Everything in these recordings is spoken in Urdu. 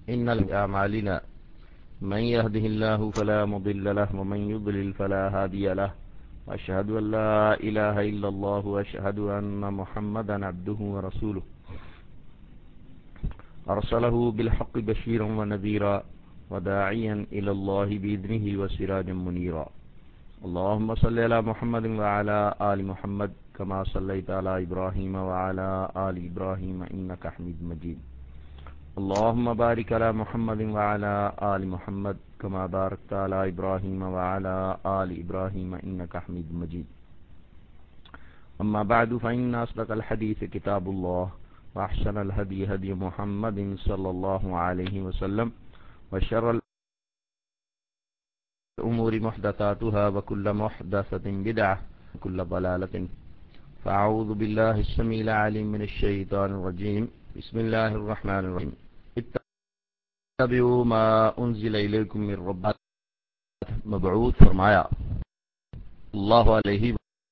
إن الأعمالنا من يهده الله فلا مضل له ومن يضلل فلا هادي له وأشهد أن لا إله إلا الله وأشهد أن محمدا عبده ورسوله أرسله بالحق بشيرا ونذيرا وداعيا إلى الله بإذنه وسراجا منيرا اللهم صل على محمد وعلى آل محمد كما صليت على إبراهيم وعلى آل إبراهيم إنك حميد مجيد اللهم بارك على محمد وعلى آل محمد كما باركت على إبراهيم وعلى آل إبراهيم إنك حميد مجيد أما بعد فإن أصدق الحديث كتاب الله وأحسن الهدي هدي محمد صلى الله عليه وسلم وشر الأمور محدثاتها وكل محدثة بدعة وكل ضلالة فأعوذ بالله السميع العليم من الشيطان الرجيم بسم الله الرحمن الرحيم اتبعوا ما انزل الیکم من ربکم مبعوث فرمایا اللہ علیہ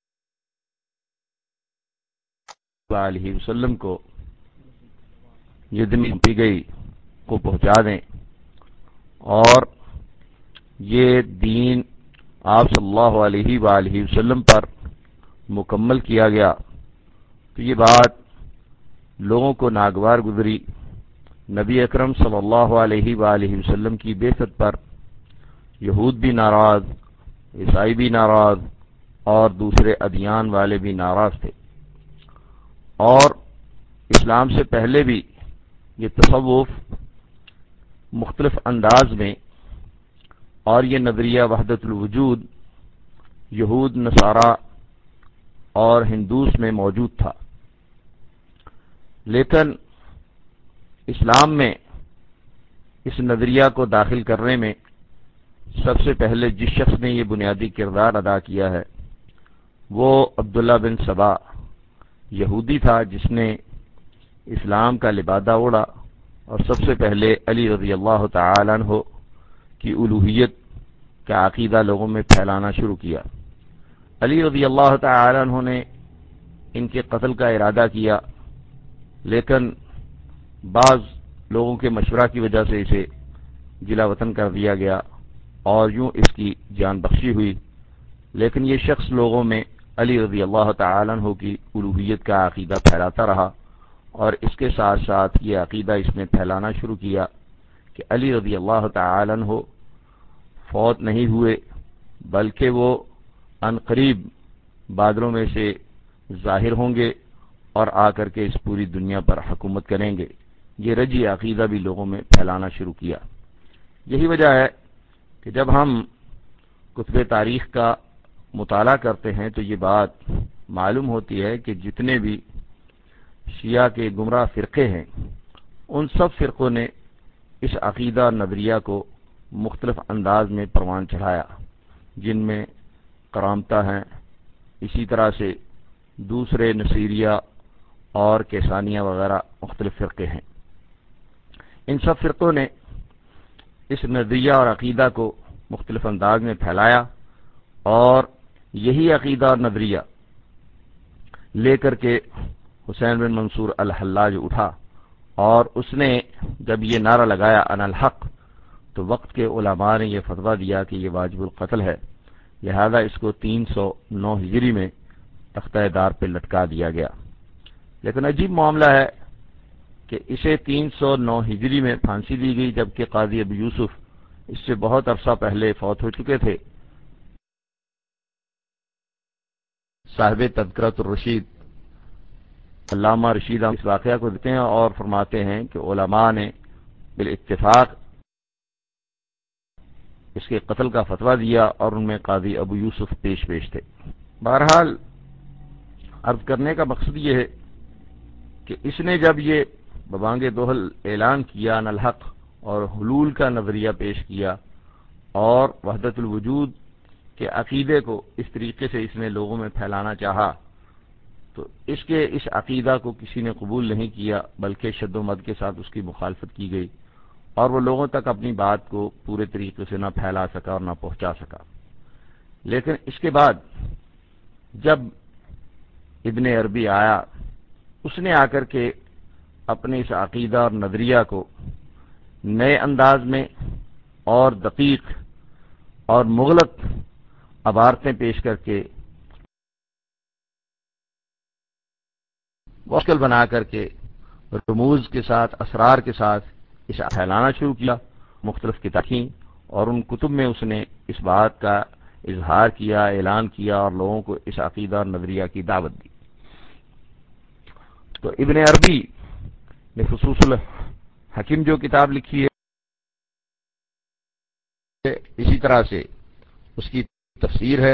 وآلہ وسلم کو یہ دن دی گئی کو پہنچا دیں اور یہ دین آپ صلی اللہ علیہ وآلہ وسلم پر مکمل کیا گیا تو یہ بات لوگوں کو ناگوار گزری. نبی اکرم صلی اللہ علیہ وآلہ وسلم کی بعثت پر یہود بھی ناراض، عیسائی بھی ناراض اور دوسرے ادیان والے بھی ناراض تھے. اور اسلام سے پہلے بھی یہ تصوف مختلف انداز میں اور یہ نظریہ وحدت الوجود یہود، نصارہ اور ہندوس میں موجود تھا. لیکن اسلام میں اس نظریہ کو داخل کرنے میں سب سے پہلے جس شخص نے یہ بنیادی کردار ادا کیا ہے وہ عبداللہ بن سبا یہودی تھا، جس نے اسلام کا لبادہ اوڑھا اور سب سے پہلے علی رضی اللہ تعالی عنہ کی الوہیت کا عقیدہ لوگوں میں پھیلانا شروع کیا. علی رضی اللہ تعالی عنہ نے ان کے قتل کا ارادہ کیا، لیکن بعض لوگوں کے مشورہ کی وجہ سے اسے جلا وطن کر دیا گیا اور یوں اس کی جان بخشی ہوئی. لیکن یہ شخص لوگوں میں علی رضی اللہ تعالی عنہ کی الوہیت کا عقیدہ پھیلاتا رہا اور اس کے ساتھ ساتھ یہ عقیدہ اس نے پھیلانا شروع کیا کہ علی رضی اللہ تعالی عنہ فوت نہیں ہوئے بلکہ وہ عنقریب بادلوں میں سے ظاہر ہوں گے اور آ کر کے اس پوری دنیا پر حکومت کریں گے. یہ رجی عقیدہ بھی لوگوں میں پھیلانا شروع کیا. یہی وجہ ہے کہ جب ہم کتب تاریخ کا مطالعہ کرتے ہیں تو یہ بات معلوم ہوتی ہے کہ جتنے بھی شیعہ کے گمراہ فرقے ہیں ان سب فرقوں نے اس عقیدہ نظریہ کو مختلف انداز میں پروان چڑھایا، جن میں کرامتہ ہیں، اسی طرح سے دوسرے نصیریہ اور کیسانیہ وغیرہ مختلف فرقے ہیں. ان سب فرقوں نے اس نظریہ اور عقیدہ کو مختلف انداز میں پھیلایا اور یہی عقیدہ اور نظریہ لے کر کے حسین بن منصور الحلاج اٹھا اور اس نے جب یہ نعرہ لگایا انا الحق تو وقت کے علماء نے یہ فتویٰ دیا کہ یہ واجب القتل ہے، لہذا اس کو 309 ہجری میں تختہ دار پہ لٹکا دیا گیا. لیکن عجیب معاملہ ہے کہ اسے 309 ہجری میں پھانسی دی گئی، جبکہ قاضی ابو یوسف اس سے بہت عرصہ پہلے فوت ہو چکے تھے. صاحب تذکرۃ الرشید علامہ رشید اس واقعہ کو دیتے ہیں اور فرماتے ہیں کہ علماء نے بالاتفاق اس کے قتل کا فتویٰ دیا اور ان میں قاضی ابو یوسف پیش تھے. بہرحال عرض کرنے کا مقصد یہ ہے کہ اس نے جب یہ ببانگ دوحل اعلان کیا ان الحق اور حلول کا نظریہ پیش کیا اور وحدت الوجود کے عقیدے کو اس طریقے سے اس نے لوگوں میں پھیلانا چاہا تو اس عقیدہ کو کسی نے قبول نہیں کیا، بلکہ شد و مد کے ساتھ اس کی مخالفت کی گئی اور وہ لوگوں تک اپنی بات کو پورے طریقے سے نہ پھیلا سکا اور نہ پہنچا سکا. لیکن اس کے بعد جب ابن عربی آیا، اس نے آ کر کے اپنے اس عقیدہ اور نظریہ کو نئے انداز میں اور دقیق اور مغلق عبارتیں پیش کر کے مشکل بنا کر کے رموز کے ساتھ اسرار کے ساتھ اسے پھیلانا شروع کیا. مختلف کتابیں اور ان کتب میں اس نے اس بات کا اظہار کیا، اعلان کیا اور لوگوں کو اس عقیدہ اور نظریہ کی دعوت دی. تو ابن عربی نے فصوص الحکیم جو کتاب لکھی ہے، اسی طرح سے اس کی تفسیر ہے،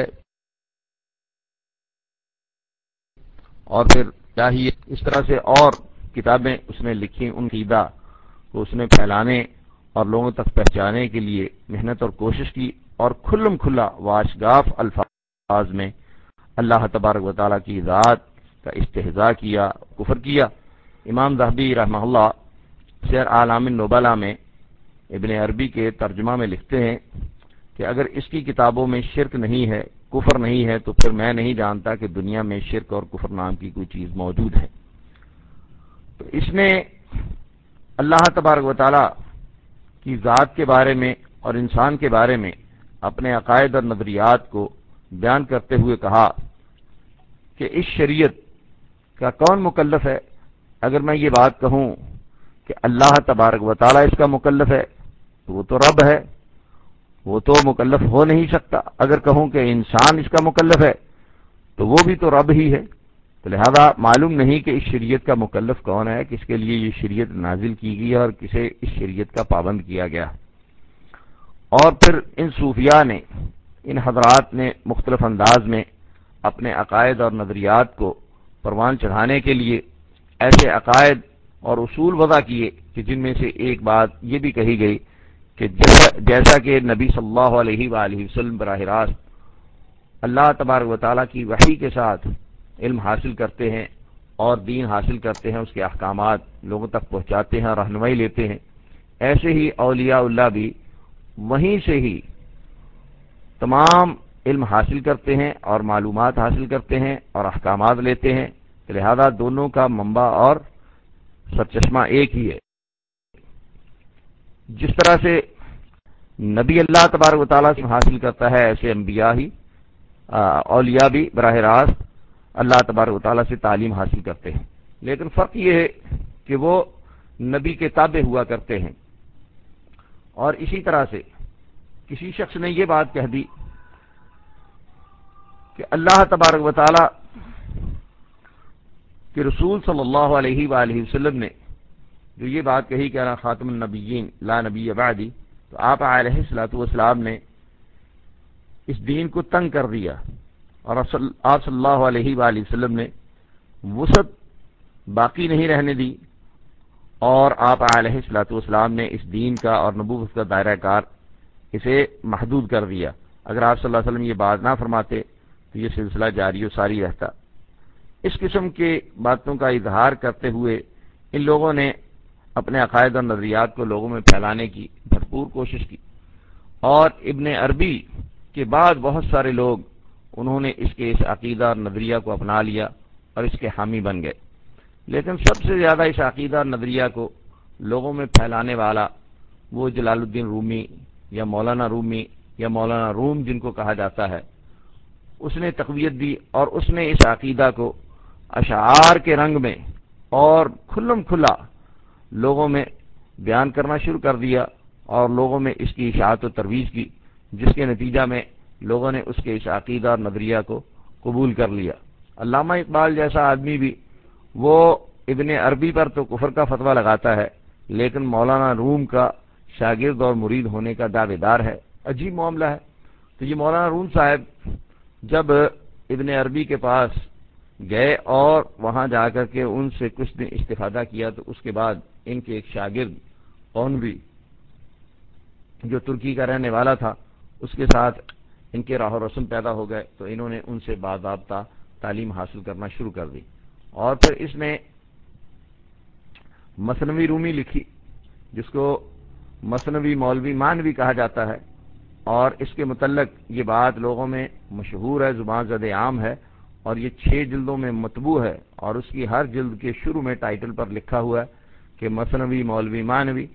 اور پھر کیا ہی اس طرح سے اور کتابیں اس نے لکھی. ان عقیدہ کو اس نے پھیلانے اور لوگوں تک پہنچانے کے لیے محنت اور کوشش کی، اور کھلم کھلا واشگاف الفاظ میں اللہ تبارک و تعالیٰ کی ذات کا استہزاء کیا، کفر کیا. امام ذہبی رحمہ اللہ سیر اعلام النبلاء میں ابن عربی کے ترجمہ میں لکھتے ہیں کہ اگر اس کی کتابوں میں شرک نہیں ہے، کفر نہیں ہے، تو پھر میں نہیں جانتا کہ دنیا میں شرک اور کفر نام کی کوئی چیز موجود ہے. تو اس نے اللہ تبارک و تعالی کی ذات کے بارے میں اور انسان کے بارے میں اپنے عقائد اور نظریات کو بیان کرتے ہوئے کہا کہ اس شریعت کا کون مکلف ہے. اگر میں یہ بات کہوں کہ اللہ تبارک و تعالی اس کا مکلف ہے تو وہ تو رب ہے، وہ تو مکلف ہو نہیں سکتا. اگر کہوں کہ انسان اس کا مکلف ہے تو وہ بھی تو رب ہی ہے. تو لہذا معلوم نہیں کہ اس شریعت کا مکلف کون ہے، کس کے لیے یہ شریعت نازل کی گئی اور کسے اس شریعت کا پابند کیا گیا. اور پھر ان صوفیاء نے، ان حضرات نے مختلف انداز میں اپنے عقائد اور نظریات کو پروان چڑھانے کے لیے ایسے عقائد اور اصول وضع کیے کہ جن میں سے ایک بات یہ بھی کہی گئی کہ جیسا کہ نبی صلی اللہ علیہ وآلہ وسلم براہ راست اللہ تبارک و تعالیٰ کی وحی کے ساتھ علم حاصل کرتے ہیں اور دین حاصل کرتے ہیں، اس کے احکامات لوگوں تک پہنچاتے ہیں اور رہنمائی لیتے ہیں، ایسے ہی اولیاء اللہ بھی وہیں سے ہی تمام علم حاصل کرتے ہیں اور معلومات حاصل کرتے ہیں اور احکامات لیتے ہیں. لہذا دونوں کا منبع اور سرچشمہ ایک ہی ہے. جس طرح سے نبی اللہ تبارک و تعالیٰ سے حاصل کرتا ہے، ایسے انبیاء ہی اولیاء بھی براہ راست اللہ تبارک و تعالیٰ سے تعلیم حاصل کرتے ہیں. لیکن فرق یہ ہے کہ وہ نبی کے تابع ہوا کرتے ہیں. اور اسی طرح سے کسی شخص نے یہ بات کہہ دی کہ اللہ تبارک و تعالی کے رسول صلی اللہ علیہ وآلہ وسلم نے جو یہ بات کہی کہ انا خاتم النبیین لا نبی بعدی، تو آپ علیہ الصلوۃ والسلام نے اس دین کو تنگ کر دیا اور آپ صلی اللہ علیہ وآلہ وسلم نے وسعت باقی نہیں رہنے دی، اور آپ علیہ الصلوۃ والسلام نے اس دین کا اور نبوت کا دائرہ کار اسے محدود کر دیا. اگر آپ صلی اللہ علیہ وسلم یہ بات نہ فرماتے تو یہ سلسلہ جاری و ساری رہتا. اس قسم کے باتوں کا اظہار کرتے ہوئے ان لوگوں نے اپنے عقائد اور نظریات کو لوگوں میں پھیلانے کی بھرپور کوشش کی، اور ابن عربی کے بعد بہت سارے لوگ انہوں نے اس کے اس عقیدہ اور نظریہ کو اپنا لیا اور اس کے حامی بن گئے. لیکن سب سے زیادہ اس عقیدہ اور نظریہ کو لوگوں میں پھیلانے والا وہ جلال الدین رومی یا مولانا رومی یا مولانا روم جن کو کہا جاتا ہے، اس نے تقویت دی اور اس نے اس عقیدہ کو اشعار کے رنگ میں اور کھلم کھلا لوگوں میں بیان کرنا شروع کر دیا اور لوگوں میں اس کی اشاعت و ترویج کی، جس کے نتیجہ میں لوگوں نے اس کے اس عقیدہ اور نظریہ کو قبول کر لیا. علامہ اقبال جیسا آدمی بھی وہ ابن عربی پر تو کفر کا فتویٰ لگاتا ہے، لیکن مولانا روم کا شاگرد اور مرید ہونے کا دعوے دار ہے. عجیب معاملہ ہے. تو یہ مولانا روم صاحب جب ابن عربی کے پاس گئے اور وہاں جا کر کے ان سے کچھ دن استفادہ کیا، تو اس کے بعد ان کے ایک شاگرد قونوی جو ترکی کا رہنے والا تھا، اس کے ساتھ ان کے راہ و رسم پیدا ہو گئے. تو انہوں نے ان سے باضابطہ تعلیم حاصل کرنا شروع کر دی، اور پھر اس نے مثنوی رومی لکھی جس کو مثنوی مولوی مانوی کہا جاتا ہے، اور اس کے متعلق یہ بات لوگوں میں مشہور ہے، زبان زد عام ہے، اور یہ 6 جلدوں میں مطبوع ہے، اور اس کی ہر جلد کے شروع میں ٹائٹل پر لکھا ہوا ہے کہ مثنوی مولوی مانوی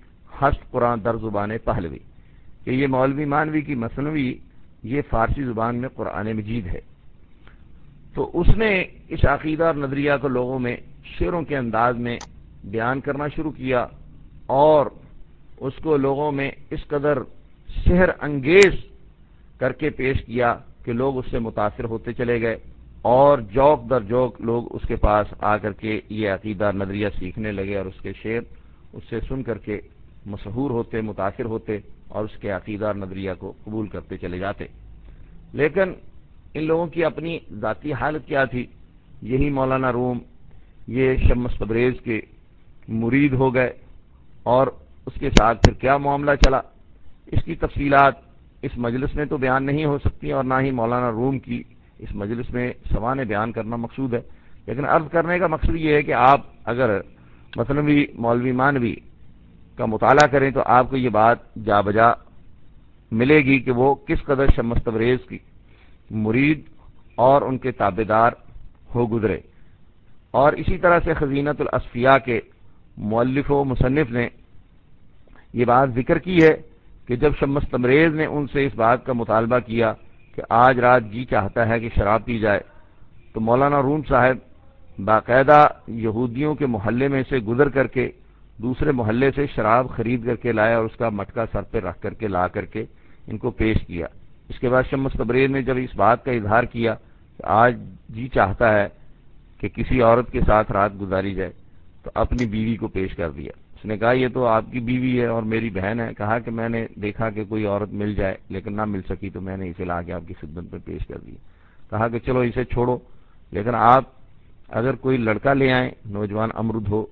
ہست قرآن در زبان پہلوی، کہ یہ مولوی مانوی کی مثنوی یہ فارسی زبان میں قرآن مجید ہے۔ تو اس نے اس عقیدہ اور نظریہ کو لوگوں میں شعروں کے انداز میں بیان کرنا شروع کیا، اور اس کو لوگوں میں اس قدر سحر انگیز کر کے پیش کیا کہ لوگ اس سے متاثر ہوتے چلے گئے، اور جوک در جوک لوگ اس کے پاس آ کر کے یہ عقیدہ نظریہ سیکھنے لگے، اور اس کے شعر اس سے سن کر کے مسحور ہوتے، متاثر ہوتے، اور اس کے عقیدہ اور نظریہ کو قبول کرتے چلے جاتے۔ لیکن ان لوگوں کی اپنی ذاتی حالت کیا تھی؟ یہی مولانا روم یہ شمس تبریز کے مرید ہو گئے، اور اس کے ساتھ پھر کیا معاملہ چلا، اس کی تفصیلات اس مجلس میں تو بیان نہیں ہو سکتی، اور نہ ہی مولانا روم کی اس مجلس میں سوانح بیان کرنا مقصود ہے۔ لیکن عرض کرنے کا مقصد یہ ہے کہ آپ اگر مثنوی مولوی مانوی کا مطالعہ کریں تو آپ کو یہ بات جا بجا ملے گی کہ وہ کس قدر شمس تبریز کی مرید اور ان کے تابع دار ہو گزرے۔ اور اسی طرح سے خزینۃ الاصفیاء کے مؤلف و مصنف نے یہ بات ذکر کی ہے کہ جب شمس تبریز نے ان سے اس بات کا مطالبہ کیا کہ آج رات جی چاہتا ہے کہ شراب پی جائے، تو مولانا روم صاحب باقاعدہ یہودیوں کے محلے میں سے گزر کر کے دوسرے محلے سے شراب خرید کر کے لائے، اور اس کا مٹکا سر پہ رکھ کر کے لا کر کے ان کو پیش کیا۔ اس کے بعد شمس تبریز نے جب اس بات کا اظہار کیا کہ آج جی چاہتا ہے کہ کسی عورت کے ساتھ رات گزاری جائے، تو اپنی بیوی کو پیش کر دیا۔ اس نے کہا یہ تو آپ کی بیوی ہے اور میری بہن ہے۔ کہا کہ میں نے دیکھا کہ کوئی عورت مل جائے لیکن نہ مل سکی، تو میں نے اسے لا کے آپ کی خدمت میں پیش کر دیا۔ کہا کہ چلو اسے چھوڑو، لیکن آپ اگر کوئی لڑکا لے آئیں، نوجوان امرد ہو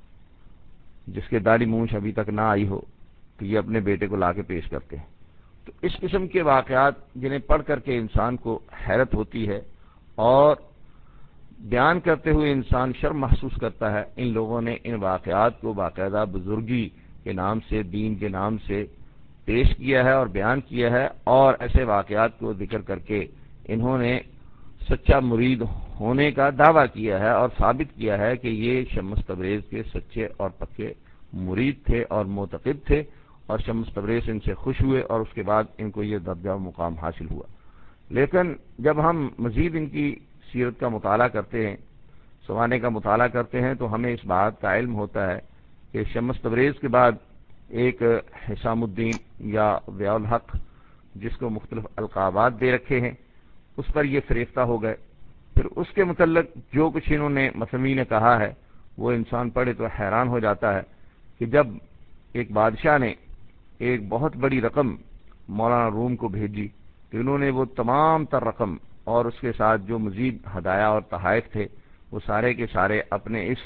جس کے داڑھی مونچھ ابھی تک نہ آئی ہو، تو یہ اپنے بیٹے کو لا کے پیش کرتے ہیں۔ تو اس قسم کے واقعات جنہیں پڑھ کر کے انسان کو حیرت ہوتی ہے اور بیان کرتے ہوئے انسان شرم محسوس کرتا ہے، ان لوگوں نے ان واقعات کو باقاعدہ بزرگی کے نام سے، دین کے نام سے پیش کیا ہے اور بیان کیا ہے، اور ایسے واقعات کو ذکر کر کے انہوں نے سچا مرید ہونے کا دعویٰ کیا ہے اور ثابت کیا ہے کہ یہ شمس تبریز کے سچے اور پکے مرید تھے اور معتقد تھے، اور شمس تبریز ان سے خوش ہوئے اور اس کے بعد ان کو یہ درجہ و مقام حاصل ہوا۔ لیکن جب ہم مزید ان کی سیرت کا مطالعہ کرتے ہیں، سوانے کا مطالعہ کرتے ہیں، تو ہمیں اس بات کا علم ہوتا ہے کہ شمس تبریز کے بعد ایک حسام الدین یا ضیاء الحق، جس کو مختلف القابات دے رکھے ہیں، اس پر یہ فریفتہ ہو گئے۔ پھر اس کے متعلق جو کچھ انہوں نے مثنوی نے کہا ہے وہ انسان پڑھے تو حیران ہو جاتا ہے کہ جب ایک بادشاہ نے ایک بہت بڑی رقم مولانا روم کو بھیجی تو انہوں نے وہ تمام تر رقم اور اس کے ساتھ جو مزید ہدایہ اور تحائف تھے وہ سارے کے سارے اپنے اس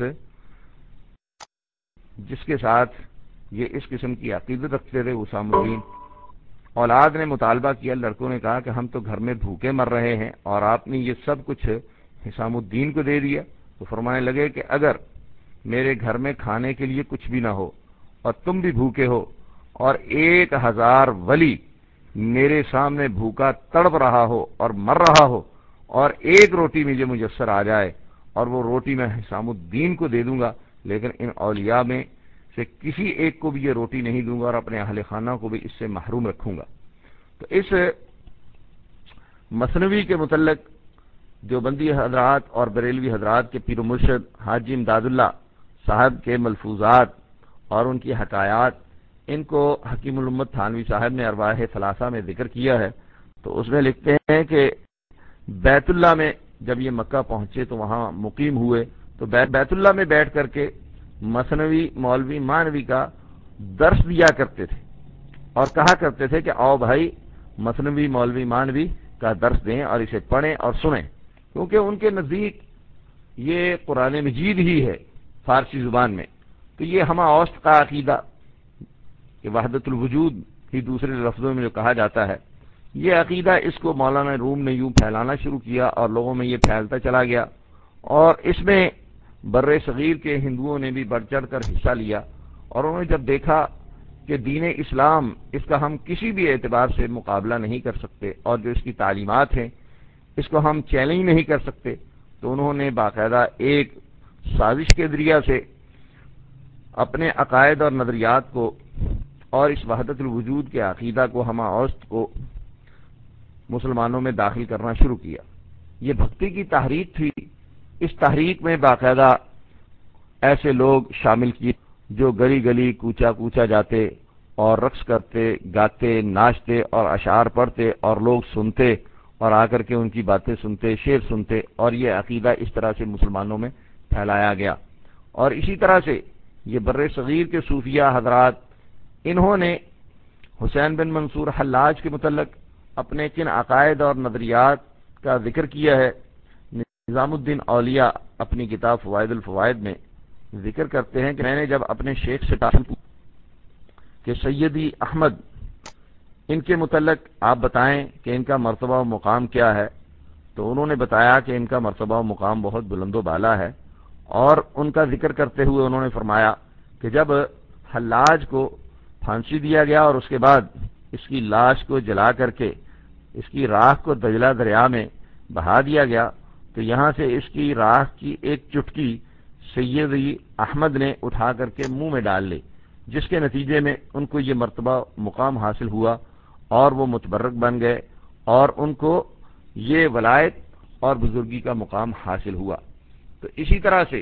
جس کے ساتھ یہ اس قسم کی عقیدت رکھتے تھے حسام الدین اولاد نے مطالبہ کیا۔ لڑکوں نے کہا کہ ہم تو گھر میں بھوکے مر رہے ہیں اور آپ نے یہ سب کچھ حسام الدین کو دے دیا۔ تو فرمانے لگے کہ اگر میرے گھر میں کھانے کے لیے کچھ بھی نہ ہو اور تم بھی بھوکے ہو اور 1000 ولی میرے سامنے بھوکا تڑپ رہا ہو اور مر رہا ہو اور ایک روٹی مجھے میسر آ جائے اور وہ روٹی میں حسام الدین کو دے دوں گا، لیکن ان اولیاء میں سے کسی ایک کو بھی یہ روٹی نہیں دوں گا اور اپنے اہل خانہ کو بھی اس سے محروم رکھوں گا۔ تو اس مثنوی کے متعلق جو بندی حضرات اور بریلوی حضرات کے پیر و مرشد حاجی امداد اللہ صاحب کے ملفوظات اور ان کی حکایات، ان کو حکیم الامت تھانوی صاحب نے ارواح ثلاثہ میں ذکر کیا ہے۔ تو اس میں لکھتے ہیں کہ بیت اللہ میں جب یہ مکہ پہنچے تو وہاں مقیم ہوئے، تو بیت اللہ میں بیٹھ کر کے مثنوی مولوی مانوی کا درس دیا کرتے تھے اور کہا کرتے تھے کہ آؤ بھائی مثنوی مولوی مانوی کا درس دیں اور اسے پڑھیں اور سنیں، کیونکہ ان کے نزدیک یہ قرآن مجید ہی ہے فارسی زبان میں۔ تو یہ ہمہ اوسط کا عقیدہ کہ وحدت الوجود ہی دوسرے لفظوں میں جو کہا جاتا ہے، یہ عقیدہ اس کو مولانا روم نے یوں پھیلانا شروع کیا اور لوگوں میں یہ پھیلتا چلا گیا، اور اس میں بر صغیر کے ہندوؤں نے بھی بڑھ چڑھ کر حصہ لیا، اور انہوں نے جب دیکھا کہ دین اسلام اس کا ہم کسی بھی اعتبار سے مقابلہ نہیں کر سکتے اور جو اس کی تعلیمات ہیں اس کو ہم چیلنج نہیں کر سکتے، تو انہوں نے باقاعدہ ایک سازش کے ذریعہ سے اپنے عقائد اور نظریات کو اور اس وحدت الوجود کے عقیدہ کو ہمہ اوسط کو مسلمانوں میں داخل کرنا شروع کیا۔ یہ بھکتی کی تحریک تھی۔ اس تحریک میں باقاعدہ ایسے لوگ شامل کیے جو گلی گلی کوچا کوچا جاتے اور رقص کرتے، گاتے، ناچتے اور اشعار پڑھتے اور لوگ سنتے اور آ کر کے ان کی باتیں سنتے، شعر سنتے، اور یہ عقیدہ اس طرح سے مسلمانوں میں پھیلایا گیا۔ اور اسی طرح سے یہ بر صغیر کے صوفیہ حضرات، انہوں نے حسین بن منصور حلاج کے متعلق اپنے کن عقائد اور نظریات کا ذکر کیا ہے۔ نظام الدین اولیاء اپنی کتاب فوائد الفوائد میں ذکر کرتے ہیں کہ میں نے جب اپنے شیخ سے پوچھا کہ سیدی احمد، ان کے متعلق آپ بتائیں کہ ان کا مرتبہ و مقام کیا ہے، تو انہوں نے بتایا کہ ان کا مرتبہ و مقام بہت بلند و بالا ہے، اور ان کا ذکر کرتے ہوئے انہوں نے فرمایا کہ جب حلاج کو پھانسی دیا گیا اور اس کے بعد اس کی لاش کو جلا کر کے اس کی راکھ کو دجلہ دریا میں بہا دیا گیا، تو یہاں سے اس کی راکھ کی ایک چٹکی سیدی احمد نے اٹھا کر کے منہ میں ڈال لی، جس کے نتیجے میں ان کو یہ مرتبہ مقام حاصل ہوا اور وہ متبرک بن گئے اور ان کو یہ ولایت اور بزرگی کا مقام حاصل ہوا۔ تو اسی طرح سے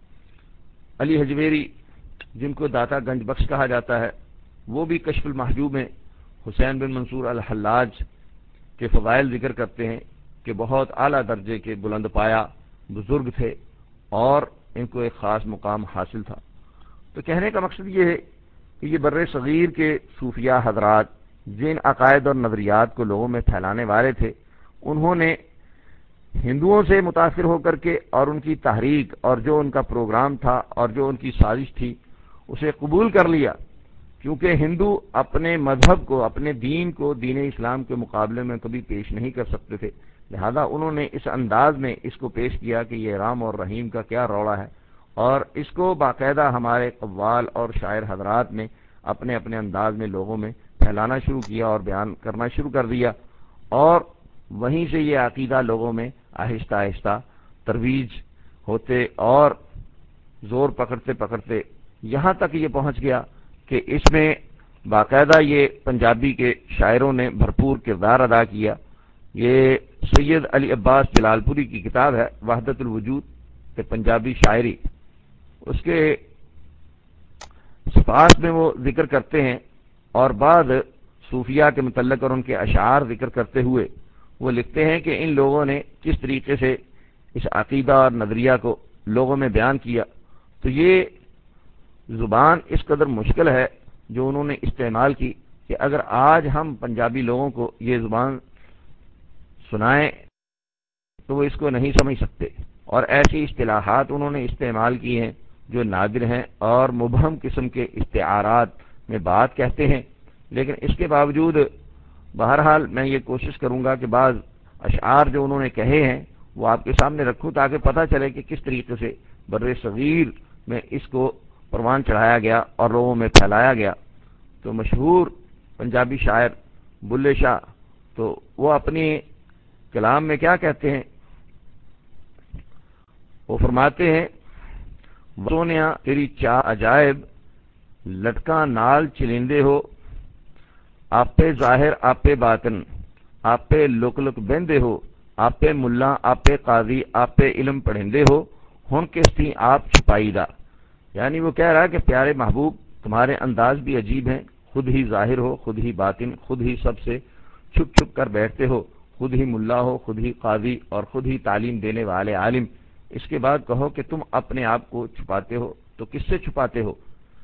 علی حجویری، جن کو داتا گنج بخش کہا جاتا ہے، وہ بھی کشف المحجوب میں حسین بن منصور الحلاج کے فضائل ذکر کرتے ہیں کہ بہت اعلیٰ درجے کے بلند پایا بزرگ تھے اور ان کو ایک خاص مقام حاصل تھا۔ تو کہنے کا مقصد یہ ہے کہ یہ بر صغیر کے صوفیہ حضرات جن عقائد اور نظریات کو لوگوں میں پھیلانے والے تھے، انہوں نے ہندوؤں سے متاثر ہو کر کے اور ان کی تحریک اور جو ان کا پروگرام تھا اور جو ان کی سازش تھی اسے قبول کر لیا، کیونکہ ہندو اپنے مذہب کو، اپنے دین کو دین اسلام کے مقابلے میں کبھی پیش نہیں کر سکتے تھے، لہذا انہوں نے اس انداز میں اس کو پیش کیا کہ یہ رام اور رحیم کا کیا روڑا ہے، اور اس کو باقاعدہ ہمارے قوال اور شاعر حضرات نے اپنے اپنے انداز میں لوگوں میں پھیلانا شروع کیا اور بیان کرنا شروع کر دیا، اور وہیں سے یہ عقیدہ لوگوں میں آہستہ آہستہ ترویج ہوتے اور زور پکڑتے پکڑتے یہاں تک یہ پہنچ گیا کہ اس میں باقاعدہ یہ پنجابی کے شاعروں نے بھرپور کردار ادا کیا۔ یہ سید علی عباس جلال پوری کی کتاب ہے وحدت الوجود پنجابی شاعری، اس کے صفحات میں وہ ذکر کرتے ہیں، اور بعد صوفیہ کے متعلق اور ان کے اشعار ذکر کرتے ہوئے وہ لکھتے ہیں کہ ان لوگوں نے کس طریقے سے اس عقیدہ اور نظریہ کو لوگوں میں بیان کیا۔ تو یہ زبان اس قدر مشکل ہے جو انہوں نے استعمال کی کہ اگر آج ہم پنجابی لوگوں کو یہ زبان سنائیں تو وہ اس کو نہیں سمجھ سکتے، اور ایسی اصطلاحات انہوں نے استعمال کی ہیں جو نادر ہیں اور مبہم قسم کے استعارات میں بات کہتے ہیں، لیکن اس کے باوجود بہرحال میں یہ کوشش کروں گا کہ بعض اشعار جو انہوں نے کہے ہیں وہ آپ کے سامنے رکھوں تاکہ پتہ چلے کہ کس طریقے سے بر صغیر میں اس کو پروان چڑھایا گیا اور لوگوں میں پھیلایا گیا۔ تو مشہور پنجابی شاعر بلے شاہ، تو وہ اپنی کلام میں کیا کہتے ہیں، وہ فرماتے ہیں سونیا تیری چا عجائب لٹکاں نال چلیندے ہو، آپے ظاہر آپے باطن آپے لک لک بہندے ہو، آپے ملا آپے قاضی آپے علم پڑھندے ہو، ہن کس تھی آپ چھپائی دا۔ یعنی وہ کہہ رہا ہے کہ پیارے محبوب تمہارے انداز بھی عجیب ہیں، خود ہی ظاہر ہو، خود ہی باطن، خود ہی سب سے چھپ چھپ کر بیٹھتے ہو، خود ہی ملا ہو، خود ہی قاضی اور خود ہی تعلیم دینے والے عالم، اس کے بعد کہو کہ تم اپنے آپ کو چھپاتے ہو، تو کس سے چھپاتے ہو؟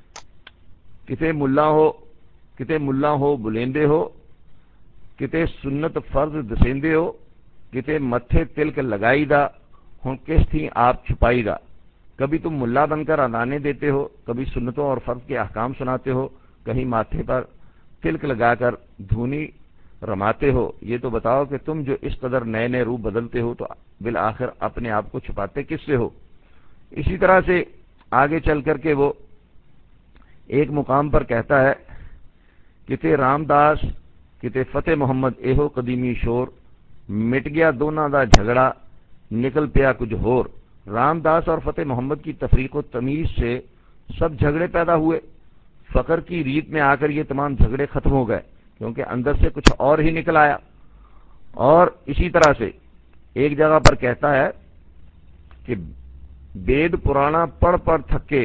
کتے ملا ہو بلیندے ہو، کتے سنت فرض دسیندے ہو، کتے متھے تلک لگائی دا، ہن کس تھی آپ چھپائی دا۔ کبھی تم ملا بن کر اذانیں دیتے ہو، کبھی سنتوں اور فرض کے احکام سناتے ہو، کہیں ماتھے پر تلک لگا کر دھونی رماتے ہو، یہ تو بتاؤ کہ تم جو اس قدر نئے نئے روپ بدلتے ہو تو بالآخر اپنے آپ کو چھپاتے کس سے ہو؟ اسی طرح سے آگے چل کر کے وہ ایک مقام پر کہتا ہے کتے رام داس کتے فتح محمد ایہو قدیمی شور، مٹ گیا دونوں دا جھگڑا نکل پیا کچھ ہور۔ رام داس اور فتح محمد کی تفریق و تمیز سے سب جھگڑے پیدا ہوئے، فقر کی ریت میں آ کر یہ تمام جھگڑے ختم ہو گئے، کیونکہ اندر سے کچھ اور ہی نکل آیا۔ اور اسی طرح سے ایک جگہ پر کہتا ہے کہ وید پرانا پڑھ پڑھ تھکے،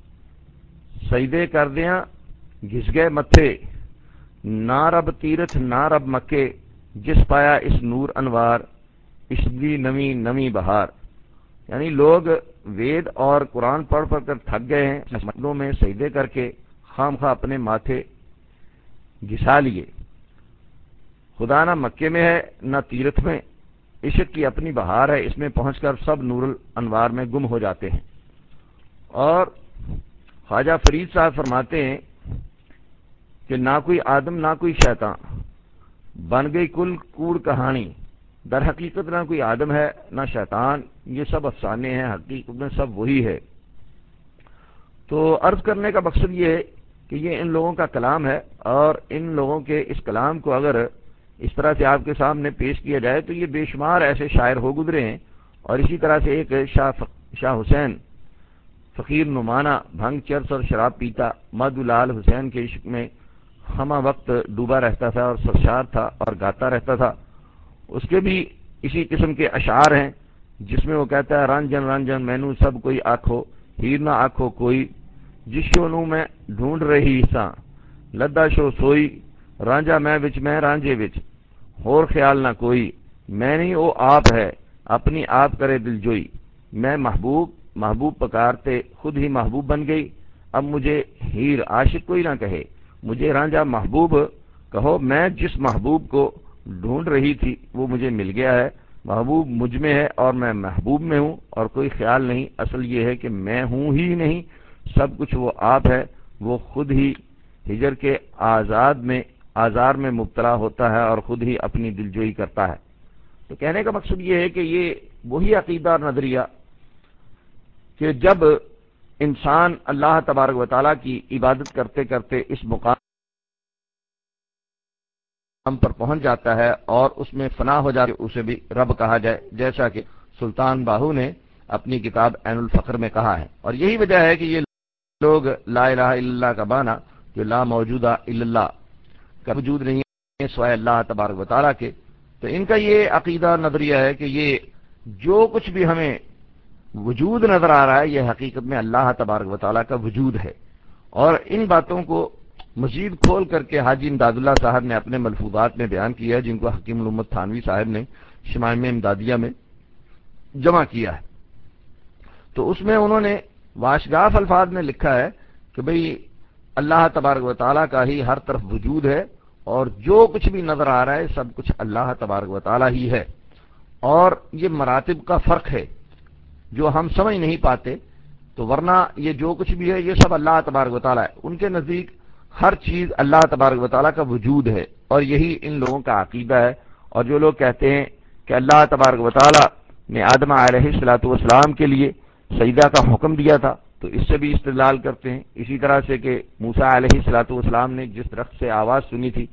سجدے کر دیاں گھس گئے متھے، نہ رب تیرتھ نہ رب مکے، جس پایا اس نور انوار، اس دی نمی نمی بہار۔ یعنی لوگ وید اور قرآن پڑھ پڑھ کر تھک گئے ہیں، مسجدوں میں سجدے کر کے خام خواہ اپنے ماتھے گھسا لیے۔ خدا نہ مکے میں ہے نہ تیرتھ میں، عشق کی اپنی بہار ہے، اس میں پہنچ کر سب نور الانوار میں گم ہو جاتے ہیں۔ اور خواجہ فرید صاحب فرماتے ہیں کہ نہ کوئی آدم نہ کوئی شیطان، بن گئی کل کوڑ کہانی۔ در حقیقت نہ کوئی آدم ہے نہ شیطان، یہ سب افسانے ہیں، حقیقت میں سب وہی ہے۔ تو عرض کرنے کا مقصد یہ ہے کہ یہ ان لوگوں کا کلام ہے، اور ان لوگوں کے اس کلام کو اگر اس طرح سے آپ کے سامنے پیش کیا جائے تو یہ بے شمار ایسے شاعر ہو گزرے ہیں۔ اور اسی طرح سے ایک شاہ حسین فقیر نمانہ بھنگ چرس اور شراب پیتا، مدھو لال حسین کے عشق میں ہمہ وقت ڈوبا رہتا تھا اور سرشار تھا اور گاتا رہتا تھا، اس کے بھی اسی قسم کے اشعار ہیں جس میں وہ کہتا ہے رنجن رنجن مینو سب کوئی آنکھو، ہیر نہ آنکھو کوئی، جس شو نو میں ڈھونڈ رہی ساں، لدا شو سوئی، رانجا میں رانجے وچ، ہور خیال نہ کوئی، میں نہیں او آپ ہے، اپنی آپ کرے دل جوئی، میں محبوب پکارتے خود ہی محبوب بن گئی، اب مجھے ہیر عاشق کوئی نہ کہے، مجھے رانجا محبوب کہو، میں جس محبوب کو ڈھونڈ رہی تھی وہ مجھے مل گیا ہے، محبوب مجھ میں ہے اور میں محبوب میں ہوں، اور کوئی خیال نہیں، اصل یہ ہے کہ میں ہوں ہی نہیں، سب کچھ وہ آپ ہے، وہ خود ہی ہجر کے آزار میں مبتلا ہوتا ہے اور خود ہی اپنی دلجوئی کرتا ہے۔ تو کہنے کا مقصد یہ ہے کہ یہ وہی عقیدہ اور نظریہ کہ جب انسان اللہ تبارک و تعالیٰ کی عبادت کرتے کرتے اس مقام پر پہنچ جاتا ہے اور اس میں فنا ہو جاتا ہے، اسے بھی رب کہا جائے، جیسا کہ سلطان باہو نے اپنی کتاب عین الفقر میں کہا ہے۔ اور یہی وجہ ہے کہ یہ لوگ لا الہ الا اللہ کا معنی جو لا موجودہ الا اللہ کا وجود نہیں ہے سوائے اللہ تبارک و تعالیٰ کے، تو ان کا یہ عقیدہ نظریہ ہے کہ یہ جو کچھ بھی ہمیں وجود نظر آ رہا ہے یہ حقیقت میں اللہ تبارک و تعالیٰ کا وجود ہے۔ اور ان باتوں کو مزید کھول کر کے حاجی امداد اللہ صاحب نے اپنے ملفوظات میں بیان کیا ہے، جن کو حکیم الامت تھانوی صاحب نے شمائم امدادیہ میں جمع کیا ہے۔ تو اس میں انہوں نے واشگاف الفاظ میں لکھا ہے کہ بھئی اللہ تبارک و تعالیٰ کا ہی ہر طرف وجود ہے، اور جو کچھ بھی نظر آ رہا ہے سب کچھ اللہ تبارک و تعالیٰ ہی ہے، اور یہ مراتب کا فرق ہے جو ہم سمجھ نہیں پاتے، تو ورنہ یہ جو کچھ بھی ہے یہ سب اللہ تبارک و تعالیٰ ہے۔ ان کے نزدیک ہر چیز اللہ تبارک و تعالیٰ کا وجود ہے، اور یہی ان لوگوں کا عقیدہ ہے۔ اور جو لوگ کہتے ہیں کہ اللہ تبارک و تعالیٰ نے آدم علیہ الصلوۃ والسلام کے لیے سجدہ کا حکم دیا تھا، تو اس سے بھی استدلال کرتے ہیں، اسی طرح سے کہ موسیٰ علیہ الصلوۃ والسلام نے جس درخت سے آواز سنی تھی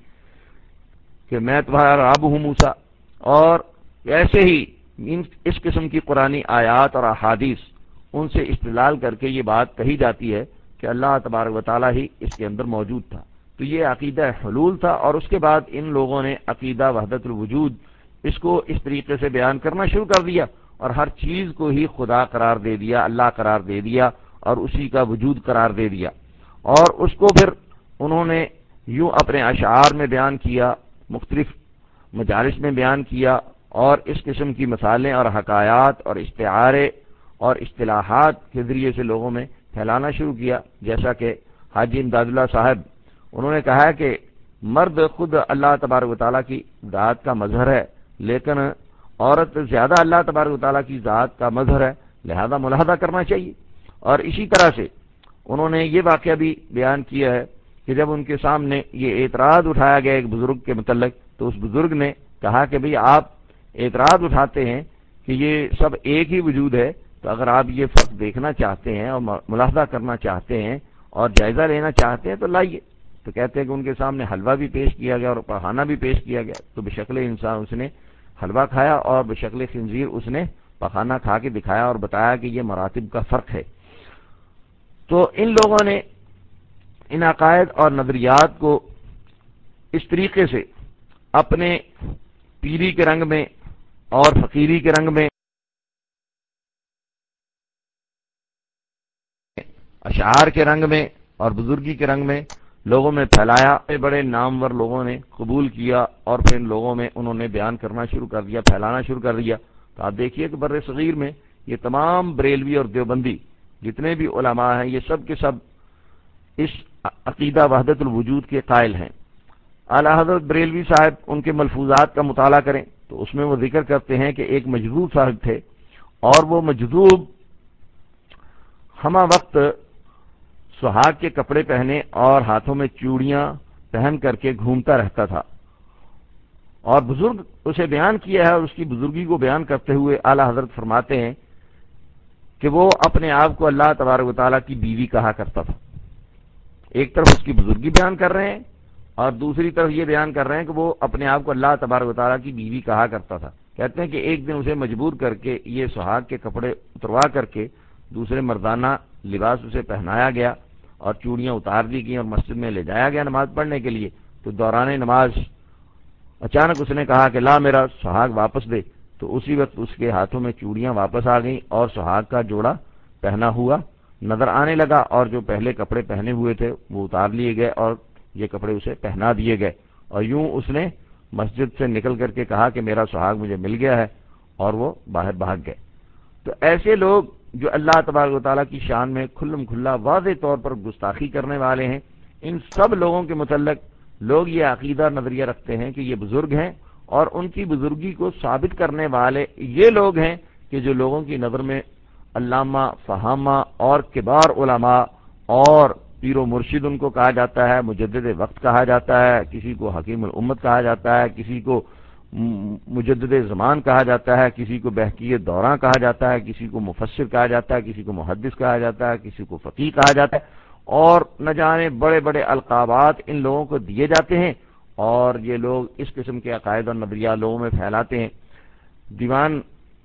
کہ میں تمہارا رب ہوں موسیٰ، اور ایسے ہی اس قسم کی قرآنی آیات اور احادیث ان سے استدلال کر کے یہ بات کہی جاتی ہے کہ اللہ تبارک و تعالیٰ ہی اس کے اندر موجود تھا۔ تو یہ عقیدہ حلول تھا، اور اس کے بعد ان لوگوں نے عقیدہ وحدت الوجود اس کو اس طریقے سے بیان کرنا شروع کر دیا، اور ہر چیز کو ہی خدا قرار دے دیا، اللہ قرار دے دیا، اور اسی کا وجود قرار دے دیا، اور اس کو پھر انہوں نے یوں اپنے اشعار میں بیان کیا، مختلف مجالس میں بیان کیا، اور اس قسم کی مثالیں اور حکایات اور استعارے اور اصطلاحات کے ذریعے سے لوگوں میں پھیلانا شروع کیا۔ جیسا کہ حاجی امداد اللہ صاحب انہوں نے کہا کہ مرد خود اللہ تبارک و تعالیٰ کی ذات کا مظہر ہے، لیکن عورت زیادہ اللہ تبارک و تعالیٰ کی ذات کا مظہر ہے، لہذا ملاحظہ کرنا چاہیے۔ اور اسی طرح سے انہوں نے یہ واقعہ بھی بیان کیا ہے کہ جب ان کے سامنے یہ اعتراض اٹھایا گیا ایک بزرگ کے متعلق، تو اس بزرگ نے کہا کہ بھئی آپ اعتراض اٹھاتے ہیں کہ یہ سب ایک ہی وجود ہے، تو اگر آپ یہ فرق دیکھنا چاہتے ہیں اور ملاحظہ کرنا چاہتے ہیں اور جائزہ لینا چاہتے ہیں تو لائیے۔ تو کہتے ہیں کہ ان کے سامنے حلوہ بھی پیش کیا گیا اور پخانا بھی پیش کیا گیا، تو بشکل انسان اس نے حلوہ کھایا اور بشکل خنزیر اس نے پخانا کھا کے دکھایا اور بتایا کہ یہ مراتب کا فرق ہے۔ تو ان لوگوں نے ان عقائد اور نظریات کو اس طریقے سے اپنے پیری کے رنگ میں اور فقیری کے رنگ میں، اشعار کے رنگ میں اور بزرگی کے رنگ میں لوگوں میں پھیلایا، بڑے نامور لوگوں نے قبول کیا اور پھر ان لوگوں میں انہوں نے بیان کرنا شروع کر دیا، پھیلانا شروع کر دیا۔ تو آپ دیکھیے کہ بر صغیر میں یہ تمام بریلوی اور دیوبندی جتنے بھی علماء ہیں یہ سب کے سب اس عقیدہ وحدت الوجود کے قائل ہیں۔ اعلی حضرت بریلوی صاحب ان کے ملفوظات کا مطالعہ کریں تو اس میں وہ ذکر کرتے ہیں کہ ایک مجذوب صاحب تھے، اور وہ مجذوب ہمہ وقت سہاگ کے کپڑے پہنے اور ہاتھوں میں چوڑیاں پہن کر کے گھومتا رہتا تھا، اور بزرگ اسے بیان کیا ہے، اور اس کی بزرگی کو بیان کرتے ہوئے اعلی حضرت فرماتے ہیں کہ وہ اپنے آپ کو اللہ تبارک و تعالیٰ کی بیوی کہا کرتا تھا۔ ایک طرف اس کی بزرگی بیان کر رہے ہیں اور دوسری طرف یہ بیان کر رہے ہیں کہ وہ اپنے آپ کو اللہ تبارک و تعالیٰ کی بیوی کہا کرتا تھا۔ کہتے ہیں کہ ایک دن اسے مجبور کر کے یہ سہاگ کے کپڑے اتروا کر کے دوسرے مردانہ لباس اسے پہنایا گیا اور چوڑیاں اتار دی گئیں اور مسجد میں لے جایا گیا نماز پڑھنے کے لیے۔ تو دوران نماز اچانک اس نے کہا کہ لا میرا سہاگ واپس دے، تو اسی وقت اس کے ہاتھوں میں چوڑیاں واپس آ گئیں اور سہاگ کا جوڑا پہنا ہوا نظر آنے لگا، اور جو پہلے کپڑے پہنے ہوئے تھے وہ اتار لیے گئے اور یہ کپڑے اسے پہنا دیے گئے، اور یوں اس نے مسجد سے نکل کر کے کہا کہ میرا سہاگ مجھے مل گیا ہے، اور وہ باہر بھاگ گئے۔ تو ایسے لوگ جو اللہ تبارک و تعالیٰ کی شان میں کھلم کھلا واضح طور پر گستاخی کرنے والے ہیں، ان سب لوگوں کے متعلق لوگ یہ عقیدہ نظریہ رکھتے ہیں کہ یہ بزرگ ہیں، اور ان کی بزرگی کو ثابت کرنے والے یہ لوگ ہیں کہ جو لوگوں کی نظر میں علامہ، فہامہ اور کبار علماء اور پیر و مرشد ان کو کہا جاتا ہے، مجدد وقت کہا جاتا ہے، کسی کو حکیم الامت کہا جاتا ہے، کسی کو مجدد زمان کہا جاتا ہے، کسی کو بہکی دوراں کہا جاتا ہے، کسی کو مفسر کہا جاتا ہے، کسی کو محدث کہا جاتا ہے، کسی کو فقیہ کہا جاتا ہے، اور نہ جانے بڑے بڑے القابات ان لوگوں کو دیے جاتے ہیں، اور یہ لوگ اس قسم کے عقائد اور نظریات لوگوں میں پھیلاتے ہیں۔ دیوان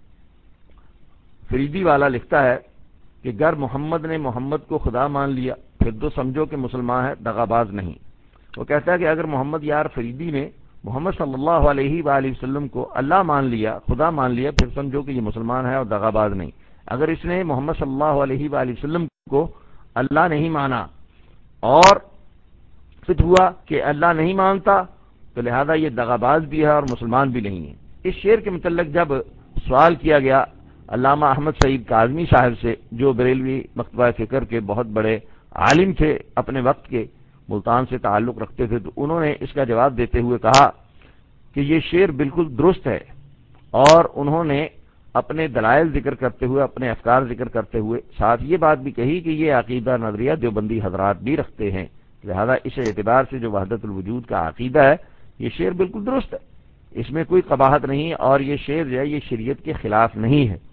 فریدی والا لکھتا ہے کہ گر محمد نے محمد کو خدا مان لیا پھر تو سمجھو کہ مسلمان ہے، دغاباز نہیں۔ وہ کہتا ہے کہ اگر محمد یار فریدی نے محمد صلی اللہ علیہ وآلہ وسلم کو اللہ مان لیا، خدا مان لیا، پھر سمجھو کہ یہ مسلمان ہے اور دغاباز نہیں۔ اگر اس نے محمد صلی اللہ علیہ وآلہ وسلم کو اللہ نہیں مانا اور ثابت ہوا کہ اللہ نہیں مانتا، تو لہذا یہ دغاباز بھی ہے اور مسلمان بھی نہیں ہے۔ اس شعر کے متعلق جب سوال کیا گیا علامہ احمد سعید کاظمی صاحب سے، جو بریلوی مکتبہ فکر کے بہت بڑے عالم تھے، اپنے وقت کے ملتان سے تعلق رکھتے تھے، تو انہوں نے اس کا جواب دیتے ہوئے کہا کہ یہ شعر بالکل درست ہے، اور انہوں نے اپنے دلائل ذکر کرتے ہوئے، اپنے افکار ذکر کرتے ہوئے ساتھ یہ بات بھی کہی کہ یہ عقیدہ نظریہ دیوبندی حضرات بھی رکھتے ہیں، لہذا اس اعتبار سے جو وحدت الوجود کا عقیدہ ہے یہ شعر بالکل درست ہے، اس میں کوئی قباحت نہیں، اور یہ شعر جو ہے یہ شریعت کے خلاف نہیں ہے۔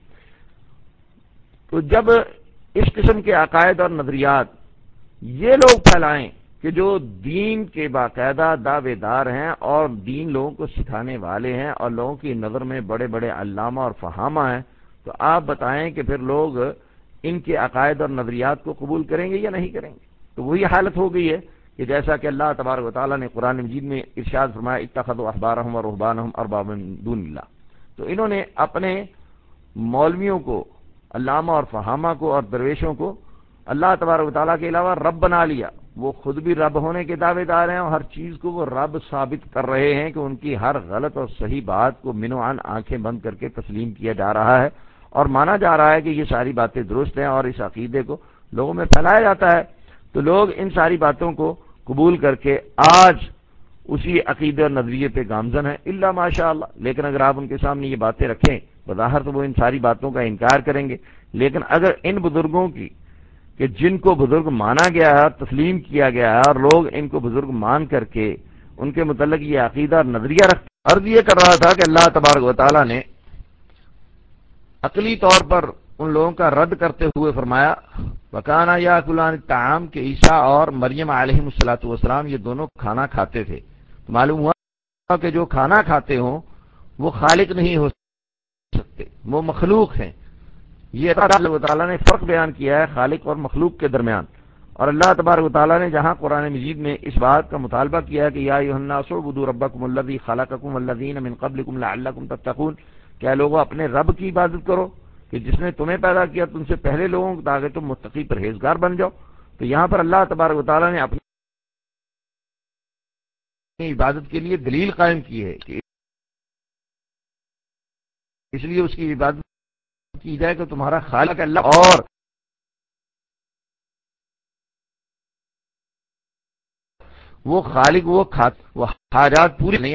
تو جب اس قسم کے عقائد اور نظریات یہ لوگ پھیلائیں کہ جو دین کے باقاعدہ دعوے دار ہیں اور دین لوگوں کو سکھانے والے ہیں اور لوگوں کی نظر میں بڑے بڑے علامہ اور فہامہ ہیں، تو آپ بتائیں کہ پھر لوگ ان کے عقائد اور نظریات کو قبول کریں گے یا نہیں کریں گے؟ تو وہی حالت ہو گئی ہے کہ جیسا کہ اللہ تبارک و تعالیٰ نے قرآن مجید میں ارشاد فرمایا اتخذوا احبارهم ورهبانهم اربابا من دون اللہ، تو انہوں نے اپنے مولویوں کو، علامہ اور فہامہ کو اور درویشوں کو اللہ تبارک و تعالیٰ کے علاوہ رب بنا لیا۔ وہ خود بھی رب ہونے کے دعوے دار ہیں اور ہر چیز کو وہ رب ثابت کر رہے ہیں کہ ان کی ہر غلط اور صحیح بات کو منو عن آنکھیں بند کر کے تسلیم کیا جا رہا ہے اور مانا جا رہا ہے کہ یہ ساری باتیں درست ہیں، اور اس عقیدے کو لوگوں میں پھیلایا جاتا ہے۔ تو لوگ ان ساری باتوں کو قبول کر کے آج اسی عقیدے اور نظریے پہ گامزن ہیں، الا ماشاء اللہ۔ لیکن اگر آپ ان کے سامنے یہ باتیں رکھیں، بظاہر تو وہ ان ساری باتوں کا انکار کریں گے، لیکن اگر ان بزرگوں کی کہ جن کو بزرگ مانا گیا ہے، تسلیم کیا گیا ہے، اور لوگ ان کو بزرگ مان کر کے ان کے متعلق یہ عقیدہ اور نظریہ رکھتے، عرض یہ کر رہا تھا کہ اللہ تبارک و تعالیٰ نے عقلی طور پر ان لوگوں کا رد کرتے ہوئے فرمایا وَكَانَ يَأْكُلَانِ الطَّعَامَ کہ عیسیٰ اور مریم علیہم الصلوۃ والسلام یہ دونوں کھانا کھاتے تھے۔ تو معلوم ہوا کہ جو کھانا کھاتے ہوں وہ خالق نہیں ہو سکتے، وہ مخلوق ہیں۔ یہ اللہ تعالیٰ نے فرق بیان کیا ہے خالق اور مخلوق کے درمیان، اور اللہ تبارک و تعالیٰ نے جہاں قرآن مجید میں اس بات کا مطالبہ کیا ہے کہ یا ایھا الناس اعبدوا ربکم الذی خلقکم والذین من قبلکم لعلکم تتقون، کیا لوگوں اپنے رب کی عبادت کرو کہ جس نے تمہیں پیدا کیا تم سے پہلے لوگوں کو، تاکہ تم متقی پرہیزگار بن جاؤ۔ تو یہاں پر اللہ تبارک و تعالیٰ نے اپنی عبادت کے لیے دلیل قائم کی ہے کہ اس لیے اس کی عبادت کی جائے کہ تمہارا خالق اللہ، اور وہ خالق وہ حاجات پوری نہیں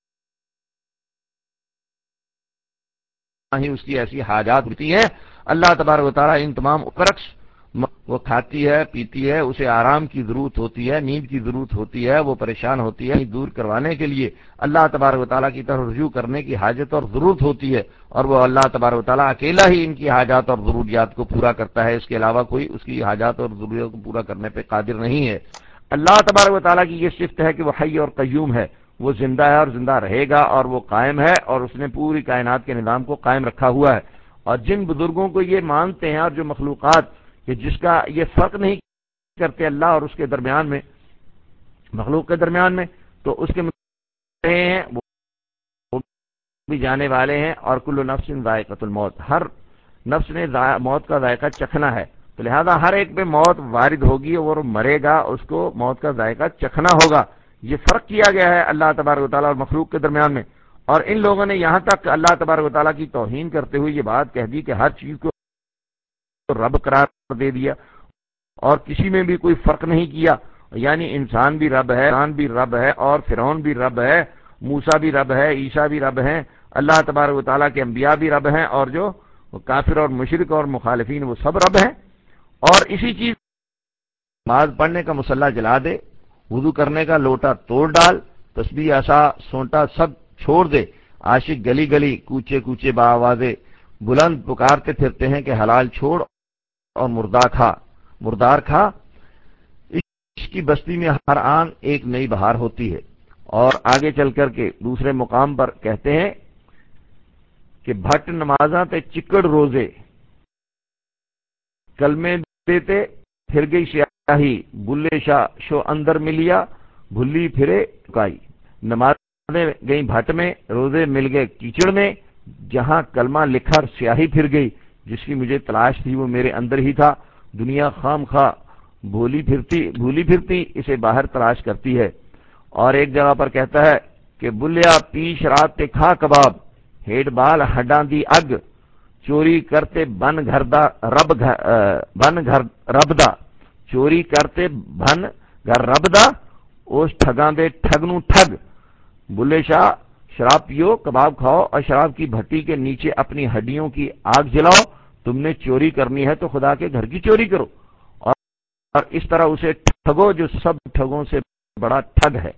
ہی اس کی ایسی حاجات ہوتی ہیں۔ اللہ تبارک و تعالیٰ ان تمام برعکس وہ کھاتی ہے پیتی ہے، اسے آرام کی ضرورت ہوتی ہے، نیند کی ضرورت ہوتی ہے، وہ پریشان ہوتی ہے، دور کروانے کے لیے اللہ تبارک و تعالیٰ کی طرف رجوع کرنے کی حاجت اور ضرورت ہوتی ہے، اور وہ اللہ تبارک و تعالیٰ اکیلا ہی ان کی حاجات اور ضروریات کو پورا کرتا ہے، اس کے علاوہ کوئی اس کی حاجات اور ضروریات کو پورا کرنے پہ قادر نہیں ہے۔ اللہ تبارک و تعالیٰ کی یہ صفت ہے کہ وہ حی اور قیوم ہے، وہ زندہ ہے اور زندہ رہے گا، اور وہ قائم ہے، اور اس نے پوری کائنات کے نظام کو قائم رکھا ہوا ہے۔ اور جن بزرگوں کو یہ مانتے ہیں اور جو مخلوقات کہ جس کا یہ فرق نہیں کرتے اللہ اور اس کے درمیان میں، مخلوق کے درمیان میں، تو اس کے ہیں وہ بھی جانے والے ہیں، اور کل نفس ذائقۃ الموت، ہر نفس نے موت کا ذائقہ چکھنا ہے، تو لہذا ہر ایک پہ موت وارد ہوگی اور مرے گا، اس کو موت کا ذائقہ چکھنا ہوگا۔ یہ فرق کیا گیا ہے اللہ تبارک و تعالیٰ اور مخلوق کے درمیان میں، اور ان لوگوں نے یہاں تک اللہ تبارک و تعالیٰ کی توہین کرتے ہوئے یہ بات کہہ دی کہ ہر چیز کو رب قرار دے دیا اور کسی میں بھی کوئی فرق نہیں کیا، یعنی انسان بھی رب ہے، انسان بھی رب ہے، اور فرعون بھی رب ہے، موسیٰ بھی رب ہے، عیسیٰ بھی رب ہیں، اللہ تبارک و تعالیٰ کے انبیاء بھی رب ہیں، اور جو کافر اور مشرک اور مخالفین وہ سب رب ہیں۔ اور اسی چیز نماز پڑھنے کا مصلی جلا دے، وضو کرنے کا لوٹا توڑ ڈال، تسبیح عصا سونٹا سب چھوڑ دے، عاشق گلی گلی کوچے کوچے بآوازے بلند پکارتے پھرتے ہیں کہ حلال چھوڑ اور مردار کھا، اس کی بستی میں ہر آن ایک نئی بہار ہوتی ہے۔ اور آگے چل کر کے دوسرے مقام پر کہتے ہیں کہ بھٹ نمازاں تے چکڑ روزے، کلمے دیتے پھر گئی سیاہی، بلے شاہ شو اندر ملیا، بھلی پھرے کائی، نمازیں گئیں بھٹ میں، روزے مل گئے کیچڑ میں، جہاں کلمہ لکھا سیاہی پھر گئی، جس کی مجھے تلاش تھی وہ میرے اندر ہی تھا، دنیا خام خواہ بھولی پھرتی اسے باہر تلاش کرتی ہے۔ اور ایک جگہ پر کہتا ہے کہ بلیا پیش رات تے کھا کباب، ہیڈ بال ہڈاں دی اگ، چوری کرتے بن گھر رب دا، چوری کرتے بن گھر رب دا، اس ٹھگاں دے ٹھگ نو ٹھگ، بلے شاہ شراب پیو کباب کھاؤ اور شراب کی بھٹی کے نیچے اپنی ہڈیوں کی آگ جلاؤ، تم نے چوری کرنی ہے تو خدا کے گھر کی چوری کرو، اور اس طرح اسے ٹھگو جو سب ٹھگوں سے بڑا ٹھگ ہے۔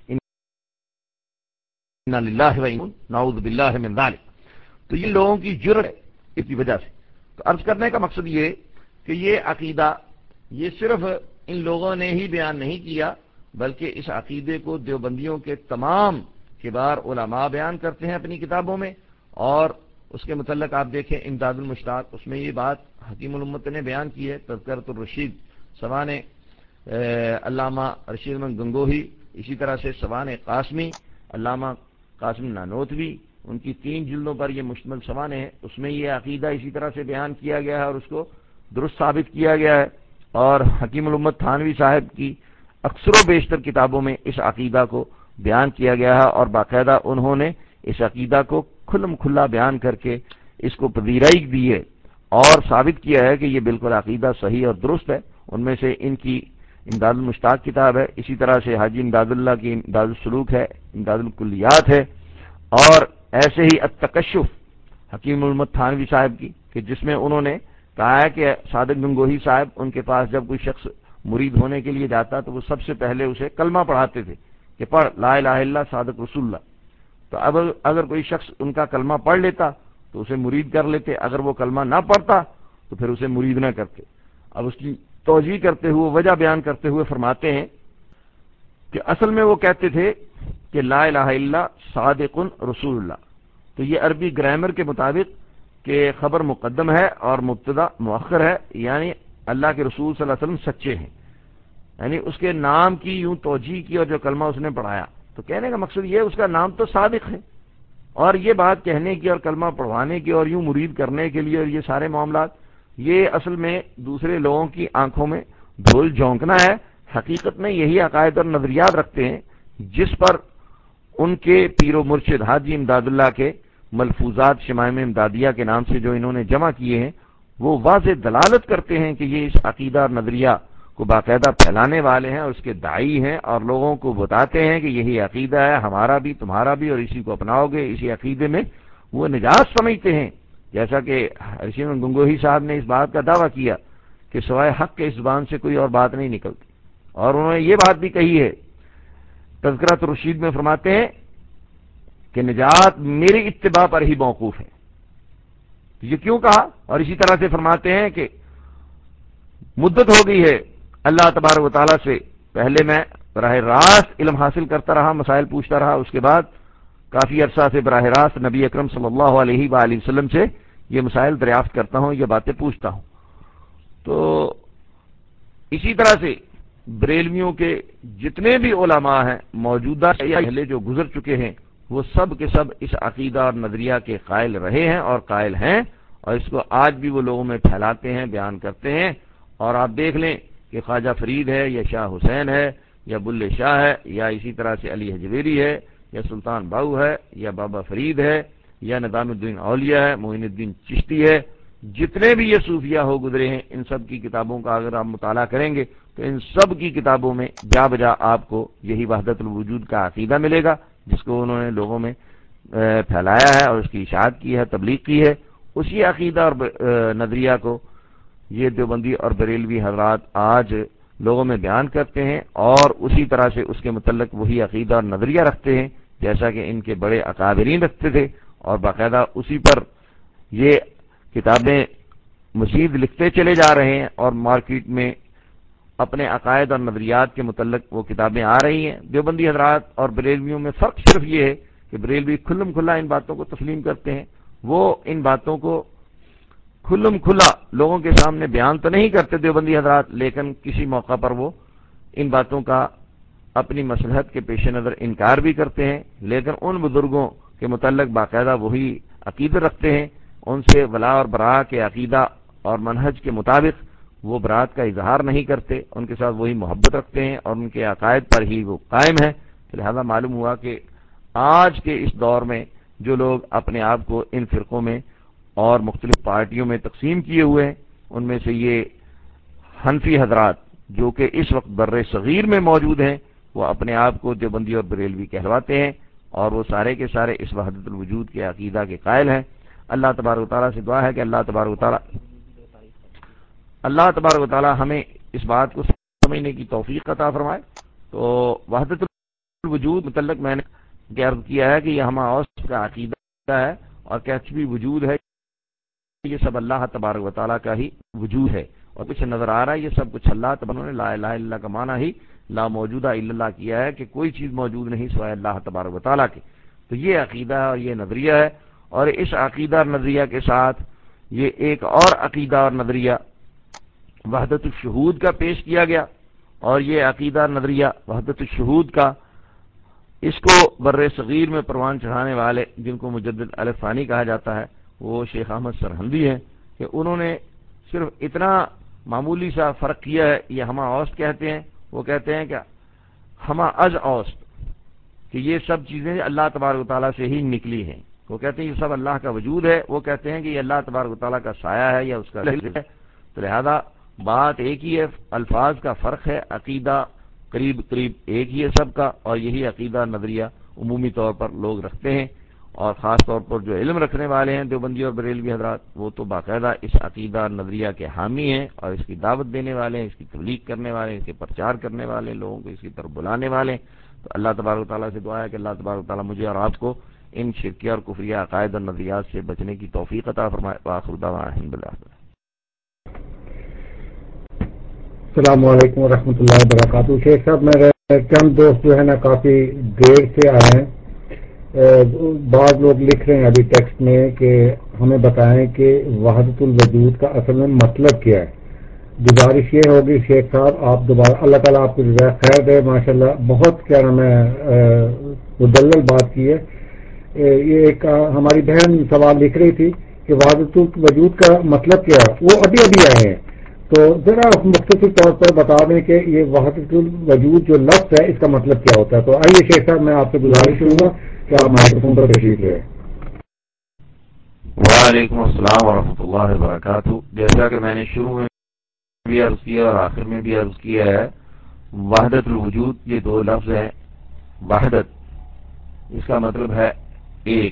انا للہ و انا نعوذ باللہ من ذلک۔ تو یہ لوگوں کی جرأت ہے اس کی وجہ سے۔ تو عرض کرنے کا مقصد یہ کہ یہ عقیدہ یہ صرف ان لوگوں نے ہی بیان نہیں کیا، بلکہ اس عقیدے کو دیوبندیوں کے تمام کبار علماء بیان کرتے ہیں اپنی کتابوں میں، اور اس کے متعلق آپ دیکھیں امداد المشتاق، اس میں یہ بات حکیم الامت نے بیان کی ہے، تذکرۃ الرشید سوان علامہ رشید احمد گنگوہی، اسی طرح سے سوان قاسمی علامہ قاسم نانوتوی، ان کی 3 جلدوں پر یہ مشتمل سوانے ہیں، اس میں یہ عقیدہ اسی طرح سے بیان کیا گیا ہے اور اس کو درست ثابت کیا گیا ہے۔ اور حکیم الامت تھانوی صاحب کی اکثر و بیشتر کتابوں میں اس عقیدہ کو بیان کیا گیا ہے، اور باقاعدہ انہوں نے اس عقیدہ کو کھلم کھلا بیان کر کے اس کو پذیرائی دی ہے اور ثابت کیا ہے کہ یہ بالکل عقیدہ صحیح اور درست ہے۔ ان میں سے ان کی امداد المشتاق کتاب ہے، اسی طرح سے حاجی امداد اللہ کی امداد السلوک ہے، امداد الکلیات ہے، اور ایسے ہی التکشف حکیم الامت تھانوی صاحب کی، کہ جس میں انہوں نے کہا ہے کہ صادق گنگوہی صاحب ان کے پاس جب کوئی شخص مرید ہونے کے لیے جاتا تو وہ سب سے پہلے اسے کلمہ پڑھاتے تھے کہ پڑھ لا الہ الا اللہ صادق رسول اللہ۔ تو اب اگر کوئی شخص ان کا کلمہ پڑھ لیتا تو اسے مرید کر لیتے، اگر وہ کلمہ نہ پڑھتا تو پھر اسے مرید نہ کرتے۔ اب اس کی توجیہ کرتے ہوئے، وجہ بیان کرتے ہوئے فرماتے ہیں کہ اصل میں وہ کہتے تھے کہ لا الہ الا اللہ صادق رسول اللہ، تو یہ عربی گرامر کے مطابق کہ خبر مقدم ہے اور مبتدا مؤخر ہے، یعنی اللہ کے رسول صلی اللہ علیہ وسلم سچے ہیں، یعنی اس کے نام کی یوں توجیہ کی اور جو کلمہ اس نے پڑھایا، تو کہنے کا مقصد یہ اس کا نام تو صادق ہے، اور یہ بات کہنے کی اور کلمہ پڑھوانے کی اور یوں مرید کرنے کے لیے اور یہ سارے معاملات، یہ اصل میں دوسرے لوگوں کی آنکھوں میں دھول جھونکنا ہے۔ حقیقت میں یہی عقائد اور نظریات رکھتے ہیں جس پر ان کے پیر و مرشد حاجی امداد اللہ کے ملفوظات شمائم امدادیہ کے نام سے جو انہوں نے جمع کیے ہیں، وہ واضح دلالت کرتے ہیں کہ یہ اس عقیدہ اور نظریہ کو باقاعدہ پھیلانے والے ہیں اور اس کے داعی ہیں، اور لوگوں کو بتاتے ہیں کہ یہی عقیدہ ہے ہمارا بھی تمہارا بھی، اور اسی کو اپناؤ گے، اسی عقیدے میں وہ نجات سمجھتے ہیں۔ جیسا کہ رشید گنگوہی صاحب نے اس بات کا دعویٰ کیا کہ سوائے حق کے اس زبان سے کوئی اور بات نہیں نکلتی، اور انہوں نے یہ بات بھی کہی ہے، تذکرۃ الرشید میں فرماتے ہیں کہ نجات میری اتباع پر ہی موقوف ہے۔ یہ کیوں کہا؟ اور اسی طرح سے فرماتے ہیں کہ مدت ہو گئی ہے اللہ تبارک و تعالیٰ سے، پہلے میں براہ راست علم حاصل کرتا رہا، مسائل پوچھتا رہا، اس کے بعد کافی عرصہ سے براہ راست نبی اکرم صلی اللہ علیہ وآلہ وسلم سے یہ مسائل دریافت کرتا ہوں، یہ باتیں پوچھتا ہوں۔ تو اسی طرح سے بریلویوں کے جتنے بھی علماء ہیں موجودہ یا پہلے جو گزر چکے ہیں، وہ سب کے سب اس عقیدہ اور نظریہ کے قائل رہے ہیں اور قائل ہیں، اور اس کو آج بھی وہ لوگوں میں پھیلاتے ہیں، بیان کرتے ہیں۔ اور آپ دیکھ لیں کہ خواجہ فرید ہے یا شاہ حسین ہے یا بلے شاہ ہے یا اسی طرح سے علی حجویری ہے یا سلطان باؤ ہے یا بابا فرید ہے یا نظام الدین اولیاء ہے، معین الدین چشتی ہے، جتنے بھی یہ صوفیہ ہو گزرے ہیں، ان سب کی کتابوں کا اگر آپ مطالعہ کریں گے تو ان سب کی کتابوں میں جا بجا آپ کو یہی وحدت الوجود کا عقیدہ ملے گا، جس کو انہوں نے لوگوں میں پھیلایا ہے اور اس کی اشاعت کی ہے، تبلیغ کی ہے۔ اسی عقیدہ اور نظریہ کو یہ دیوبندی اور بریلوی حضرات آج لوگوں میں بیان کرتے ہیں، اور اسی طرح سے اس کے متعلق وہی عقیدہ اور نظریہ رکھتے ہیں جیسا کہ ان کے بڑے اکابرین رکھتے تھے، اور باقاعدہ اسی پر یہ کتابیں مزید لکھتے چلے جا رہے ہیں، اور مارکیٹ میں اپنے عقائد اور نظریات کے متعلق وہ کتابیں آ رہی ہیں۔ دیوبندی حضرات اور بریلویوں میں فرق صرف یہ ہے کہ بریلوی کھلم کھلا ان باتوں کو تسلیم کرتے ہیں، وہ ان باتوں کو کھلم کھلا لوگوں کے سامنے بیان تو نہیں کرتے دیوبندی حضرات، لیکن کسی موقع پر وہ ان باتوں کا اپنی مصلحت کے پیش نظر انکار بھی کرتے ہیں، لیکن ان بزرگوں کے متعلق باقاعدہ وہی عقیدہ رکھتے ہیں، ان سے ولا اور براء کے عقیدہ اور منہج کے مطابق وہ برات کا اظہار نہیں کرتے، ان کے ساتھ وہی محبت رکھتے ہیں اور ان کے عقائد پر ہی وہ قائم ہے۔ لہذا معلوم ہوا کہ آج کے اس دور میں جو لوگ اپنے آپ کو ان فرقوں میں اور مختلف پارٹیوں میں تقسیم کیے ہوئے ہیں، ان میں سے یہ حنفی حضرات جو کہ اس وقت بر صغیر میں موجود ہیں، وہ اپنے آپ کو دیوبندی اور بریلوی کہلواتے ہیں، اور وہ سارے کے سارے اس وحدت الوجود کے عقیدہ کے قائل ہیں۔ اللہ تبارک و تعالیٰ سے دعا ہے کہ اللہ تبارک و تعالیٰ ہمیں اس بات کو سمجھنے کی توفیق عطا فرمائے۔ تو وحدت الوجود متعلق میں نے عرض کیا ہے کہ یہ ہمہ اوس کا عقیدہ ہے، اور کچھ بھی وجود ہے یہ سب اللہ تبارک و تعالیٰ کا ہی وجود ہے، اور کچھ نظر آ رہا ہے یہ سب کچھ اللہ تبارک نے لا الہ الا اللہ کا معنی ہی لا موجودہ الا اللہ کیا ہے کہ کوئی چیز موجود نہیں سوائے اللہ تبارک و تعالیٰ کے۔ تو یہ عقیدہ ہے اور یہ نظریہ ہے، اور اس عقیدہ اور نظریہ کے ساتھ یہ ایک اور عقیدہ اور نظریہ وحدت الشہود کا پیش کیا گیا، اور یہ عقیدہ نظریہ وحدت الشہود کا اس کو بر صغیر میں پروان چڑھانے والے جن کو مجدد الفانی کہا جاتا ہے وہ شیخ احمد سرہندی ہیں، کہ انہوں نے صرف اتنا معمولی سا فرق کیا ہے، یہ ہمہ اوسط کہتے ہیں، وہ کہتے ہیں کہ ہمہ از اوسط، کہ یہ سب چیزیں اللہ تبارک و تعالیٰ سے ہی نکلی ہیں، وہ کہتے ہیں یہ سب اللہ کا وجود ہے، وہ کہتے ہیں کہ یہ اللہ تبارک و تعالیٰ کا سایہ ہے یا اس کا ہے۔ تو لہذا بات ایک ہی ہے، الفاظ کا فرق ہے، عقیدہ قریب قریب ایک ہی ہے سب کا، اور یہی عقیدہ نظریہ عمومی طور پر لوگ رکھتے ہیں، اور خاص طور پر جو علم رکھنے والے ہیں دیوبندی اور بریلوی حضرات، وہ تو باقاعدہ اس عقیدہ نظریہ کے حامی ہیں اور اس کی دعوت دینے والے ہیں، اس کی تبلیغ کرنے والے ہیں، اس کے پرچار کرنے والے ہیں، لوگوں کو اس کی طرف بلانے والے ہیں۔ تو اللہ تبارک و تعالیٰ سے دعا ہے کہ اللہ تبارک و تعالیٰ مجھے اور آپ کو ان شرکیہ اور کفریہ عقائد اور نظریات سے بچنے کی توفیق عطا فرمائے۔ وآخر دعوانا الحمدللہ۔ السلام علیکم ورحمۃ اللہ وبرکاتہ۔ شیخ صاحب میرے چند دوست جو ہے نا کافی دیر سے آئے ہیں، بعض لوگ لکھ رہے ہیں ابھی ٹیکسٹ میں کہ ہمیں بتائیں کہ وحدت الوجود کا اصل میں مطلب کیا ہے۔ گزارش یہ ہوگی شیخ صاحب آپ دوبارہ اللہ تعالیٰ آپ کو جزائے خیر دے ماشاءاللہ بہت کیا نام ہے مدلل بات کی ہے. یہ ایک ہماری بہن سوال لکھ رہی تھی کہ وحدت الوجود کا مطلب کیا ہے, وہ ابھی آئے ہیں تو ذرا مختصر طور پر بتا دیں کہ یہ وحدت الوجود جو لفظ ہے اس کا مطلب کیا ہوتا ہے. تو آئیے شیخ صاحب میں آپ سے گزارش کروں گا کہ آپ مائکرو فون پر تشریف لے. وعلیکم السلام ورحمۃ اللہ وبرکاتہ. جیسا کہ میں نے شروع میں بھی عرض کیا اور آخر میں بھی عرض کیا ہے, وحدت الوجود یہ دو لفظ ہیں. وحدت اس کا مطلب ہے ایک,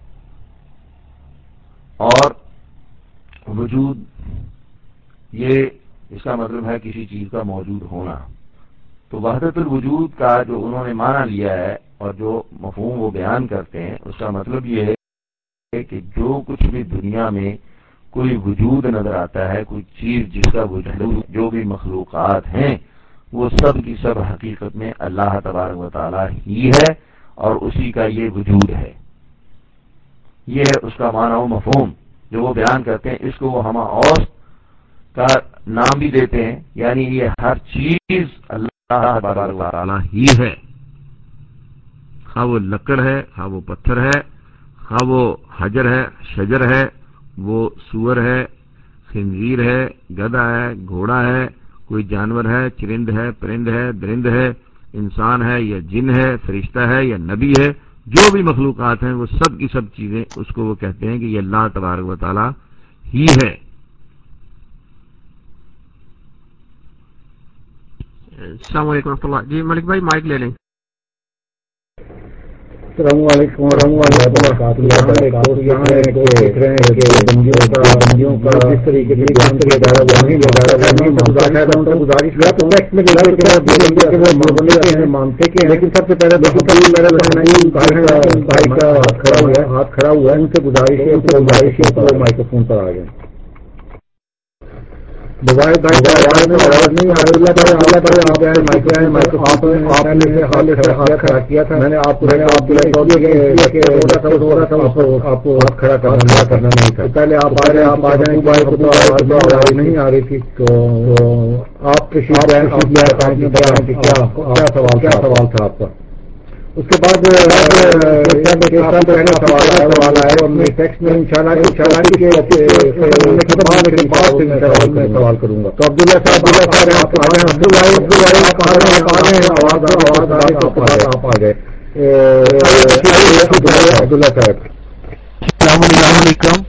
اور وجود یہ اس کا مطلب ہے کسی چیز کا موجود ہونا. تو وحدت الوجود کا جو انہوں نے معنی لیا ہے اور جو مفہوم وہ بیان کرتے ہیں اس کا مطلب یہ ہے کہ جو کچھ بھی دنیا میں کوئی وجود نظر آتا ہے, کوئی چیز جس کا وجود, جو بھی مخلوقات ہیں وہ سب کی سب حقیقت میں اللہ تبارک و تعالی ہی ہے اور اسی کا یہ وجود ہے. یہ ہے اس کا معنی و مفہوم جو وہ بیان کرتے ہیں. اس کو وہ ہما اوسط کا نام بھی دیتے ہیں, یعنی یہ ہر چیز اللہ تبارک و تعالی ہی ہے, خواہ وہ لکڑ ہے, خواہ وہ پتھر ہے, خواہ وہ حجر ہے, شجر ہے, وہ سور ہے, خنزیر ہے, گدھا ہے, گھوڑا ہے, کوئی جانور ہے, چرند ہے, پرند ہے, درند ہے, انسان ہے یا جن ہے, فرشتہ ہے یا نبی ہے, جو بھی مخلوقات ہیں وہ سب کی سب چیزیں اس کو وہ کہتے ہیں کہ یہ اللہ تبارک و تعالی ہی ہے. السلام علیکم ورحمۃ اللہ. جی ملک بھائی مائک لے لیں. السلام علیکم ورحمۃ اللہ وبرکاتہ. بندیوں کا جس طریقے سے بیان کیا جا رہا ہے گزارش کیا تو مانتے کہ لیکن سب سے پہلے بھائی کا ہاتھ کھڑا ہوا ہے, ان سے گزارش ہے تو مائکرو فون پر آ گئے. بغیر آواز نہیں کھڑا کیا تھا میں نے آپ کو کھڑا کرنا نہیں تھا. پہلے آپ آ جائیں آواز نہیں آ رہی تھی تو آپ کیا سوال تھا آپ کا. اس کے بعد پہلا سوال آیا اور میں ٹیکسٹ میں سوال کروں گا. تو عبداللہ صاحب آپ آ گئے. عبداللہ صاحب السلام علیکم.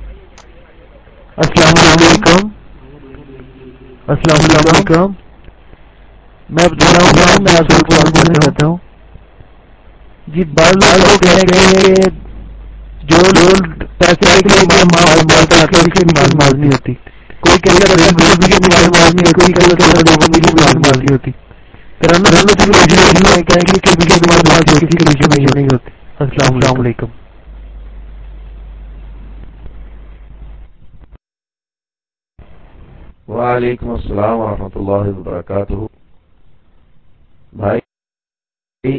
السلام علیکم. میں آپ سے پوچھنا چاہتا ہوں جی, بعض لوگ کہتے ہیں کہ جو پیسے کے لیے نماز نہیں ہوتی, کوئی کہتا ہے نماز نہیں ہوتی, کوئی کہتا ہے نماز نہیں ہوتی. السلام علیکم. وعلیکم السلام ورحمۃ اللہ وبرکاتہ. بھائی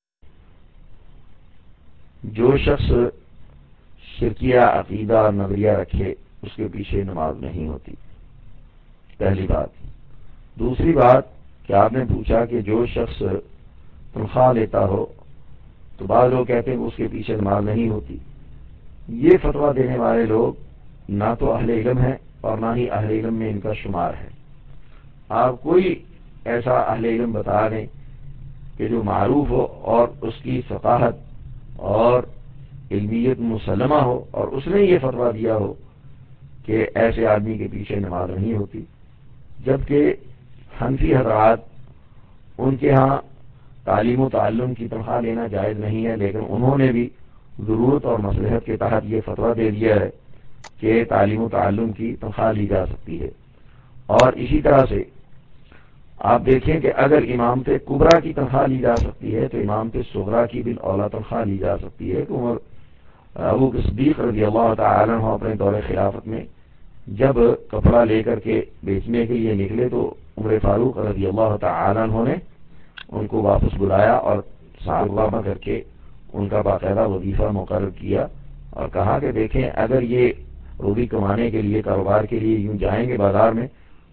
جو شخص شرکیہ عقیدہ اور نظریہ رکھے اس کے پیچھے نماز نہیں ہوتی, پہلی بات. دوسری بات کہ آپ نے پوچھا کہ جو شخص تنخواہ لیتا ہو تو بعض لوگ کہتے ہیں کہ اس کے پیچھے نماز نہیں ہوتی. یہ فتویٰ دینے والے لوگ نہ تو اہل علم ہیں اور نہ ہی اہل علم میں ان کا شمار ہے. آپ کوئی ایسا اہل علم بتا دیں کہ جو معروف ہو اور اس کی ثقافت اور علمیت مسلمہ ہو اور اس نے یہ فتویٰ دیا ہو کہ ایسے آدمی کے پیچھے نماز نہیں ہوتی. جبکہ حنفی حضرات ان کے ہاں تعلیم و تعلم کی تنخواہ لینا جائز نہیں ہے, لیکن انہوں نے بھی ضرورت اور مصلحت کے تحت یہ فتویٰ دے دیا ہے کہ تعلیم و تعلم کی تنخواہ لی جا سکتی ہے. اور اسی طرح سے آپ دیکھیں کہ اگر امامت کبریٰ کی تنخواہ لی جا سکتی ہے تو امامت صغریٰ کی بالاولیٰ تنخواہ لی جا سکتی ہے. کہ عمر ابو صدیق رضی اللہ تعالی عنہ اپنے دور خلافت میں جب کپڑا لے کر کے بیچنے کے لیے نکلے تو عمر فاروق رضی اللہ تعالی عنہ نے ان کو واپس بلایا اور صحابہ کر کے ان کا باقاعدہ وظیفہ مقرر کیا اور کہا کہ دیکھیں اگر یہ روزی کمانے کے لیے کاروبار کے لیے یوں جائیں گے بازار میں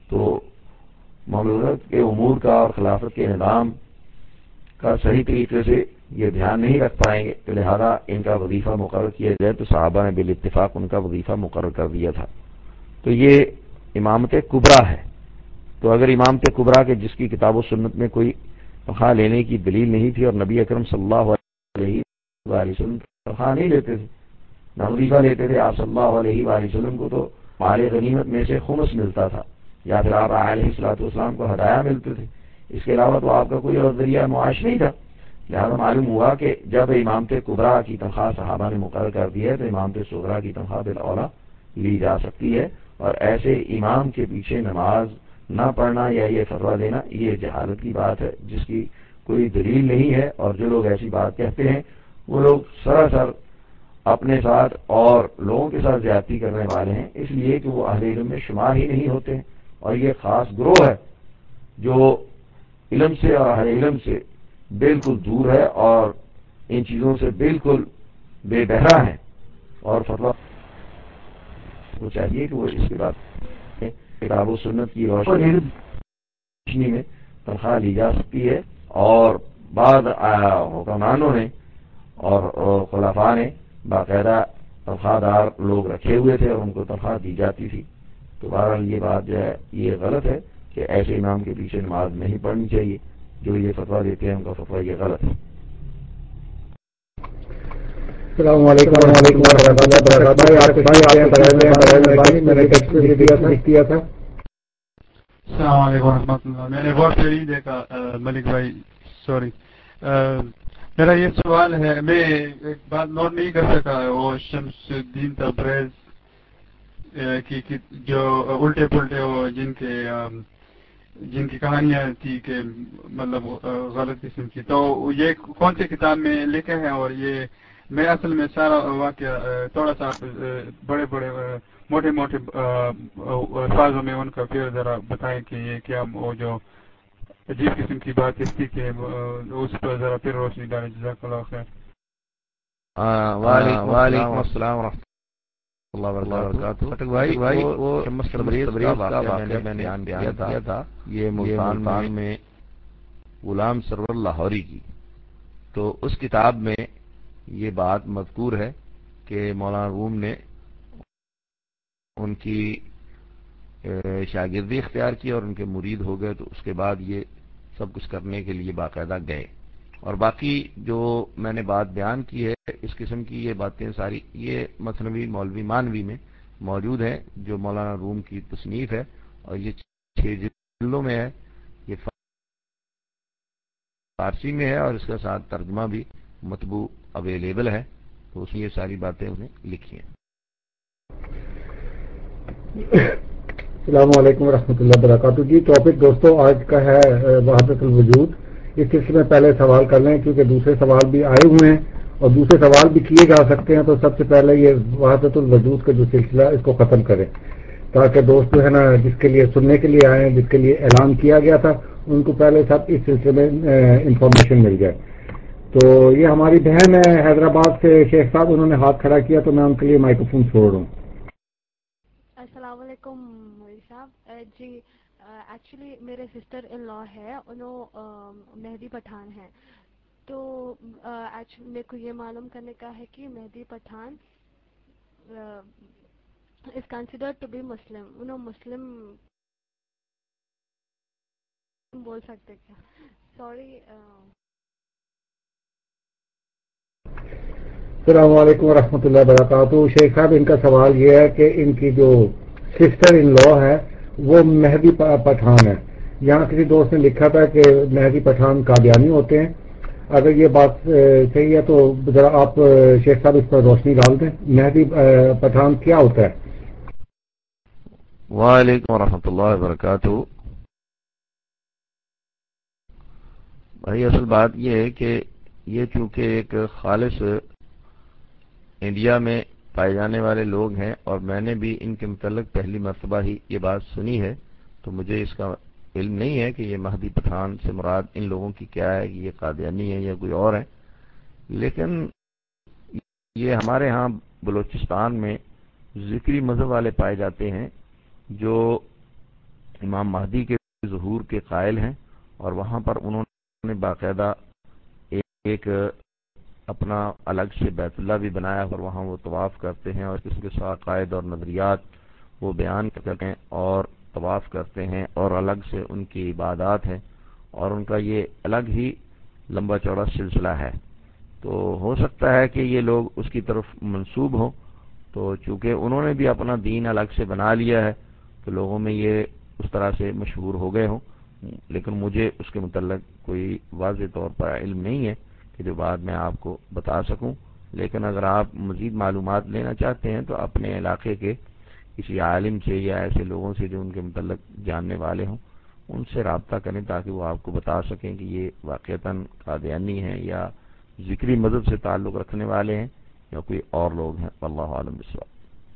تو مملکت کے امور کا اور خلافت کے نظام کا صحیح طریقے سے یہ دھیان نہیں رکھ پائیں گے، تو لہذا ان کا وظیفہ مقرر کیا جائے تو صحابہ نے بالاتفاق ان کا وظیفہ مقرر کر دیا تھا. تو یہ امامت کبریٰ ہے. تو اگر امامت کبریٰ کے جس کی کتاب و سنت میں کوئی تنخواہ لینے کی دلیل نہیں تھی، اور نبی اکرم صلی اللہ علیہ وآلہ وسلم تنخواہ نہیں لیتے تھے، نہ وظیفہ لیتے تھے، آپ صلی اللہ علیہ وآلہ وسلم کو تو مال غنیمت میں سے خمس ملتا تھا، یا پھر آپ علیہ الصلوۃ والسلام کو ہدایہ ملتے تھے. اس کے علاوہ تو آپ کا کوئی اور ذریعہ معاش نہیں تھا. لہٰذا معلوم ہوا کہ جب امامت کبریٰ کی تنخواہ صحابہ نے مقرر کر دی ہے تو امامت صغریٰ کی تنخواہ بالاولیٰ لی جا سکتی ہے. اور ایسے امام کے پیچھے نماز نہ پڑھنا یا یہ فتویٰ دینا یہ جہالت کی بات ہے جس کی کوئی دلیل نہیں ہے. اور جو لوگ ایسی بات کہتے ہیں وہ لوگ سراسر اپنے ساتھ اور لوگوں کے ساتھ زیادتی کرنے والے ہیں، اس لیے کہ وہ اہل علم میں شمار ہی نہیں ہوتے ہیں. اور یہ خاص گروہ ہے جو علم سے اور اہل علم سے بالکل دور ہے اور ان چیزوں سے بالکل بے بہرا ہے. اور فتویٰ وہ چاہیے کہ وہ اس کے بعد کتاب و سنت کی روشنی میں تنخواہ لی جا سکتی ہے. اور بعض حکمرانوں نے اور خلفاء نے باقاعدہ تنخواہ دار لوگ رکھے ہوئے تھے اور ان کو تنخواہ دی جاتی تھی. تو بہرحال یہ بات جو ہے یہ غلط ہے کہ ایسے امام کے پیچھے نماز نہیں پڑھنی چاہیے. جو یہ فتویٰ دیتے ہیں ان کا فتویٰ یہ غلط ہے. السلام علیکم ورحمۃ اللہ وبرکاتہ. السلام علیکم ورحمۃ اللہ. میں نے بہت پہلے دیکھا ملک بھائی، سوری. میرا یہ سوال ہے، میں ایک بات نوٹ نہیں کر سکا، وہ شمس الدین تبریز کی جو الٹے پلٹے وہ جن کی کہانیاں تھی کہ مطلب غلط قسم کی، تو یہ کون سی کتاب میں لکھے ہیں؟ اور یہ میں اصل میں سارا واقعہ تھوڑا سا بڑے بڑے موٹے موٹے الفاظوں میں ان کا پھر ذرا بتائیں کہ یہ کیا وہ جو عجیب قسم کی بات اس کی کہ اس پر ذرا پھر روشنی ڈالیں. جزاک اللہ خیر. وعلیکم السلام ورحمۃ اللہ وبرکاتہ. بھائی وہ شمس تبریز کا واقعہ میں نے بیان کیا تھا، یہ ملتان میں غلام سرور لاہوری کی. تو اس کتاب میں یہ بات مذکور ہے کہ مولانا روم نے ان کی شاگردی اختیار کی اور ان کے مرید ہو گئے، تو اس کے بعد یہ سب کچھ کرنے کے لیے باقاعدہ گئے. اور باقی جو میں نے بات بیان کی ہے اس قسم کی یہ باتیں ساری یہ مثنوی مولوی مانوی میں موجود ہیں جو مولانا روم کی تصنیف ہے، اور یہ 6 جلدوں میں ہے. یہ فارسی میں ہے اور اس کے ساتھ ترجمہ بھی مطبوع اویلیبل ہے. تو اس میں یہ ساری باتیں انہیں لکھی ہیں. السلام علیکم ورحمۃ اللہ وبرکاتہ. جی ٹاپک دوستوں آج کا ہے وحدت الوجود. اس سلسلے میں پہلے سوال کر لیں کیونکہ دوسرے سوال بھی آئے ہوئے ہیں اور دوسرے سوال بھی کیے جا سکتے ہیں. تو سب سے پہلے یہ وحدت الوجود کا جو سلسلہ اس کو ختم کریں تاکہ دوست جو ہے نا جس کے لیے سننے کے لیے آئے ہیں، جس کے لیے اعلان کیا گیا تھا، ان کو پہلے سب اس سلسلے میں انفارمیشن مل جائے. تو یہ ہماری بہن ہے حیدرآباد سے شیخ صاحب، انہوں نے ہاتھ کھڑا کیا تو میں ان کے لیے مائکروفون چھوڑ رہا ہوں. السلام علیکم مولوی صاحب. جی ایکچولی میرے سسٹر ان لا ہے، انہوں مہدی پٹھان ہیں. تو ایکچولی میرے کو یہ معلوم کرنے کا ہے کہ مہدی Pathan is considered to be Muslim. انہوں مسلم بول سکتے کیا؟ سوری. السلام علیکم ورحمۃ اللہ وبرکاتہ. شیخ صاحب ان کا سوال یہ ہے کہ ان کی جو سسٹر ان لا ہے وہ مہدی پٹھان ہے. یہاں کسی دوست نے لکھا تھا کہ مہدی پٹھان قادیانی ہوتے ہیں. اگر یہ بات صحیح ہے تو ذرا آپ شیخ صاحب اس پر روشنی ڈال دیں. مہدی پٹھان کیا ہوتا ہے؟ وعلیکم ورحمۃ اللہ وبرکاتہ. بھائی اصل بات یہ ہے کہ یہ چونکہ ایک خالص انڈیا میں پائے جانے والے لوگ ہیں اور میں نے بھی ان کے متعلق پہلی مرتبہ ہی یہ بات سنی ہے، تو مجھے اس کا علم نہیں ہے کہ یہ مہدی پٹھان سے مراد ان لوگوں کی کیا ہے، کہ یہ قادیانی ہے یا کوئی اور ہے. لیکن یہ ہمارے ہاں بلوچستان میں ذکری مذہب والے پائے جاتے ہیں جو امام مہدی کے ظہور کے قائل ہیں، اور وہاں پر انہوں نے باقاعدہ ایک اپنا الگ سے بیت اللہ بھی بنایا، اور وہاں وہ طواف کرتے ہیں اور اس کے ساتھ عقائد اور نظریات وہ بیان کرتے ہیں اور طواف کرتے ہیں، اور الگ سے ان کی عبادات ہیں، اور ان کا یہ الگ ہی لمبا چوڑا سلسلہ ہے۔ تو ہو سکتا ہے کہ یہ لوگ اس کی طرف منسوب ہوں، تو چونکہ انہوں نے بھی اپنا دین الگ سے بنا لیا ہے تو لوگوں میں یہ اس طرح سے مشہور ہو گئے ہوں، لیکن مجھے اس کے متعلق کوئی واضح طور پر علم نہیں ہے کہ جو بات میں آپ کو بتا سکوں۔ لیکن اگر آپ مزید معلومات لینا چاہتے ہیں تو اپنے علاقے کے کسی عالم سے یا ایسے لوگوں سے جو ان کے متعلق جاننے والے ہوں ان سے رابطہ کریں، تاکہ وہ آپ کو بتا سکیں کہ یہ واقعتاً قادیانی ہیں یا ذکری مذہب سے تعلق رکھنے والے ہیں یا کوئی اور لوگ ہیں۔ واللہ عالم بالصواب۔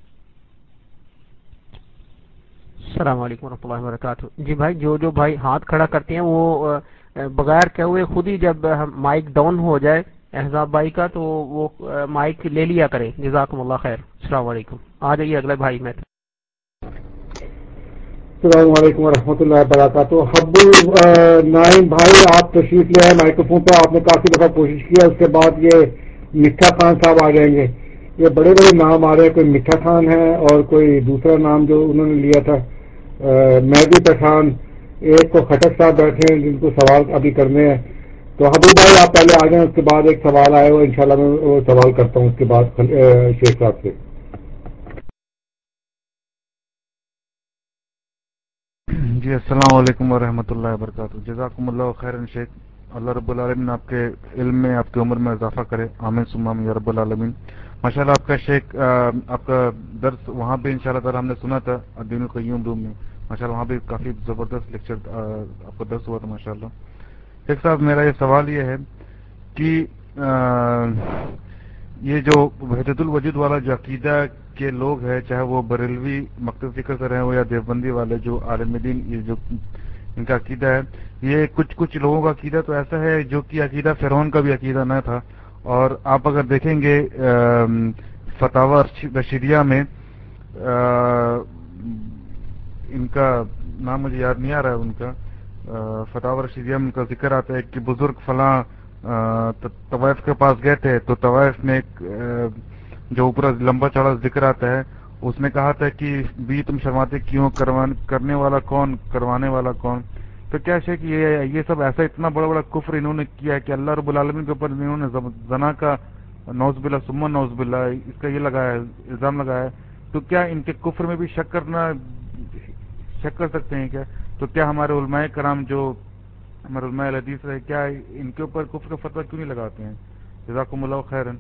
السلام علیکم ورحمۃ اللہ وبرکاتہ۔ جی بھائی، جو بھائی ہاتھ کھڑا کرتے ہیں وہ بغیر کہ ہوئے خود ہی جب مائک ڈاؤن ہو جائے احزاب بھائی کا تو وہ مائک لے لیا کریں۔ جزاکم اللہ خیر۔ السلام علیکم۔ آ جائیے اگلے بھائی میں۔ السلام علیکم ورحمۃ اللہ وبرکاتہ۔ حبو نائم بھائی، آپ تشریف لے آئے مائکروفون پہ، آپ نے کافی دفعہ کوشش کی ہے، اس کے بعد یہ میٹھا خان صاحب آ جائیں گے۔ یہ بڑے بڑے نام آ رہے ہیں، کوئی میٹھا خان ہے اور کوئی دوسرا نام جو انہوں نے لیا تھا مہدی پٹھان، ایک کو خٹک صاحب بیٹھے ہیں جن کو سوال ابھی کرنے ہیں۔ تو حبو بھائی آپ پہلے آ جائیں، اس کے بعد ایک سوال آئے وہ انشاءاللہ میں وہ سوال کرتا ہوں اس کے بعد شیخ صاحب سے۔ جی السلام علیکم ورحمۃ اللہ وبرکاتہ۔ جزاکم اللہ خیر شیخ، اللہ رب العالمین آپ کے علم میں آپ کی عمر میں اضافہ کرے، آمین ثم آمین یا رب العالمین۔ ماشاءاللہ آپ کا شیخ آپ کا درس وہاں پہ انشاءاللہ تعالی ہم نے سنا تھا الدین القیم روم میں، ماشاءاللہ وہاں پہ کافی زبردست لیکچر آپ کا درس ہوا تھا ماشاءاللہ۔ شیخ صاحب میرا یہ سوال یہ ہے کہ یہ جو وحدت الوجود والا جو عقیدہ کے لوگ ہیں، چاہے وہ بریلوی مکتب فکر سے رہے ہو یا دیوبندی والے جو عالم دین، یہ جو ان کا عقیدہ ہے، یہ کچھ لوگوں کا عقیدہ تو ایسا ہے جو کہ عقیدہ فرعون کا بھی عقیدہ نہ تھا۔ اور آپ اگر دیکھیں گے فتاوی رشیدیہ میں ان کا نام مجھے یاد نہیں آ رہا ہے، ان کا فتاوی رشیدیہ میں ان کا ذکر آتا ہے کہ بزرگ فلاں طوائف کے پاس گئے تھے، تو طوائف میں ایک جو اوپر لمبا چوڑا ذکر آتا ہے، اس نے کہا تھا کہ بھی تم شرماتے کیوں، کرنے والا کون، کروانے والا کون؟ تو کیا کہ یہ سب ایسا اتنا بڑا بڑا کفر انہوں نے کیا ہے کہ اللہ رب العالمین کے اوپر انہوں نے زنا کا نعوذ باللہ ثم نعوذ باللہ اس کا یہ لگایا ہے، الزام لگایا ہے۔ تو کیا ان کے کفر میں بھی شک کر سکتے ہیں کیا؟ تو کیا ہمارے علماء کرام جو ہمارے علماء الحدیث رہے، کیا ان کے اوپر کفر کا فتویٰ کیوں نہیں لگاتے ہیں؟ جزاکم اللہ خیرن۔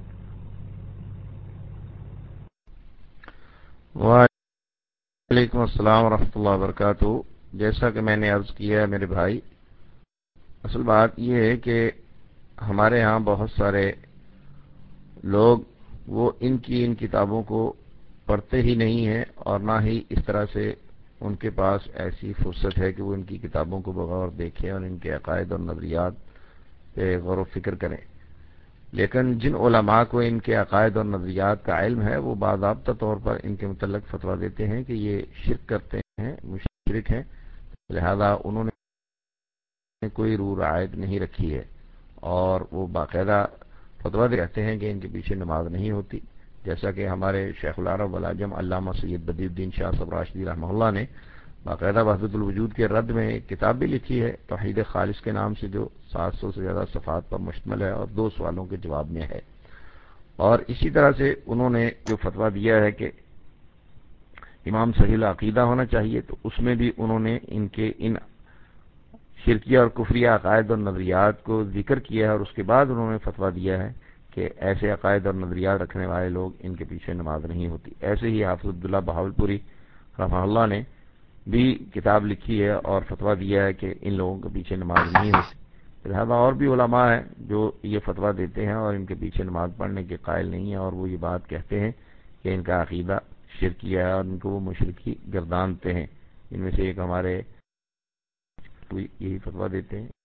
وعلیکم السلام ورحمۃ اللہ وبرکاتہ۔ جیسا کہ میں نے عرض کیا ہے میرے بھائی، اصل بات یہ ہے کہ ہمارے ہاں بہت سارے لوگ وہ ان کتابوں کو پڑھتے ہی نہیں ہیں، اور نہ ہی اس طرح سے ان کے پاس ایسی فرصت ہے کہ وہ ان کی کتابوں کو بغور دیکھیں اور ان کے عقائد اور نظریات پہ غور و فکر کریں۔ لیکن جن علماء کو ان کے عقائد اور نظریات کا علم ہے وہ باضابطہ طور پر ان کے متعلق فتویٰ دیتے ہیں کہ یہ شرک کرتے ہیں، مشرک ہیں، لہذا انہوں نے کوئی روح رعایت نہیں رکھی ہے، اور وہ باقاعدہ فتویٰ دیتے ہیں کہ ان کے پیچھے نماز نہیں ہوتی، جیسا کہ ہمارے شیخ العرب والعجم علامہ سید بدیع الدین شاہ صاحب راشدی رحمہ اللہ نے باقاعدہ وحدت الوجود کے رد میں ایک کتاب بھی لکھی ہے توحید خالص کے نام سے، جو 700 سے زیادہ صفحات پر مشتمل ہے اور 2 سوالوں کے جواب میں ہے۔ اور اسی طرح سے انہوں نے جو فتویٰ دیا ہے کہ امام صحیح العقیدہ ہونا چاہیے، تو اس میں بھی انہوں نے ان شرکیہ اور کفریہ عقائد اور نظریات کو ذکر کیا ہے، اور اس کے بعد انہوں نے فتویٰ دیا ہے کہ ایسے عقائد اور نظریات رکھنے والے لوگ ان کے پیچھے نماز نہیں ہوتی۔ ایسے ہی حافظ عبداللہ بہاولپوری رحمہ اللہ نے بھی کتاب لکھی ہے اور فتویٰ دیا ہے کہ ان لوگوں کے پیچھے نماز نہیں ہوتی۔ لہذا اور بھی علماء ہیں جو یہ فتویٰ دیتے ہیں اور ان کے پیچھے نماز پڑھنے کے قائل نہیں ہیں، اور وہ یہ بات کہتے ہیں کہ ان کا عقیدہ شرکیہ ہے اور ان کو وہ مشرکی گردانتے ہیں۔ ان میں سے ایک ہمارے یہی فتویٰ دیتے ہیں۔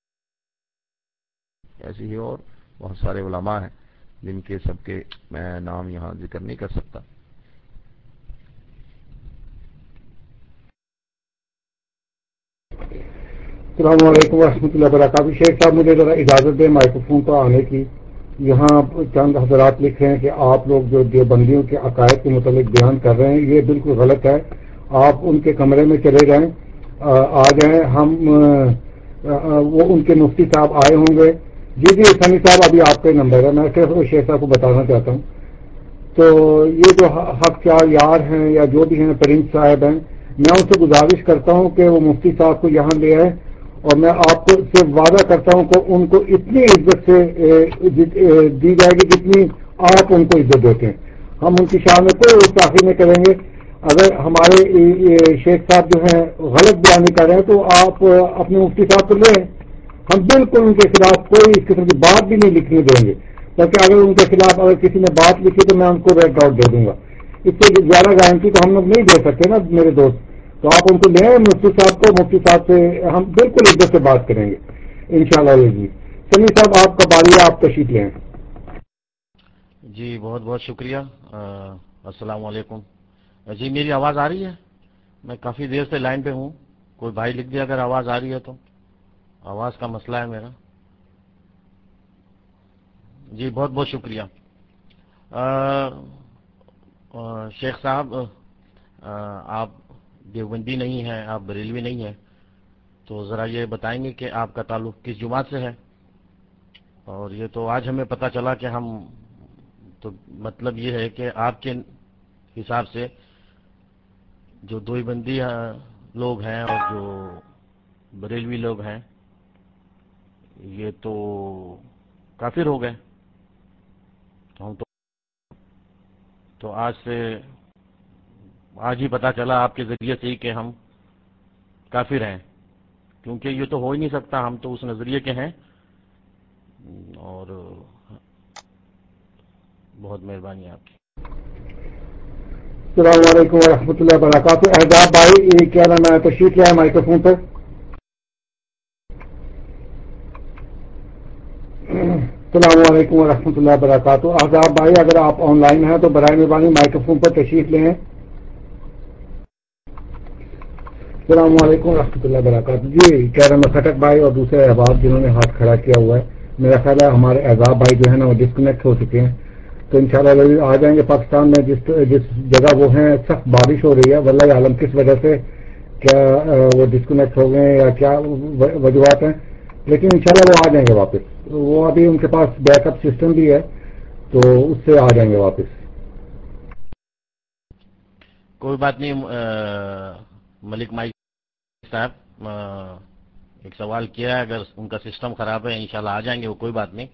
ایسے ہی اور بہت سارے علماء ہیں جن کے سب کے میں نام یہاں ذکر نہیں کر سکتا۔ السلام علیکم ورحمۃ اللہ وبرکاتہ. شیخ صاحب مجھے ذرا اجازت دیں مائکروفون پر آنے کی. یہاں چند حضرات لکھ رہے ہیں کہ آپ لوگ جو دیوبندیوں کے عقائد کے متعلق بیان کر رہے ہیں یہ بالکل غلط ہے. آپ ان کے کمرے میں چلے جائیں, آ جائیں. ہم وہ ان کے مفتی صاحب آئے ہوں گے. جی سنی صاحب ابھی آپ کا نمبر ہے. میں صرف شیخ صاحب کو بتانا چاہتا ہوں. تو یہ جو حق چار یار ہیں یا جو بھی ہیں پرنس صاحب ہیں, میں ان سے گزارش کرتا ہوں کہ وہ مفتی صاحب کو یہاں لے آئیں, اور میں آپ کو سے وعدہ کرتا ہوں کہ ان کو اتنی عزت سے دی جائے گی جتنی آپ ان کو عزت دیتے ہیں. ہم ان کی شان میں کوئی گستاخی نہیں کریں گے. اگر ہمارے شیخ صاحب جو ہیں غلط بیانی کر رہے ہیں تو آپ اپنے مفتی صاحب کو لیں. ہم بالکل ان کے خلاف کوئی اس قسم کی بات بھی نہیں لکھنے دیں گے, کیونکہ اگر ان کے خلاف اگر کسی نے بات لکھی تو میں ان کو ریڈ آؤٹ دے دوں گا. اس سے زیادہ گارنٹی تو ہم لوگ نہیں دے سکتے نا میرے دوست. تو آپ ان کو لیں مفتی صاحب کو. مفتی صاحب سے ہم بالکل عزت سے بات کریں گے انشاءاللہ. جی سمی صاحب آپ کا باری, آپ تشریف لیں. جی بہت بہت شکریہ. السلام علیکم. جی میری آواز آ رہی ہے؟ میں کافی دیر سے لائن پہ ہوں. کوئی بھائی لکھ دیا اگر آواز آ رہی ہے تو. آواز کا مسئلہ ہے میرا. جی بہت بہت شکریہ. شیخ صاحب آپ دیوبندی نہیں ہیں, آپ بریلوی نہیں ہیں, تو ذرا یہ بتائیں گے کہ آپ کا تعلق کس جماعت سے ہے؟ اور یہ تو آج ہمیں پتہ چلا کہ ہم تو مطلب یہ ہے کہ آپ کے حساب سے جو دیوبندی لوگ ہیں اور جو بریلوی لوگ ہیں یہ تو کافر ہو گئے. ہم تو آج ہی پتہ چلا آپ کے ذریعے سے ہی کہ ہم کافر ہیں, کیونکہ یہ تو ہو ہی نہیں سکتا. ہم تو اس نظریے کے ہیں. اور بہت مہربانی آپ کی. السلام علیکم ورحمۃ اللہ وبرکاتہ. احزاب بھائی کیا نام ہے, تشریف لائے مائکروفون پر. السلام علیکم ورحمۃ اللہ وبرکاتہ. احزاب بھائی اگر آپ آن لائن ہیں تو برائے مہربانی مائکروفون پر تشریف لیں. السلام علیکم ورحمۃ اللہ وبرکاتہ. جی کہہ رہا میں خٹک بھائی اور دوسرے احباب جنہوں نے ہاتھ کھڑا کیا ہوا ہے. میرا خیال ہے ہمارے احزاب بھائی جو ہے نا وہ ڈسکنیکٹ ہو چکے ہیں, تو انشاءاللہ آ جائیں گے. پاکستان میں جس جگہ وہ ہیں سخت بارش ہو رہی ہے, واللہ عالم کس وجہ سے, کیا وہ ڈسکنیکٹ ہو گئے ہیں یا کیا وجوہات ہیں, لیکن انشاءاللہ وہ آ جائیں گے واپس. وہ ابھی ان کے پاس بیک اپ سسٹم بھی ہے تو اس سے آ جائیں گے واپس. کوئی بات نہیں. ملک مائی صاحب ایک سوال کیا ہے, اگر ان کا سسٹم خراب ہے انشاءاللہ آ جائیں گے وہ, کوئی بات نہیں.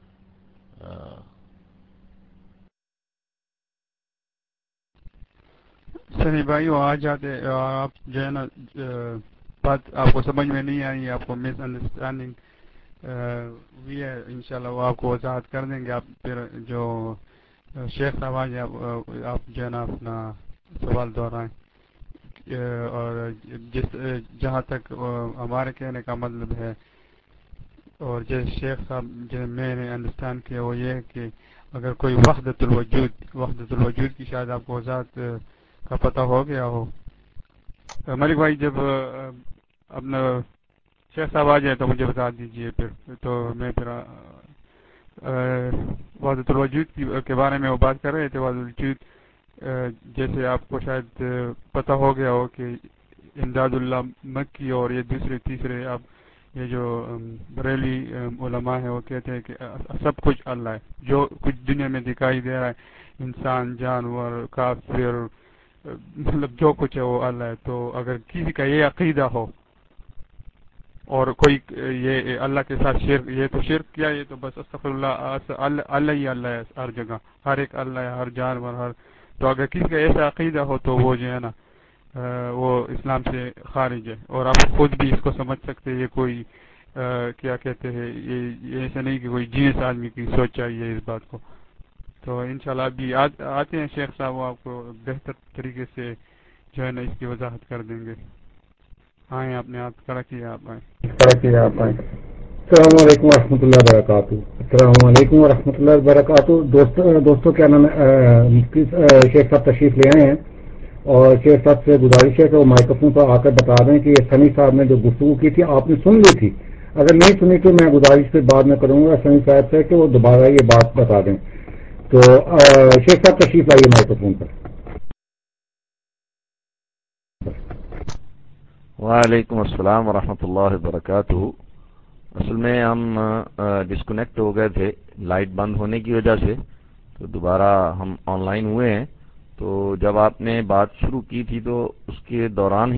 سنی بھائی وہ آ جاتے, آپ جو ہے نا بات آپ کو سمجھ میں نہیں آئی, آپ کو مس انڈرسٹینڈنگ ہوئی ہے, انشاءاللہ وہ آپ کو وضاحت کر دیں گے. آپ پھر جو شیخ صاحب آج آپ جو ہے نا اپنا سوال دہرائیں. اور جہاں تک ہمارے کہنے کا مطلب ہے, اور جیسے شیخ صاحب جو میں نے انڈرسٹینڈ کیا وہ یہ ہے کہ اگر کوئی وحدت الوجود کی شاید آپ کو وضاحت کا پتہ ہو گیا ہو. ملک بھائی جب اپنا شیخ صاحب آ جائے تو مجھے بتا دیجئے, پھر تو میں پھر وحدت الوجود کے بارے میں وہ بات کر رہے تھے. وحدت الوجود جیسے آپ کو شاید پتہ ہو گیا ہو کہ امداد اللہ مکی اور یہ دوسرے تیسرے آپ یہ جو بریلی علماء ہیں وہ کہتے ہیں کہ سب کچھ اللہ ہے, جو کچھ دنیا میں دکھائی دے رہا ہے, انسان, جانور, کافر, مطلب جو کچھ ہے وہ اللہ ہے. تو اگر کسی کا یہ عقیدہ ہو اور کوئی یہ اللہ کے ساتھ شرک, یہ تو شرک کیا, یہ تو بس استغفر اللہ ہی اللہ ہے ہر جگہ, ہر ایک اللہ ہے, ہر جانور, ہر. تو اگر کسی کا ایسا عقیدہ ہو تو وہ جو ہے نا وہ اسلام سے خارج ہے. اور آپ خود بھی اس کو سمجھ سکتے ہیں, یہ کوئی کیا کہتے ہیں, یہ ایسا نہیں کہ کوئی جینس آدمی کی سوچ چاہیے اس بات کو. تو انشاءاللہ ابھی آتے ہیں شیخ صاحب, وہ آپ کو بہتر طریقے سے جو ہے نا اس کی وضاحت کر دیں گے. آئیں, آپ نے ہاتھ کھڑا کیا, آپ آئیں. السلام علیکم ورحمۃ اللہ وبرکاتہ. السلام علیکم ورحمۃ اللہ وبرکاتہ. دوستوں کیا نام ہے, شیخ صاحب تشریف لے آئے ہیں اور शेख साहब से गुजारिश है कि वो माइक्रोफोन पर आकर बता दें कि ये सनी साहब ने जो गुफ्तगू की थी आपने सुन ली थी, अगर नहीं सुनी तो मैं गुजारिश फिर बाद में करूंगा सनी साहब से कि वो दोबारा ये बात बता दें। तो शेख साहब तशरीफ लाइए माइक्रोफोन पर। वालेकुम अस्सलाम वरहमतुल्लाहि वबरकातुहू। असल में हम डिस्कनेक्ट हो गए थे लाइट बंद होने की वजह से, तो दोबारा हम ऑनलाइन हुए हैं। तो जब आपने बात शुरू की थी तो उसके दौरान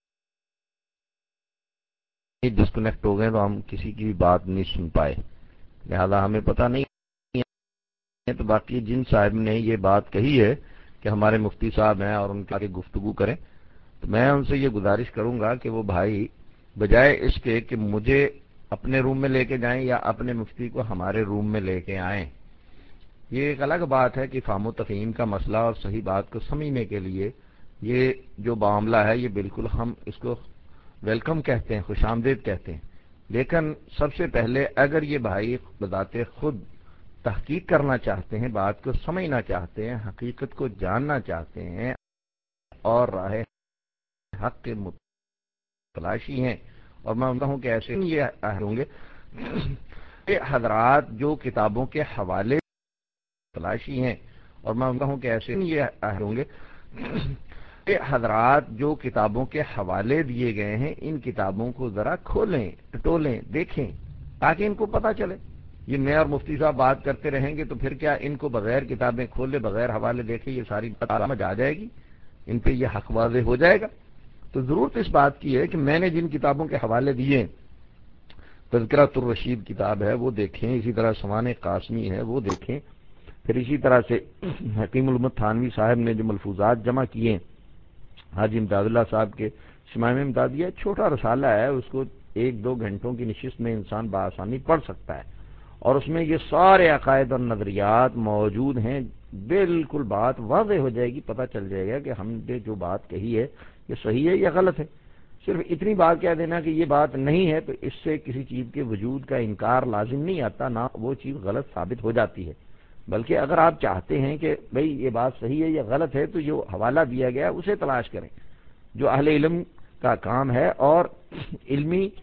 ही डिस्कनेक्ट हो गए, तो हम किसी की भी बात नहीं सुन पाए, लिहाजा हमें पता नहीं है। तो बाकी जिन साहब ने ये बात कही है कि हमारे मुफ्ती साहब हैं और उनके आगे गुफ्तगू करें, तो मैं उनसे ये गुजारिश करूंगा कि वो भाई बजाय इसके कि मुझे अपने रूम में लेके जाएं या अपने मुफ्ती को हमारे रूम में लेके आएं। ये एक अलग बात है कि फाहम तफहीम का मसला और सही बात को समझने के लिए ये जो मामला है, ये बिल्कुल हम इसको वेलकम कहते हैं, खुशामदीद कहते हैं। लेकिन सबसे पहले अगर ये भाई बताते खुद तहकीक करना चाहते हैं, बात को समझना चाहते हैं, हकीकत को जानना चाहते हैं और राह हक के तलाशी हैं, और मैं उनका हूं कि ऐसे ये होंगे हजरात जो किताबों के हवाले तलाशी हैं, और मैं उनका हूं कि ऐसे ये होंगे हजरात जो किताबों के हवाले दिए गए हैं, इन किताबों को जरा खोलें, टटोलें, देखें, ताकि इनको पता चले। ये मैं और मुफ्ती साहब बात करते रहेंगे तो फिर क्या इनको बगैर किताबें खोले, बगैर हवाले देखे ये सारी बात समझ आ जाएगी, इन पे ये हक वाज़ेह हो जाएगा? तो जरूरत इस बात की है कि मैंने जिन किताबों के हवाले दिए, तज़किरातुर रशीद किताब है वो देखें, इसी तरह सवाने कासमी है वो देखें, फिर इसी तरह से हकीमुल उम्मत थानवी साहब ने जो मलफूजात जमा किए हाजी इमदादुल्लाह साहब के शमाइम इमदादिया, छोटा रसाला है, उसको 1-2 घंटों की नशिस्त में इंसान बआसानी पढ़ सकता है, और उसमें ये सारे अकायद और नजरियात मौजूद हैं। बिल्कुल बात वाज़ेह हो जाएगी, पता चल जाएगा कि हमने जो बात कही है ये सही है या गलत है। सिर्फ इतनी बात कह देना कि ये बात नहीं है, तो इससे किसी चीज के वजूद का इनकार लाजिम नहीं आता, ना वो चीज गलत साबित हो जाती है। बल्कि अगर आप चाहते हैं कि भाई ये बात सही है या गलत है, तो जो हवाला दिया गया है उसे तलाश करें, जो अहले इल्म का काम है। और इल्मी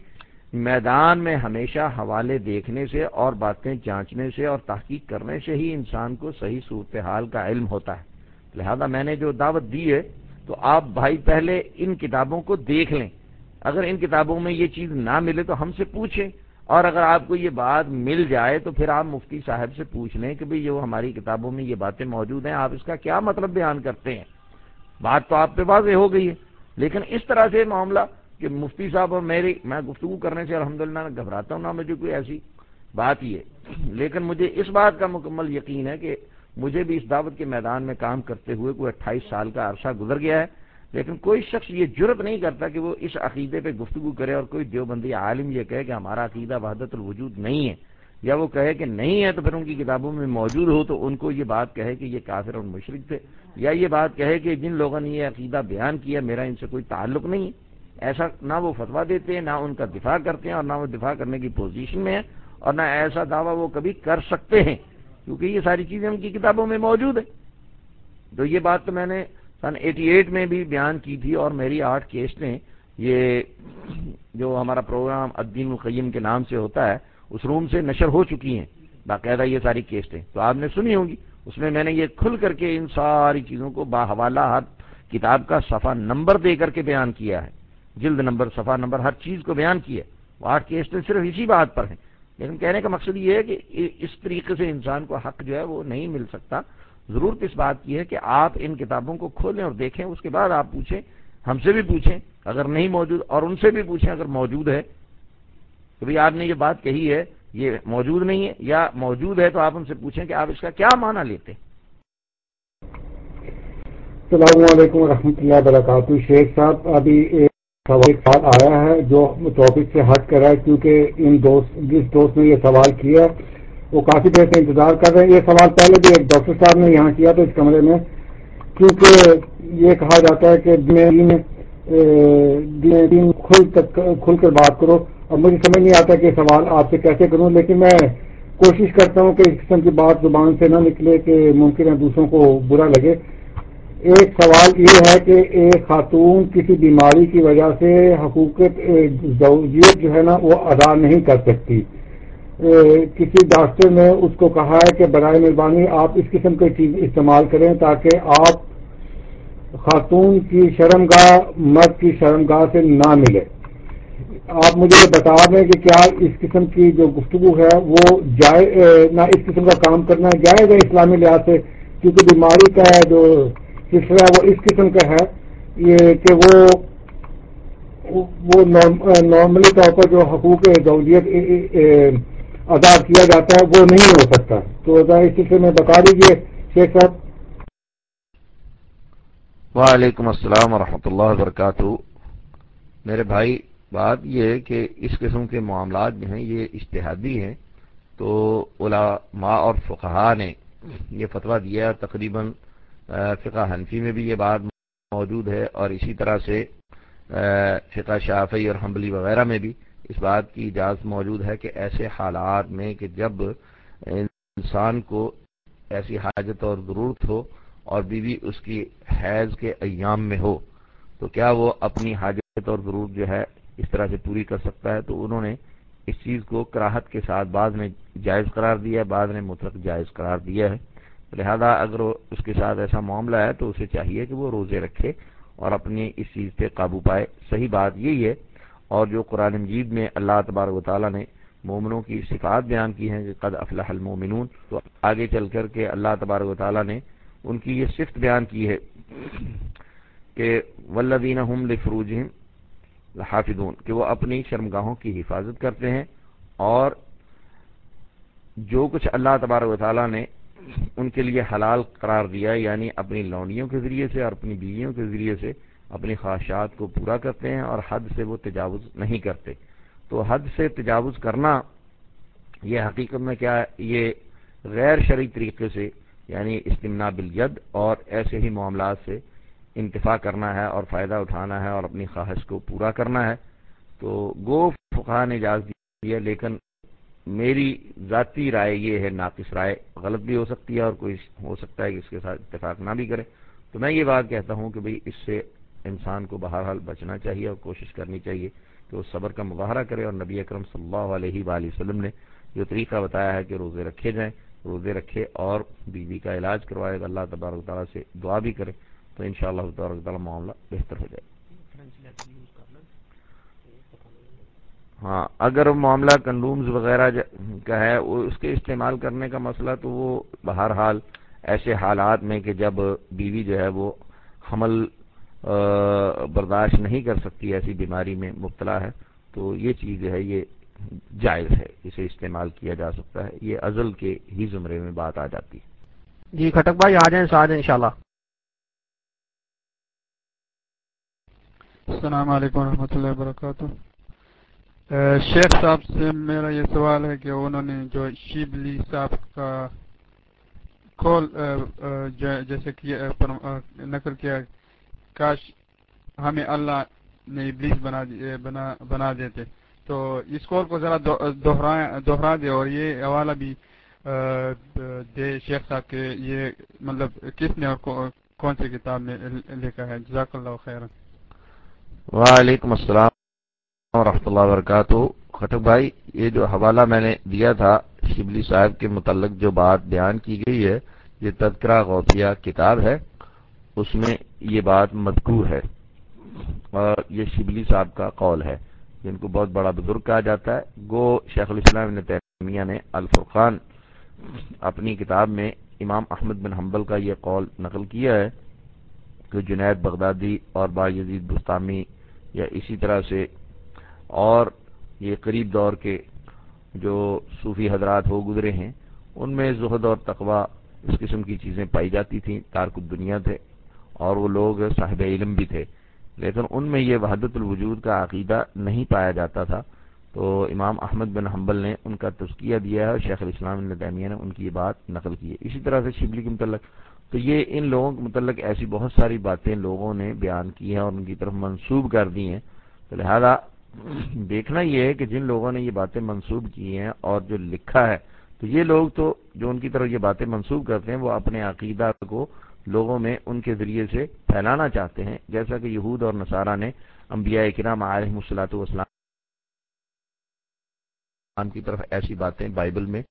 मैदान में हमेशा हवाले देखने से और बातें जांचने से और तहकीक करने से ही इंसान को सही सूरत हाल का इल्म होता है। लिहाजा मैंने जो दावत दी है, तो आप भाई पहले इन किताबों को देख लें, अगर इन किताबों में ये चीज ना मिले तो हमसे पूछें, और अगर आपको ये बात मिल जाए तो फिर आप मुफ्ती साहब से पूछ लें कि भाई जो हमारी किताबों में ये बातें मौजूद हैं, आप इसका क्या मतलब बयान करते हैं। बात तो आप पे वाज़ेह हो गई है, लेकिन इस तरह से मामला कि मुफ्ती साहब और मैं गुफ्तगू करने से अल्हम्दुलिल्लाह घबराता हूं, ना मुझे कोई ऐसी बात ही है। लेकिन मुझे इस बात का मुकम्मल यकीन है कि मुझे भी इस दावत के मैदान में काम करते हुए कोई 28 साल का अरसा गुजर गया है, लेकिन कोई शख्स ये जुर्रत नहीं करता कि वो इस अकीदे पे गुफ्तगू करे और कोई देवबंदी आलिम ये कहे कि हमारा अकीदा वहदतुल वजूद नहीं है, या वो कहे कि नहीं है तो फिर उनकी किताबों में मौजूद हो तो उनको ये बात कहे कि ये काफिर और मुशरिक थे, या ये बात कहे कि जिन लोगों ने ये अकीदा बयान किया मेरा इनसे कोई ताल्लुक नहीं है। ऐसा ना वो फतवा देते हैं, ना उनका दिफा करते हैं, और ना वो दिफा करने की पोजीशन में है, और ना ऐसा दावा वो कभी कर सकते हैं, क्योंकि ये सारी चीजें उनकी किताबों में मौजूद है। तो ये बात तो मैंने सन 88 में भी बयान की थी, और मेरी 8 केसें ये जो हमारा प्रोग्राम अद्दीन क़य्यिम के नाम से होता है उस रूम से नशर हो चुकी हैं बाकायदा ये सारी केसें, तो आपने सुनी होंगी। उसमें मैंने ये खुल करके इन सारी चीजों को बाहवाला हर किताब का सफा नंबर दे करके बयान किया है, जिल्द नंबर, सफा नंबर, हर चीज को बयान किया। 8 केसें सिर्फ इसी बात पर हैं। लेकिन कहने का मकसद ये है कि इस तरीके से इंसान को हक जो है वो नहीं मिल सकता। जरूरत इस बात की है कि आप इन किताबों को खोलें और देखें, उसके बाद आप पूछें, हमसे भी पूछें अगर नहीं मौजूद, और उनसे भी पूछें अगर मौजूद है तो भाई आपने ये बात कही है ये मौजूद नहीं है, या मौजूद है तो आप उनसे पूछें कि आप इसका क्या माना लेते हैं। अस्सलामु अलैकुम रहमतुल्लाहि बरकातहू। शेख साहब, अभी एक सवाल आया है जो टॉपिक से हट कर है, क्योंकि जिस दोस्त ने ये सवाल किया वो काफी देर से इंतजार कर रहे हैं। ये सवाल पहले भी एक डॉक्टर साहब ने यहाँ किया था इस कमरे में, क्योंकि ये कहा जाता है कि दिन खुल कर बात करो, और मुझे समझ नहीं आता कि सवाल आपसे कैसे करूं, लेकिन मैं कोशिश करता हूं कि इस किस्म की बात जुबान से ना निकले कि मुमकिन है दूसरों को बुरा लगे। ایک سوال یہ ہے کہ ایک خاتون کسی بیماری کی وجہ سے حقوق زوجیت جو ہے نا وہ ادا نہیں کر سکتی. کسی ڈاکٹر نے اس کو کہا ہے کہ برائے مہربانی آپ اس قسم کی چیز استعمال کریں تاکہ آپ خاتون کی شرمگاہ مرد کی شرمگاہ سے نہ ملے. آپ مجھے یہ بتا دیں کہ کیا اس قسم کی جو گفتگو ہے وہ نہ اس قسم کا کام کرنا جائز ہے اسلامی لحاظ سے, کیونکہ بیماری کا جو سلسلہ ہے وہ اس قسم کا ہے یہ کہ وہ نارملی طور پر جو حقوق زوجیت ادا کیا جاتا ہے وہ نہیں ہو سکتا. تو ذرا اس سلسلے میں بتا دیجیے شیخ صاحب. وعلیکم السلام ورحمۃ اللہ وبرکاتہ. میرے بھائی بات یہ ہے کہ اس قسم کے معاملات جو ہیں یہ اجتہادی ہیں, تو علماء اور فقہاء نے یہ فتویٰ دیا ہے. تقریباً فقہ حنفی میں بھی یہ بات موجود ہے اور اسی طرح سے فقہ شافعی اور حنبلی وغیرہ میں بھی اس بات کی اجازت موجود ہے کہ ایسے حالات میں کہ جب انسان کو ایسی حاجت اور ضرورت ہو اور بیوی اس کی حیض کے ایام میں ہو تو کیا وہ اپنی حاجت اور ضرورت جو ہے اس طرح سے پوری کر سکتا ہے. تو انہوں نے اس چیز کو کراہت کے ساتھ بعض نے جائز قرار دیا ہے, بعض نے مطلق جائز قرار دیا ہے. لہذا اگر اس کے ساتھ ایسا معاملہ ہے تو اسے چاہیے کہ وہ روزے رکھے اور اپنی اس چیز پہ قابو پائے. صحیح بات یہی ہے, اور جو قرآن مجید میں اللہ تبارک و تعالیٰ نے مومنوں کی صفات بیان کی ہیں کہ قد افلح المومنون, تو آگے چل کر کے اللہ تبارک و تعالیٰ نے ان کی یہ صفت بیان کی ہے کہ والذین هم لفروجہم لحافظون, کہ وہ اپنی شرمگاہوں کی حفاظت کرتے ہیں اور جو کچھ اللہ تبارک و تعالیٰ نے ان کے لیے حلال قرار دیا ہے یعنی اپنی لونڈیوں کے ذریعے سے اور اپنی بیویوں کے ذریعے سے اپنی خواہشات کو پورا کرتے ہیں اور حد سے وہ تجاوز نہیں کرتے. تو حد سے تجاوز کرنا یہ حقیقت میں کیا ہے, یہ غیر شرعی طریقے سے یعنی استمناء بالید اور ایسے ہی معاملات سے انتفاع کرنا ہے اور فائدہ اٹھانا ہے اور اپنی خواہش کو پورا کرنا ہے. تو گو فقہاء نے اجازت دی ہے, لیکن میری ذاتی رائے یہ ہے, ناقص رائے, غلط بھی ہو سکتی ہے اور کوئی ہو سکتا ہے کہ اس کے ساتھ اتفاق نہ بھی کرے. تو میں یہ بات کہتا ہوں کہ بھئی اس سے انسان کو بہرحال بچنا چاہیے اور کوشش کرنی چاہیے کہ وہ صبر کا مظاہرہ کرے. اور نبی اکرم صلی اللہ علیہ وآلہ وسلم نے جو طریقہ بتایا ہے کہ روزے رکھے جائیں, روزے رکھے اور بیوی کا علاج کروائے, اللہ تبارک و تعالیٰ سے دعا بھی کرے, تو انشاءاللہ تبارک و تعالیٰ معاملہ بہتر ہو جائے. ہاں, اگر معاملہ کنڈومز وغیرہ کا ہے اس کے استعمال کرنے کا مسئلہ, تو وہ بہرحال ایسے حالات میں کہ جب بیوی جو ہے وہ حمل برداشت نہیں کر سکتی, ایسی بیماری میں مبتلا ہے, تو یہ چیز جو ہے یہ جائز ہے, اسے استعمال کیا جا سکتا ہے. یہ ازل کے ہی زمرے میں بات آ جاتی ہے. جی کھٹک بھائی آ جائیں ساتھ انشاءاللہ. السلام علیکم ورحمۃ اللہ وبرکاتہ. شیخ صاحب سے میرا یہ سوال ہے کہ انہوں نے جو شیبلی صاحب کا قول جیسے کہ نقل کیا, کاش ہمیں اللہ نے ابلیس بنا دیتے, تو اس قول کو ذرا دوہرا دے اور یہ حوالہ بھی دے شیخ صاحب کے یہ مطلب کس نے اور کون سی کتاب میں لکھا ہے. جزاک اللہ خیرا. وعلیکم السلام ورحمۃ اللہ وبرکاتہ. خٹک بھائی, یہ جو حوالہ میں نے دیا تھا شبلی صاحب کے متعلق جو بات بیان کی گئی ہے, یہ تذکرہ غوثیہ کتاب ہے, اس میں یہ بات مذکور ہے اور یہ شبلی صاحب کا قول ہے جن کو بہت بڑا بزرگ کہا جاتا ہے. گو شیخ الاسلام ابن تیمیہ نے الفرقان اپنی کتاب میں امام احمد بن حنبل کا یہ قول نقل کیا ہے کہ جنید بغدادی اور بایزید بستامی یا اسی طرح سے اور یہ قریب دور کے جو صوفی حضرات ہو گزرے ہیں ان میں زہد اور تقوی اس قسم کی چیزیں پائی جاتی تھیں, تارک الدنیا تھے اور وہ لوگ صاحب علم بھی تھے, لیکن ان میں یہ وحدت الوجود کا عقیدہ نہیں پایا جاتا تھا. تو امام احمد بن حنبل نے ان کا تزکیہ دیا ہے اور شیخ الاسلام ابن تیمیہ نے ان کی یہ بات نقل کی ہے. اسی طرح سے شبلی کے متعلق تو یہ ان لوگوں کے متعلق ایسی بہت ساری باتیں لوگوں نے بیان کی ہیں اور ان کی طرف منسوب کر دی ہیں. تو لہذا دیکھنا یہ ہے کہ جن لوگوں نے یہ باتیں منسوب کی ہیں اور جو لکھا ہے, تو یہ لوگ تو جو ان کی طرف یہ باتیں منسوب کرتے ہیں وہ اپنے عقیدہ کو لوگوں میں ان کے ذریعے سے پھیلانا چاہتے ہیں، جیسا کہ یہود اور نصارہ نے انبیاء کرام علیہم الصلوۃ والسلام کی طرف ایسی باتیں بائبل میں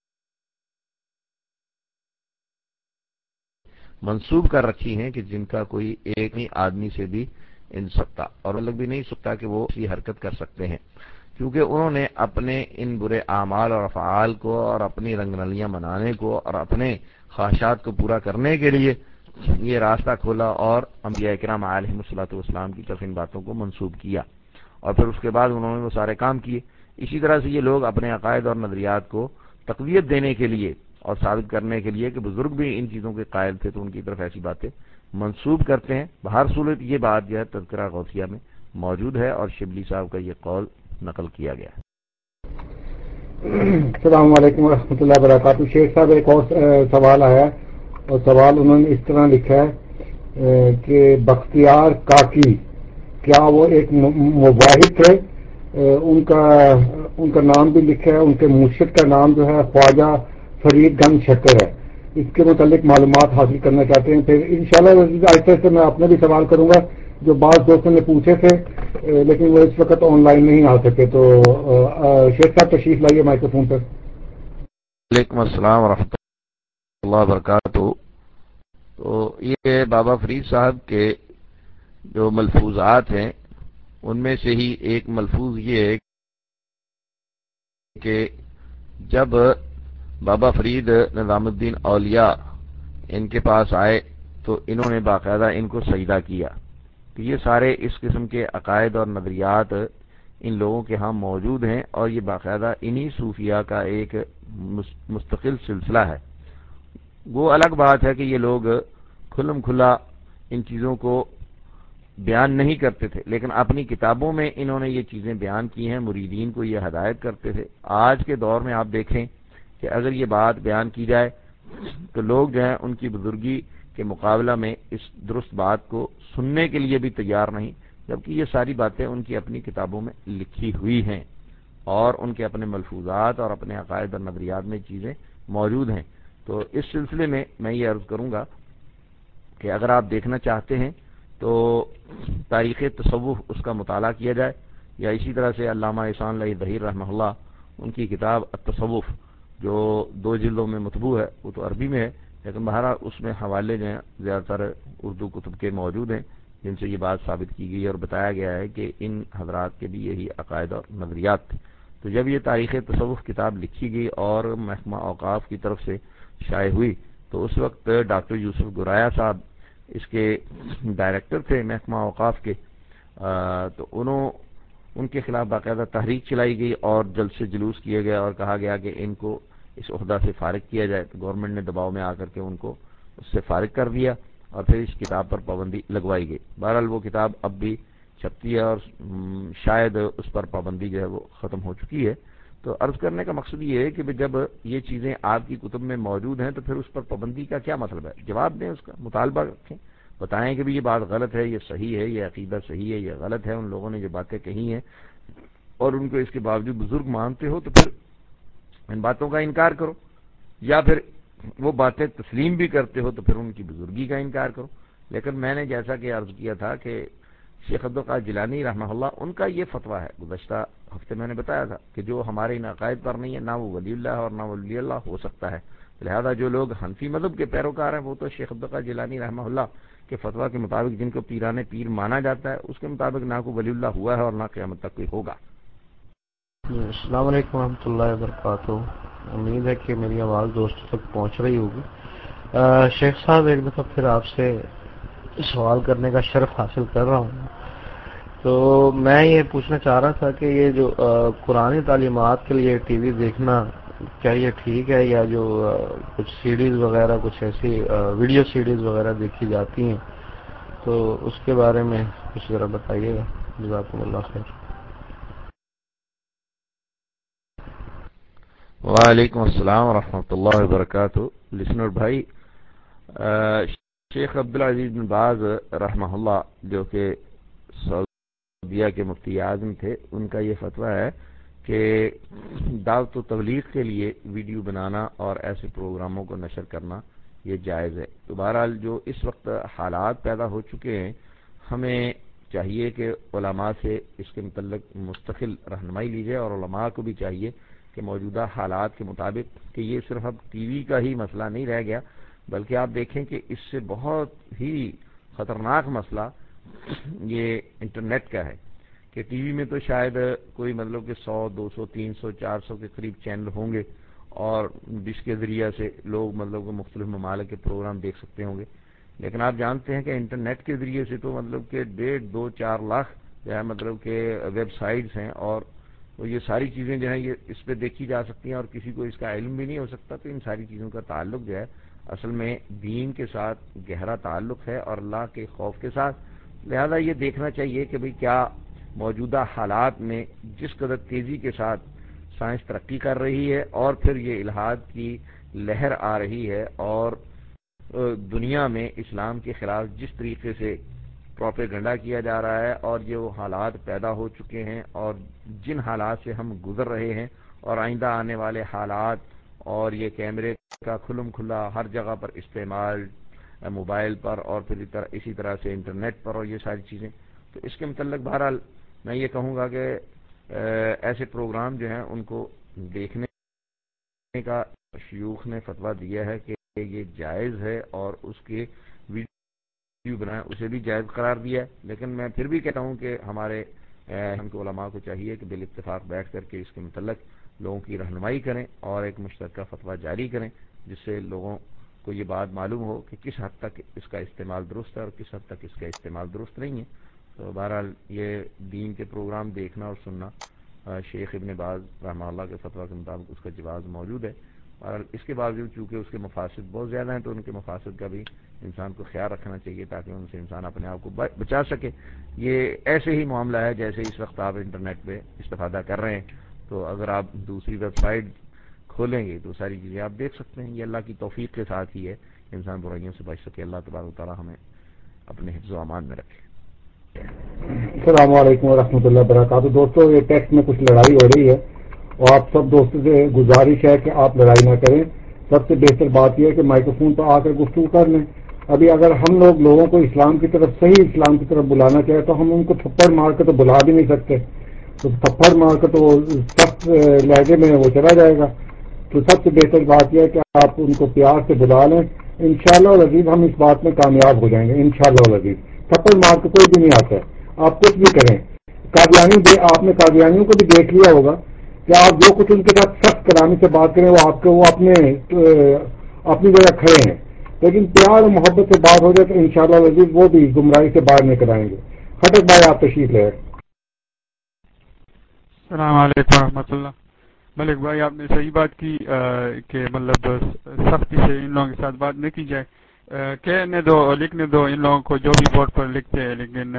منسوب کر رکھی ہیں کہ جن کا کوئی ایک ہی آدمی سے بھی ان سکتا اور الگ بھی نہیں سکتا کہ وہ اسی حرکت کر سکتے ہیں، کیونکہ انہوں نے اپنے ان برے اعمال اور افعال کو اور اپنی رنگ نلیاں منانے کو اور اپنے خواہشات کو پورا کرنے کے لیے یہ راستہ کھولا اور انبیاء کرام علیہم الصلوۃ والسلام کی طرف ان باتوں کو منسوب کیا، اور پھر اس کے بعد انہوں نے وہ سارے کام کیے۔ اسی طرح سے یہ لوگ اپنے عقائد اور نظریات کو تقویت دینے کے لیے اور ثابت کرنے کے لیے کہ بزرگ بھی ان چیزوں کے قائل تھے تو ان کی طرف ایسی باتیں منسوب کرتے ہیں۔ بہر صورت یہ بات جو ہے تذکرہ غوثیہ میں موجود ہے اور شبلی صاحب کا یہ قول نقل کیا گیا ہے۔ السلام علیکم ورحمۃ اللہ وبرکاتہ۔ شیخ صاحب ایک اور سوال آیا ہے، اور سوال انہوں نے اس طرح لکھا ہے کہ بختیار کاکی کیا وہ ایک مباحث تھے؟ ان کا نام بھی لکھا ہے، ان کے مرشد کا نام جو ہے خواجہ فرید گنج شکر ہے۔ اس کے متعلق معلومات حاصل کرنا چاہتے ہیں۔ پھر انشاءاللہ آہستہ سے میں اپنے بھی سوال کروں گا جو بعض دوستوں نے پوچھے تھے لیکن وہ اس وقت آن لائن نہیں آ سکے، تو شیخ صاحب تشریف لائیے مائکروفون پر۔ وعلیکم السلام ورحمۃ اللہ وبرکاتہ۔ تو یہ بابا فرید صاحب کے جو ملفوظات ہیں ان میں سے ہی ایک ملفوظ یہ ہے کہ جب بابا فرید نظام الدین اولیاء ان کے پاس آئے تو انہوں نے باقاعدہ ان کو سجدہ کیا، تو یہ سارے اس قسم کے عقائد اور نظریات ان لوگوں کے ہاں موجود ہیں، اور یہ باقاعدہ انہی صوفیہ کا ایک مستقل سلسلہ ہے۔ وہ الگ بات ہے کہ یہ لوگ کھلم کھلا ان چیزوں کو بیان نہیں کرتے تھے، لیکن اپنی کتابوں میں انہوں نے یہ چیزیں بیان کی ہیں، مریدین کو یہ ہدایت کرتے تھے۔ آج کے دور میں آپ دیکھیں کہ اگر یہ بات بیان کی جائے تو لوگ جو ہیں ان کی بزرگی کے مقابلہ میں اس درست بات کو سننے کے لیے بھی تیار نہیں، جبکہ یہ ساری باتیں ان کی اپنی کتابوں میں لکھی ہوئی ہیں اور ان کے اپنے ملفوظات اور اپنے عقائد اور نظریات میں چیزیں موجود ہیں۔ تو اس سلسلے میں میں یہ عرض کروں گا کہ اگر آپ دیکھنا چاہتے ہیں تو تاریخ تصوف اس کا مطالعہ کیا جائے، یا اسی طرح سے علامہ احسان اللہ ظہیر رحمہ اللہ ان کی کتاب التصوف جو 2 جلدوں میں مطبوع ہے، وہ تو عربی میں ہے لیکن بہرحال اس میں حوالے جو ہیں زیادہ تر اردو کتب کے موجود ہیں جن سے یہ بات ثابت کی گئی اور بتایا گیا ہے کہ ان حضرات کے بھی یہی عقائد اور نظریات تھے۔ تو جب یہ تاریخ تصوف کتاب لکھی گئی اور محکمہ اوقاف کی طرف سے شائع ہوئی تو اس وقت ڈاکٹر یوسف گرایا صاحب اس کے ڈائریکٹر تھے محکمہ اوقاف کے، تو ان کے خلاف باقاعدہ تحریک چلائی گئی اور جلد سے جلوس کیے گئے اور کہا گیا کہ ان کو اس عہدہ سے فارغ کیا جائے، تو گورنمنٹ نے دباؤ میں آ کر کے ان کو اس سے فارغ کر دیا اور پھر اس کتاب پر پابندی لگوائی گئی۔ بہرحال وہ کتاب اب بھی چھپتی ہے اور شاید اس پر پابندی جو ہے وہ ختم ہو چکی ہے۔ تو عرض کرنے کا مقصد یہ ہے کہ جب یہ چیزیں آپ کی کتب میں موجود ہیں تو پھر اس پر پابندی کا کیا مطلب ہے؟ جواب دیں، اس کا مطالبہ رکھیں، بتائیں کہ بھی یہ بات غلط ہے، یہ صحیح ہے، یہ عقیدہ صحیح ہے، یہ غلط ہے، ان لوگوں نے جو باتیں کہی ہیں اور ان کو اس کے باوجود بزرگ مانتے ہو تو پھر ان باتوں کا انکار کرو، یا پھر وہ باتیں تسلیم بھی کرتے ہو تو پھر ان کی بزرگی کا انکار کرو۔ لیکن میں نے جیسا کہ عرض کیا تھا کہ شیخ عبدالقادر جیلانی رحمہ اللہ ان کا یہ فتویٰ ہے، گزشتہ ہفتے میں نے بتایا تھا کہ جو ہمارے ان عقائد پر نہیں ہے نہ وہ ولی اللہ اور نہ ولی اللہ ہو سکتا ہے، لہذا جو لوگ حنفی مذہب کے پیروکار ہیں وہ تو شیخ عبدالقادر جیلانی رحمہ اللہ کے فتویٰ کے مطابق جن کو پیران پیر مانا جاتا ہے اس کے مطابق نہ کوئی ولی اللہ ہوا ہے اور نہ قیامت تک کوئی ہوگا۔ السلام علیکم ورحمۃ اللہ وبرکاتہ۔ امید ہے کہ میری آواز دوستوں تک پہنچ رہی ہوگی۔ شیخ صاحب ایک دفعہ پھر آپ سے سوال کرنے کا شرف حاصل کر رہا ہوں، تو میں یہ پوچھنا چاہ رہا تھا کہ یہ جو قرآن تعلیمات کے لیے ٹی وی دیکھنا کیا یہ ٹھیک ہے، یا جو کچھ سیڈیز وغیرہ کچھ ایسی ویڈیو سیڈیز وغیرہ دیکھی جاتی ہیں تو اس کے بارے میں کچھ ذرا بتائیے گا، جزاکم اللہ خیر۔ وعلیکم السلام ورحمۃ اللہ وبرکاتہ۔ لسنر بھائی، شیخ عبدالعزیز بن باز رحمہ اللہ جو کہ سعودیہ کے مفتی اعظم تھے، ان کا یہ فتویٰ ہے کہ دعوت و تبلیغ کے لیے ویڈیو بنانا اور ایسے پروگراموں کو نشر کرنا یہ جائز ہے۔ تو بہرحال جو اس وقت حالات پیدا ہو چکے ہیں، ہمیں چاہیے کہ علماء سے اس کے متعلق مستقل رہنمائی لی جائے، اور علماء کو بھی چاہیے کہ موجودہ حالات کے مطابق، کہ یہ صرف اب ٹی وی کا ہی مسئلہ نہیں رہ گیا، بلکہ آپ دیکھیں کہ اس سے بہت ہی خطرناک مسئلہ یہ انٹرنیٹ کا ہے، کہ ٹی وی میں تو شاید کوئی مطلب کہ 100 200 300 400 کے قریب چینل ہوں گے، اور ڈش کے ذریعہ سے لوگ مطلب کہ مختلف ممالک کے پروگرام دیکھ سکتے ہوں گے، لیکن آپ جانتے ہیں کہ انٹرنیٹ کے ذریعے سے تو مطلب کہ 1.5 2 4 لاکھ جو ہے مطلب کہ ویب سائٹس ہیں، اور یہ ساری چیزیں جو ہیں یہ اس پہ دیکھی جا سکتی ہیں، اور کسی کو اس کا علم بھی نہیں ہو سکتا۔ تو ان ساری چیزوں کا تعلق جو ہے اصل میں دین کے ساتھ گہرا تعلق ہے، اور اللہ کے خوف کے ساتھ، لہذا یہ دیکھنا چاہیے کہ بھئی کیا موجودہ حالات میں جس قدر تیزی کے ساتھ سائنس ترقی کر رہی ہے، اور پھر یہ الحاد کی لہر آ رہی ہے، اور دنیا میں اسلام کے خلاف جس طریقے سے پروپیگنڈا کیا جا رہا ہے، اور جو حالات پیدا ہو چکے ہیں، اور جن حالات سے ہم گزر رہے ہیں، اور آئندہ آنے والے حالات، اور یہ کیمرے کا کھلم کھلا ہر جگہ پر استعمال، موبائل پر، اور پھر اسی طرح سے انٹرنیٹ پر، اور یہ ساری چیزیں، تو اس کے متعلق بہرحال میں یہ کہوں گا کہ ایسے پروگرام جو ہیں ان کو دیکھنے کا شیوخ نے فتویٰ دیا ہے کہ یہ جائز ہے، اور اس کے ویڈیو بنائیں اسے بھی جائز قرار دیا ہے، لیکن میں پھر بھی کہتا ہوں کہ ہمارے ہم کے علماء کو چاہیے کہ بال اتفاق بیٹھ کر کے اس کے متعلق لوگوں کی رہنمائی کریں، اور ایک مشترکہ فتویٰ جاری کریں، جس سے لوگوں کو یہ بات معلوم ہو کہ کس حد تک اس کا استعمال درست ہے اور کس حد تک اس کا استعمال درست نہیں ہے۔ تو بہرحال یہ دین کے پروگرام دیکھنا اور سننا، شیخ ابن باز رحمہ اللہ کے فتویٰ کے مطابق اس کا جواز موجود ہے۔ اور اس کے باوجود چونکہ اس کے مفاسد بہت زیادہ ہیں، تو ان کے مفاسد کا بھی انسان کو خیال رکھنا چاہیے، تاکہ ان سے انسان اپنے آپ کو بچا سکے۔ یہ ایسے ہی معاملہ ہے جیسے اس وقت آپ انٹرنیٹ پہ استفادہ کر رہے ہیں، تو اگر آپ دوسری ویب سائٹ کھولیں گے تو ساری چیزیں آپ دیکھ سکتے ہیں۔ یہ اللہ کی توفیق کے ساتھ ہی ہے کہ انسان برائیوں سے بچ سکے۔ اللہ تبارک و تعالیٰ ہمیں اپنے حفظ و امان میں رکھے۔ السلام علیکم ورحمۃ اللہ وبرکاتہ۔ دوستوں، یہ ٹیکسٹ میں کچھ لڑائی ہو رہی ہے، اور آپ سب دوستوں سے گزارش ہے کہ آپ لڑائی نہ کریں۔ سب سے بہتر بات یہ ہے کہ مائکرو فون پر آ کر گفتگو کر لیں۔ ابھی اگر ہم لوگوں کو اسلام کی طرف، صحیح اسلام کی طرف بلانا چاہے تو ہم ان کو تھپڑ مار کے تو بلا بھی نہیں سکتے، تو تھپڑ مار کے تو سخت لہجے میں وہ چلا جائے گا۔ تو سب سے بہتر بات یہ ہے کہ آپ ان کو پیار سے بلا لیں۔ انشاءاللہ العزیز ہم اس بات میں کامیاب ہو جائیں گے، انشاءاللہ العزیز۔ تھپڑ مار کے کوئی بھی نہیں آتا ہے، آپ کچھ بھی کریں۔ آپ نے قادیانیوں کو بھی دیکھ لیا ہوگا کہ آپ جو کچھ ان کے ساتھ سخت کلامی سے بات کریں، وہ آپ کو وہ اپنی جگہ کھڑے ہیں، لیکن پیار اور محبت سے بات ہو جائے تو انشاءاللہ العزیز وہ بھی گمراہی سے باہر نکل آئیں گے۔ خٹک بھائی آپ تشریف لے۔ السلام علیکم ورحمۃ اللہ۔ ملک بھائی، آپ نے صحیح بات کی کہ مطلب سختی سے ان لوگوں کے ساتھ بات نہیں کی جائے، کہنے دو، لکھنے دو ان لوگوں کو جو بھی بورڈ پر لکھتے ہیں، لیکن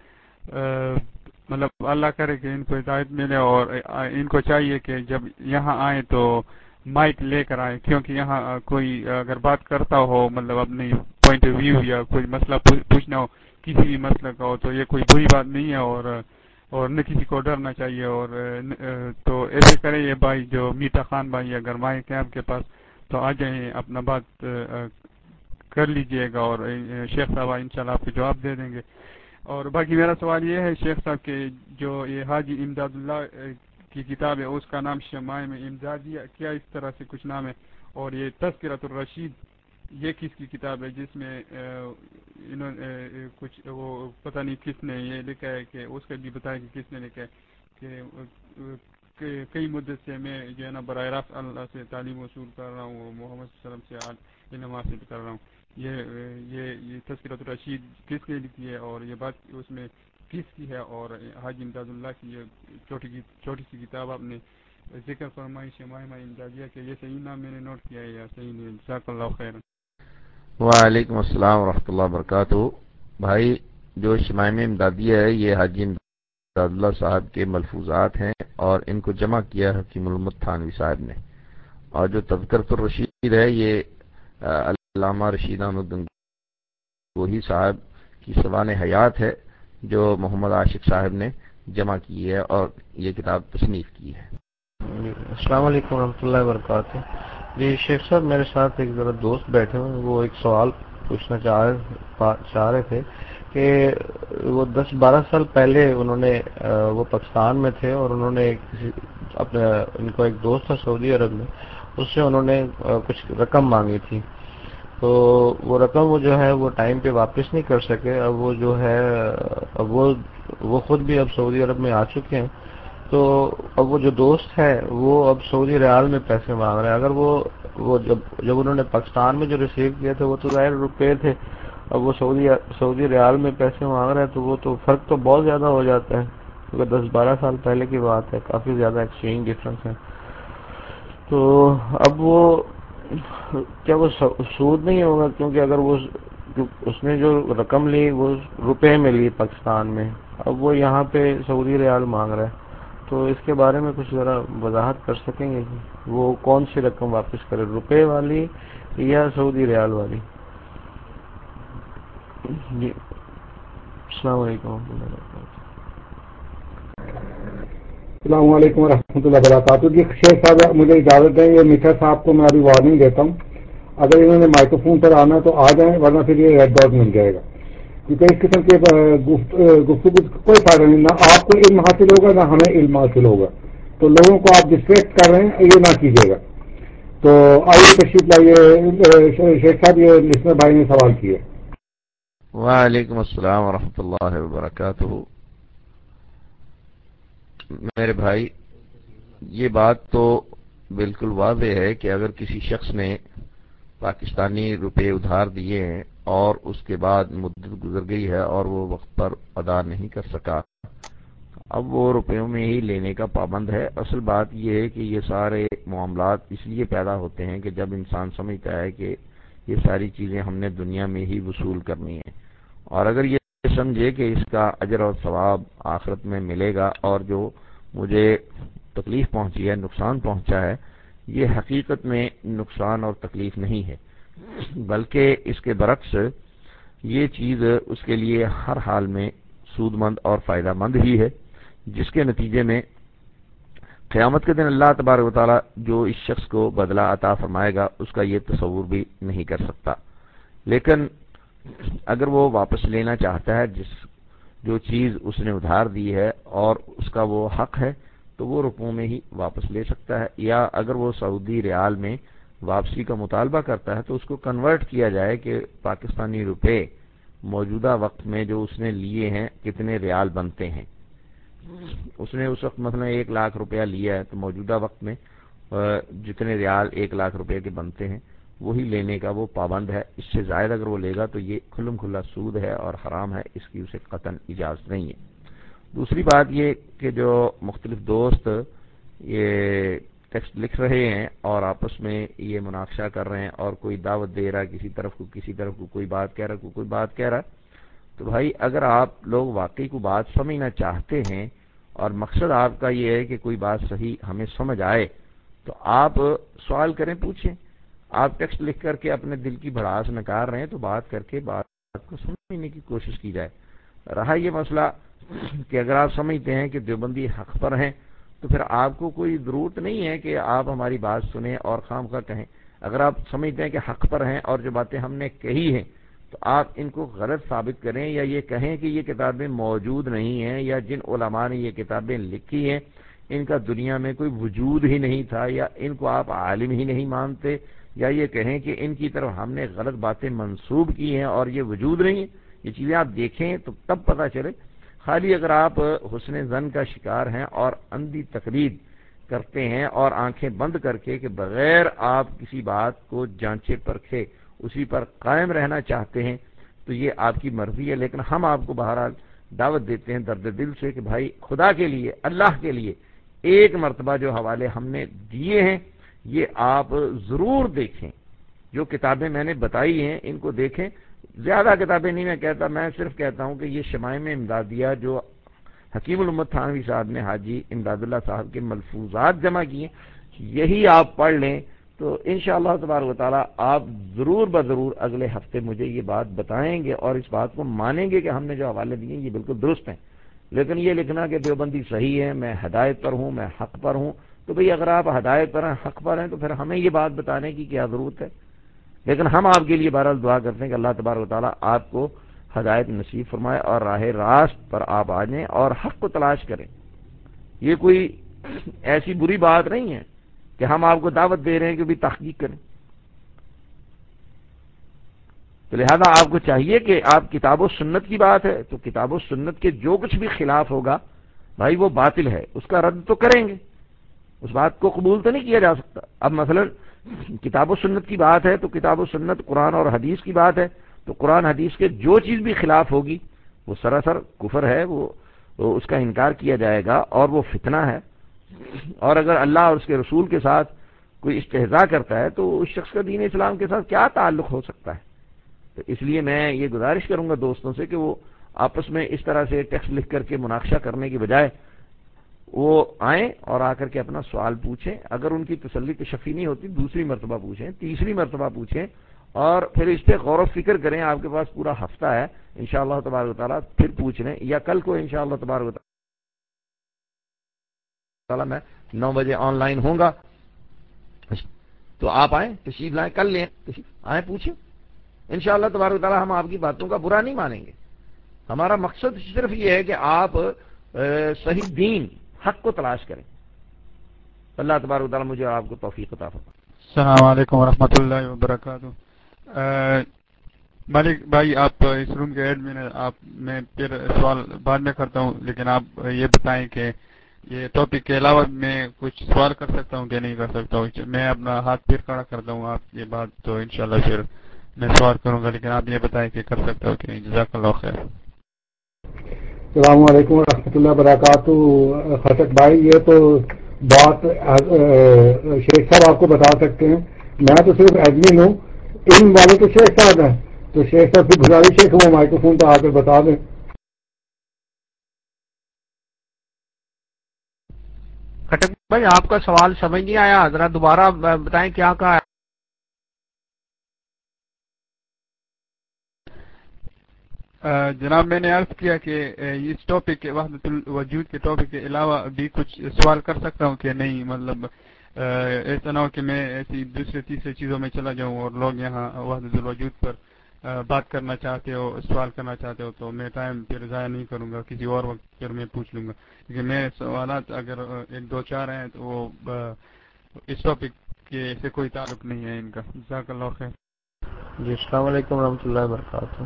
مطلب اللہ کرے کہ ان کو ہدایت ملے، اور ان کو چاہیے کہ جب یہاں آئیں تو مائک لے کر آئیں، کیونکہ یہاں کوئی اگر بات کرتا ہو مطلب اپنی پوائنٹ آف ویو یا کوئی مسئلہ پوچھنا ہو کسی بھی مسئلہ کا ہو، تو یہ کوئی بری بات نہیں ہے، اور نہ کسی کو ڈرنا چاہیے، اور تو ایسے کریں یہ بھائی جو میٹھا خان بھائی اگر مائک ہے آپ کے پاس تو آ جائیں، اپنا بات کر لیجئے گا، اور شیخ صاحب انشاءاللہ آپ کو جواب دے دیں گے۔ اور باقی میرا سوال یہ ہے شیخ صاحب کہ جو یہ حاجی امداد اللہ کی کتاب ہے اس کا نام شمائم امدادیہ، کیا اس طرح سے کچھ نام ہے؟ اور یہ تذکرۃ الرشید یہ کس کی کتاب ہے جس میں انہوں نے کچھ وہ پتہ نہیں کس نے یہ لکھا ہے، کہ اس کا بھی بتایا کہ کس نے لکھا ہے، کہ کئی مدت سے میں جو ہے نا براہ راست اللہ سے تعلیم وصول کر رہا ہوں، محمد صلی اللہ علیہ وسلم سے علم حاصل کر رہا ہوں۔ یہ تذکرۃ الرشید کس نے لکھی ہے، اور یہ بات اس میں کس کی ہے؟ اور حاجی امداد اللہ کی یہ چھوٹی سی کتاب آپ نے ذکر فرمائی شمائم امدادیہ کے، یہ صحیح نام میں نے نوٹ کیا ہے یا صحیح نہیں؟ جزاک اللہ خیر۔ وعلیکم السلام ورحمۃ اللہ وبرکاتہ۔ بھائی، جو شمائم امدادیہ ہے یہ حاجی امداد اللہ صاحب کے ملفوظات ہیں، اور ان کو جمع کیا حکیم الامت تھانوی صاحب نے، اور جو تذکرۃ الرشید ہے یہ علامہ رشید احمد گنگوہی صاحب کی سوانح حیات ہے، جو محمد عاشق صاحب نے جمع کی ہے اور یہ کتاب تصنیف کی ہے۔ السلام علیکم ورحمۃ اللہ وبرکاتہ۔ جی شیخ صاحب، میرے ساتھ ایک ذرا دوست بیٹھے ہوئے ہیں، وہ ایک سوال پوچھنا چاہ رہے تھے کہ وہ 10-12 سال پہلے انہوں نے وہ پاکستان میں تھے اور انہوں نے ان کو ایک دوست تھا سعودی عرب میں، اس سے انہوں نے کچھ رقم مانگی تھی، تو وہ رقم وہ جو ہے وہ ٹائم پہ واپس نہیں کر سکے. اب وہ جو ہے اب وہ خود بھی اب سعودی عرب میں آ چکے ہیں، تو اب وہ جو دوست ہے وہ اب سعودی ریال میں پیسے مانگ رہے ہیں. اگر وہ جب انہوں نے پاکستان میں جو ریسیو کیے تھے وہ تو ظاہر روپے تھے، اب وہ سعودی ریال میں پیسے مانگ رہے ہیں، تو وہ تو فرق تو بہت زیادہ ہو جاتا ہے، کیونکہ 10-12 سال پہلے کی بات ہے، کافی زیادہ ایکسچینج ڈفرنس ہے. تو اب وہ کیا وہ سود نہیں ہوگا؟ کیونکہ اگر اس نے جو رقم لی وہ روپے میں لی پاکستان میں، اب وہ یہاں پہ سعودی ریال مانگ رہا ہے، تو اس کے بارے میں کچھ ذرا وضاحت کر سکیں گے کہ وہ کون سی رقم واپس کرے، روپے والی یا سعودی ریال والی؟ جی السلام علیکم ورحمۃ اللہ وبرکاتہ. السلام علیکم ورحمۃ اللہ وبرکاتہ. جی شیخ صاحب مجھے اجازت دیں، یہ میٹھا صاحب کو میں ابھی وارننگ دیتا ہوں، اگر انہوں نے مائکرو فون پر آنا تو آ جائیں، ورنہ پھر یہ ریڈ ڈاٹ مل جائے گا، کیونکہ اس قسم کے گفتگو کوئی فائدہ نہیں، نہ آپ کو علم حاصل ہوگا نہ ہمیں علم حاصل ہوگا. تو لوگوں کو آپ ڈسٹریکٹ کر رہے ہیں، یہ نہ کیجیے گا. تو آئیے تشریف لائیے شیخ صاحب، یہ لسنر بھائی نے سوال کیا. وعلیکم السلام ورحمۃ اللہ وبرکاتہ. میرے بھائی، یہ بات تو بالکل واضح ہے کہ اگر کسی شخص نے پاکستانی روپے ادھار دیے ہیں اور اس کے بعد مدت گزر گئی ہے اور وہ وقت پر ادا نہیں کر سکا، اب وہ روپیوں میں ہی لینے کا پابند ہے. اصل بات یہ ہے کہ یہ سارے معاملات اس لیے پیدا ہوتے ہیں کہ جب انسان سمجھتا ہے کہ یہ ساری چیزیں ہم نے دنیا میں ہی وصول کرنی ہیں، اور اگر یہ سمجھے کہ اس کا اجر اور ثواب آخرت میں ملے گا، اور جو مجھے تکلیف پہنچی ہے، نقصان پہنچا ہے، یہ حقیقت میں نقصان اور تکلیف نہیں ہے، بلکہ اس کے برعکس یہ چیز اس کے لیے ہر حال میں سود مند اور فائدہ مند ہی ہے، جس کے نتیجے میں قیامت کے دن اللہ تبارک و تعالی جو اس شخص کو بدلہ عطا فرمائے گا اس کا یہ تصور بھی نہیں کر سکتا. لیکن اگر وہ واپس لینا چاہتا ہے جو چیز اس نے ادھار دی ہے اور اس کا وہ حق ہے، تو وہ روپوں میں ہی واپس لے سکتا ہے، یا اگر وہ سعودی ریال میں واپسی کا مطالبہ کرتا ہے تو اس کو کنورٹ کیا جائے کہ پاکستانی روپے موجودہ وقت میں جو اس نے لیے ہیں کتنے ریال بنتے ہیں. اس نے اس وقت مثلا 1 لاکھ روپیہ لیا ہے، تو موجودہ وقت میں جتنے ریال 1 لاکھ روپے کے بنتے ہیں وہی لینے کا وہ پابند ہے. اس سے زائد اگر وہ لے گا تو یہ کھلم کھلا سود ہے اور حرام ہے، اس کی اسے قطعاً اجازت نہیں ہے. دوسری بات یہ کہ جو مختلف دوست یہ ٹیکسٹ لکھ رہے ہیں اور آپس میں یہ مناقشہ کر رہے ہیں، اور کوئی دعوت دے رہا ہے کسی طرف کو کوئی بات کہہ رہا کوئی بات کہہ رہا، تو بھائی اگر آپ لوگ واقعی کو بات سمجھنا چاہتے ہیں اور مقصد آپ کا یہ ہے کہ کوئی بات صحیح ہمیں سمجھ آئے، تو آپ سوال کریں، پوچھیں. آپ ٹیکسٹ لکھ کر کے اپنے دل کی بھڑاس نکال رہے ہیں، تو بات کر کے بات کو سمجھنے کی کوشش کی جائے. رہا یہ مسئلہ کہ اگر آپ سمجھتے ہیں کہ دیوبندی حق پر ہیں، تو پھر آپ کو کوئی ضرورت نہیں ہے کہ آپ ہماری بات سنیں اور خام خواہ کہیں. اگر آپ سمجھتے ہیں کہ حق پر ہیں اور جو باتیں ہم نے کہی ہیں تو آپ ان کو غلط ثابت کریں، یا یہ کہیں کہ یہ کتابیں موجود نہیں ہیں، یا جن علماء نے یہ کتابیں لکھی ہیں ان کا دنیا میں کوئی وجود ہی نہیں تھا، یا ان کو آپ عالم ہی نہیں مانتے، یا یہ کہیں کہ ان کی طرف ہم نے غلط باتیں منسوب کی ہیں اور یہ وجود نہیں ہے. یہ چیزیں آپ دیکھیں تو تب پتہ چلے. خالی اگر آپ حسن ظن کا شکار ہیں اور اندھی تقلید کرتے ہیں اور آنکھیں بند کر کے کہ بغیر آپ کسی بات کو جانچے پرکھے اسی پر قائم رہنا چاہتے ہیں، تو یہ آپ کی مرضی ہے. لیکن ہم آپ کو بہرحال دعوت دیتے ہیں درد دل سے کہ بھائی خدا کے لیے، اللہ کے لیے، ایک مرتبہ جو حوالے ہم نے دیے ہیں یہ آپ ضرور دیکھیں. جو کتابیں میں نے بتائی ہیں ان کو دیکھیں. زیادہ کتابیں نہیں میں کہتا، میں صرف کہتا ہوں کہ یہ شمائم امدادیہ جو حکیم الامت تھانوی صاحب نے حاجی امداد اللہ صاحب کے ملفوظات جمع کیے، یہی آپ پڑھ لیں تو انشاءاللہ تبارک و تعالی آپ ضرور بضرور اگلے ہفتے مجھے یہ بات بتائیں گے اور اس بات کو مانیں گے کہ ہم نے جو حوالے دیے یہ بالکل درست ہیں. لیکن یہ لکھنا کہ دیوبندی صحیح ہے، میں ہدایت پر ہوں، میں حق پر ہوں، تو بھئی اگر آپ ہدایت پر ہیں، حق پر ہیں، تو پھر ہمیں یہ بات بتانے کی کیا ضرورت ہے؟ لیکن ہم آپ کے لیے بہرحال دعا کرتے ہیں کہ اللہ تبارک و تعالیٰ آپ کو ہدایت نصیب فرمائے اور راہ راست پر آپ آ جائیں اور حق کو تلاش کریں۔ یہ کوئی ایسی بری بات نہیں ہے کہ ہم آپ کو دعوت دے رہے ہیں کہ بھی تحقیق کریں۔ تو لہذا آپ کو چاہیے کہ آپ کتاب و سنت کی بات ہے تو کتاب و سنت کے جو کچھ بھی خلاف ہوگا بھائی وہ باطل ہے، اس کا رد تو کریں گے، اس بات کو قبول تو نہیں کیا جا سکتا۔ اب مثلا کتاب و سنت کی بات ہے تو کتاب و سنت قرآن اور حدیث کی بات ہے، تو قرآن حدیث کے جو چیز بھی خلاف ہوگی وہ سراسر کفر ہے، وہ اس کا انکار کیا جائے گا اور وہ فتنہ ہے۔ اور اگر اللہ اور اس کے رسول کے ساتھ کوئی استہزاء کرتا ہے تو اس شخص کا دین اسلام کے ساتھ کیا تعلق ہو سکتا ہے؟ تو اس لیے میں یہ گزارش کروں گا دوستوں سے کہ وہ آپس میں اس طرح سے ٹیکسٹ لکھ کر کے مناقشہ کرنے کی بجائے وہ آئیں اور آ کر کے اپنا سوال پوچھیں۔ اگر ان کی تسلی تشفی نہیں ہوتی دوسری مرتبہ پوچھیں، تیسری مرتبہ پوچھیں، اور پھر اس پہ غور و فکر کریں۔ آپ کے پاس پورا ہفتہ ہے انشاءاللہ تبارک و تعالیٰ، پھر پوچھ لیں، یا کل کو انشاءاللہ تبارک و تعالیٰ میں 9 بجے آن لائن ہوں گا، تو آپ آئیں، تشریف لائیں، کل لیں، آئیں پوچھیں۔ انشاءاللہ تبارک و تعالیٰ ہم آپ کی باتوں کا برا نہیں مانیں گے۔ ہمارا مقصد صرف یہ ہے کہ آپ صحیح دین حق کو تلاش کریں۔ اللہ تبارک و تعالیٰ مجھے اور آپ کو توفیق عطا فرمائے۔ السلام علیکم ورحمۃ اللہ وبرکاتہ۔ ملک بھائی آپ اس روم کے ایڈمن ہیں، آپ میں پھر سوال بعد میں کرتا ہوں، لیکن آپ یہ بتائیں کہ یہ ٹاپک کے علاوہ میں کچھ سوال کر سکتا ہوں کہ نہیں کر سکتا ہوں؟ میں اپنا ہاتھ پھر کھڑا کرتا ہوں، آپ یہ بات تو انشاءاللہ پھر میں سوال کروں گا، لیکن آپ یہ بتائیں کہ کر سکتا ہوں کہ نہیں۔ جزاک اللہ خیر۔ السلام علیکم ورحمۃ اللہ وبرکاتہ۔ خطک بھائی یہ تو بات شیخ صاحب آپ کو بتا سکتے ہیں، میں تو صرف ایڈمن ہوں، ان والے تو شیخ صاحب ہیں، تو شیخ صاحب کی گزارش ہے کہ وہ مائکرو فون پہ آ کر بتا دیں۔ کھٹک بھائی آپ کا سوال سمجھ نہیں آیا، ذرا دوبارہ بتائیں کیا کہا ہے؟ جناب میں نے عرض کیا کہ اس ٹاپک کے وحدت الوجود کے ٹاپک کے علاوہ بھی کچھ سوال کر سکتا ہوں کہ نہیں، مطلب ایسا نہ ہو کہ میں ایسی دوسرے تیسرے چیزوں میں چلا جاؤں اور لوگ یہاں وحدت الوجود پر بات کرنا چاہتے ہو، سوال کرنا چاہتے ہو، تو میں ٹائم پھر ضائع نہیں کروں گا، کسی اور وقت پھر میں پوچھ لوں گا، کیونکہ میرے سوالات اگر 1 2 4 ہیں تو وہ اس ٹاپک کے سے کوئی تعلق نہیں ہے ان کا۔ جزاک اللہ خیر۔ جی السلام علیکم ورحمۃ اللہ وبرکاتہ۔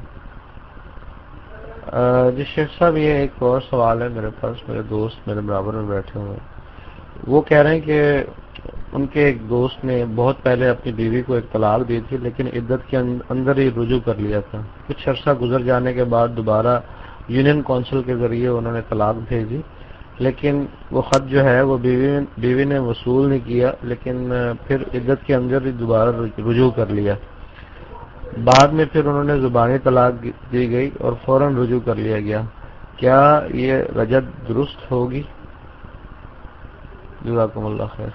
جی شیخ صاحب یہ ایک اور سوال ہے میرے پاس، میرے دوست میرے برابر میں بیٹھے ہوئے ہیں، وہ کہہ رہے ہیں کہ ان کے ایک دوست نے بہت پہلے اپنی بیوی کو ایک طلاق دی تھی، لیکن عدت کے اندر ہی رجوع کر لیا تھا۔ کچھ عرصہ گزر جانے کے بعد دوبارہ یونین کونسل کے ذریعے انہوں نے طلاق بھیجی، لیکن وہ خط جو ہے وہ بیوی نے وصول نہیں کیا، لیکن پھر عدت کے اندر ہی دوبارہ رجوع کر لیا۔ بعد میں پھر انہوں نے زبانی طلاق دی گئی اور فوراً رجوع کر لیا گیا، کیا یہ رجعت درست ہوگی؟ جزاکم اللہ خیر۔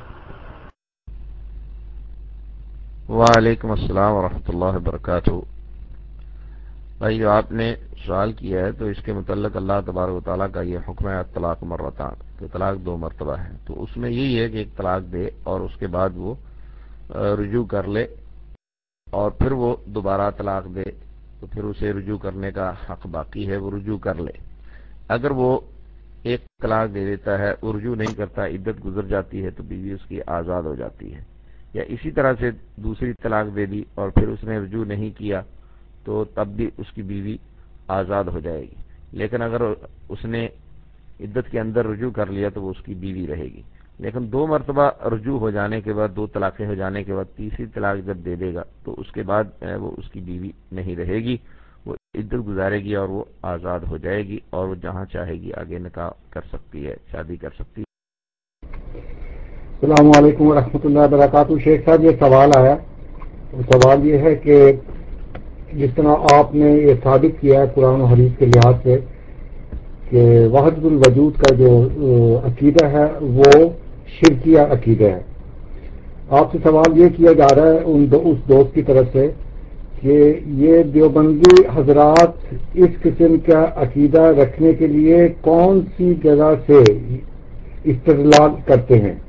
وعلیکم السلام ورحمۃ اللہ وبرکاتہ۔ بھائی جو آپ نے سوال کیا ہے تو اس کے متعلق اللہ تبارک و تعالیٰ کا یہ حکم ہے طلاق مرتان، کہ طلاق 2 مرتبہ ہے، تو اس میں یہی ہے کہ ایک طلاق دے اور اس کے بعد وہ رجوع کر لے اور پھر وہ دوبارہ طلاق دے تو پھر اسے رجوع کرنے کا حق باقی ہے، وہ رجوع کر لے۔ اگر وہ ایک طلاق دے دیتا ہے، وہ رجوع نہیں کرتا، عدت گزر جاتی ہے، تو بیوی اس کی آزاد ہو جاتی ہے، یا اسی طرح سے دوسری طلاق دے دی اور پھر اس نے رجوع نہیں کیا تو تب بھی اس کی بیوی آزاد ہو جائے گی، لیکن اگر اس نے عدت کے اندر رجوع کر لیا تو وہ اس کی بیوی رہے گی۔ لیکن 2 مرتبہ رجوع ہو جانے کے بعد، 2 طلاقیں ہو جانے کے بعد تیسری طلاق جب دے دے گا تو اس کے بعد وہ اس کی بیوی نہیں رہے گی، وہ عدت گزارے گی اور وہ آزاد ہو جائے گی اور وہ جہاں چاہے گی آگے نکاح کر سکتی ہے، شادی کر سکتی ہے۔ السلام علیکم ورحمۃ اللہ وبرکاتہ۔ شیخ صاحب یہ سوال آیا، سوال یہ ہے کہ جس طرح آپ نے یہ ثابت کیا ہے قرآن و حدیث کے لحاظ سے کہ وحدت الوجود کا جو عقیدہ ہے وہ شرکیہ عقیدہ ہے، آپ سے سوال یہ کیا جا رہا ہے اس دوست کی طرف سے کہ یہ دیوبندی حضرات اس قسم کا عقیدہ رکھنے کے لیے کون سی جگہ سے استدلال کرتے ہیں؟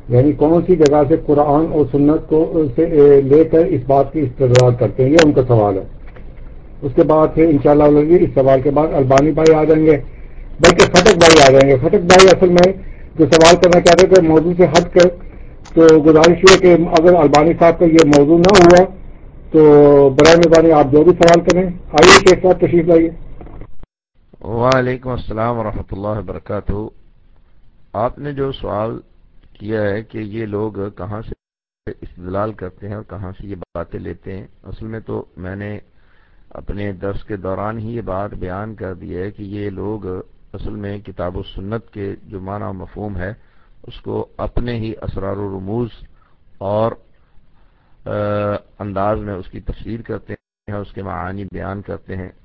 یعنی کون سی جگہ سے قرآن اور سنت کو سے لے کر اس بات کی استدلال کرتے ہیں، یہ ان کا سوال ہے۔ اس کے بعد پھر انشاءاللہ اس سوال کے بعد البانی بھائی آ جائیں گے، بلکہ خٹک بھائی آ جائیں گے۔ خٹک بھائی اصل میں جو سوال کرنا چاہتے تھے موضوع سے ہٹ کر، تو گزارش ہے کہ اگر البانی صاحب کا یہ موضوع نہ ہوا تو برائے مہربانی آپ جو بھی سوال کریں۔ آئیے شیخ صاحب تشریف لائیے۔ وعلیکم السلام ورحمۃ اللہ وبرکاتہ۔ آپ نے جو سوال کیا ہے کہ یہ لوگ کہاں سے استدلال کرتے ہیں اور کہاں سے یہ باتیں لیتے ہیں، اصل میں تو میں نے اپنے درس کے دوران ہی یہ بات بیان کر دی ہے کہ یہ لوگ اصل میں کتاب و سنت کے جو معنی و مفہوم ہے اس کو اپنے ہی اسرار و رموز اور انداز میں اس کی تفسیر کرتے ہیں، اس کے معانی بیان کرتے ہیں۔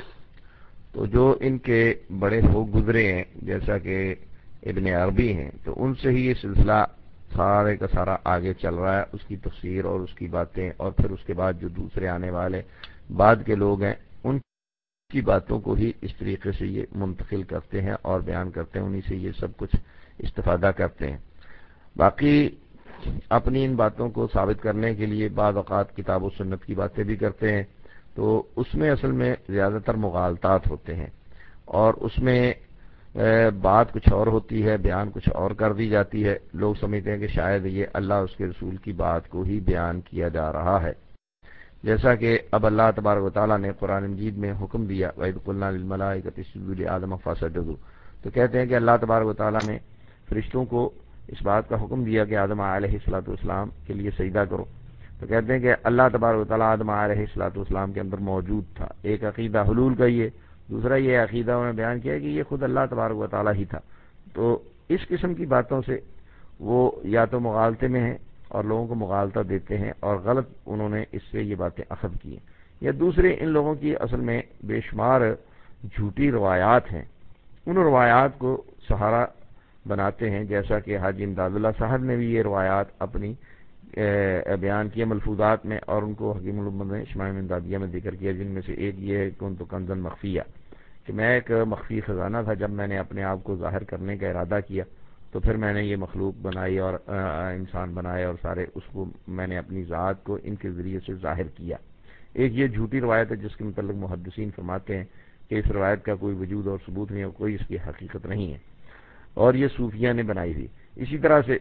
تو جو ان کے بڑے ہو گزرے ہیں جیسا کہ ابن عربی ہیں، تو ان سے ہی یہ سلسلہ سارے کا سارا آگے چل رہا ہے، اس کی تفسیر اور اس کی باتیں، اور پھر اس کے بعد جو دوسرے آنے والے بعد کے لوگ ہیں ان کی باتوں کو ہی اس طریقے سے یہ منتقل کرتے ہیں اور بیان کرتے ہیں، انہی سے یہ سب کچھ استفادہ کرتے ہیں۔ باقی اپنی ان باتوں کو ثابت کرنے کے لیے بعض اوقات کتاب و سنت کی باتیں بھی کرتے ہیں، تو اس میں اصل میں زیادہ تر مغالطات ہوتے ہیں اور اس میں بات کچھ اور ہوتی ہے، بیان کچھ اور کر دی جاتی ہے۔ لوگ سمجھتے ہیں کہ شاید یہ اللہ اس کے رسول کی بات کو ہی بیان کیا جا رہا ہے، جیسا کہ اب اللہ تبارک و تعالیٰ نے قرآن مجید میں حکم دیا وَإِذْ قُلْنَا لِلْمَلَائِكَةِ اسْجُدُوا لِآدَمَ فَسَجَدُوا، تو کہتے ہیں کہ اللہ تبارک و تعالیٰ نے فرشتوں کو اس بات کا حکم دیا کہ آدم علیہ الصلوۃ والسلام کے لیے سجدہ کرو، تو کہتے ہیں کہ اللہ تبارک و تعالیٰ آدم علیہ الصلوۃ والسلام کے اندر موجود تھا۔ ایک عقیدہ حلول کا یہ، دوسرا یہ عقیدہ انہوں نے بیان کیا کہ یہ خود اللہ تبارک و تعالیٰ ہی تھا۔ تو اس قسم کی باتوں سے وہ یا تو مغالطے میں ہیں اور لوگوں کو مغالطہ دیتے ہیں اور غلط انہوں نے اس سے یہ باتیں اخذ کی ہیں، یا دوسرے ان لوگوں کی اصل میں بے شمار جھوٹی روایات ہیں، ان روایات کو سہارا بناتے ہیں، جیسا کہ حاجی امداد اللہ صاحب نے بھی یہ روایات اپنی بیان کیے ملفوظات میں، اور ان کو حکیم الامت نے شمائم امدادیہ میں ذکر کیا، جن میں سے ایک یہ ہے کنت کنزا مخفیہ، کہ میں ایک مخفی خزانہ تھا، جب میں نے اپنے آپ کو ظاہر کرنے کا ارادہ کیا تو پھر میں نے یہ مخلوق بنائی اور انسان بنائے اور سارے اس کو میں نے اپنی ذات کو ان کے ذریعے سے ظاہر کیا۔ ایک یہ جھوٹی روایت ہے جس کے متعلق محدثین فرماتے ہیں کہ اس روایت کا کوئی وجود اور ثبوت نہیں ہے، کوئی اس کی حقیقت نہیں ہے، اور یہ صوفیہ نے بنائی تھی۔ اسی طرح سے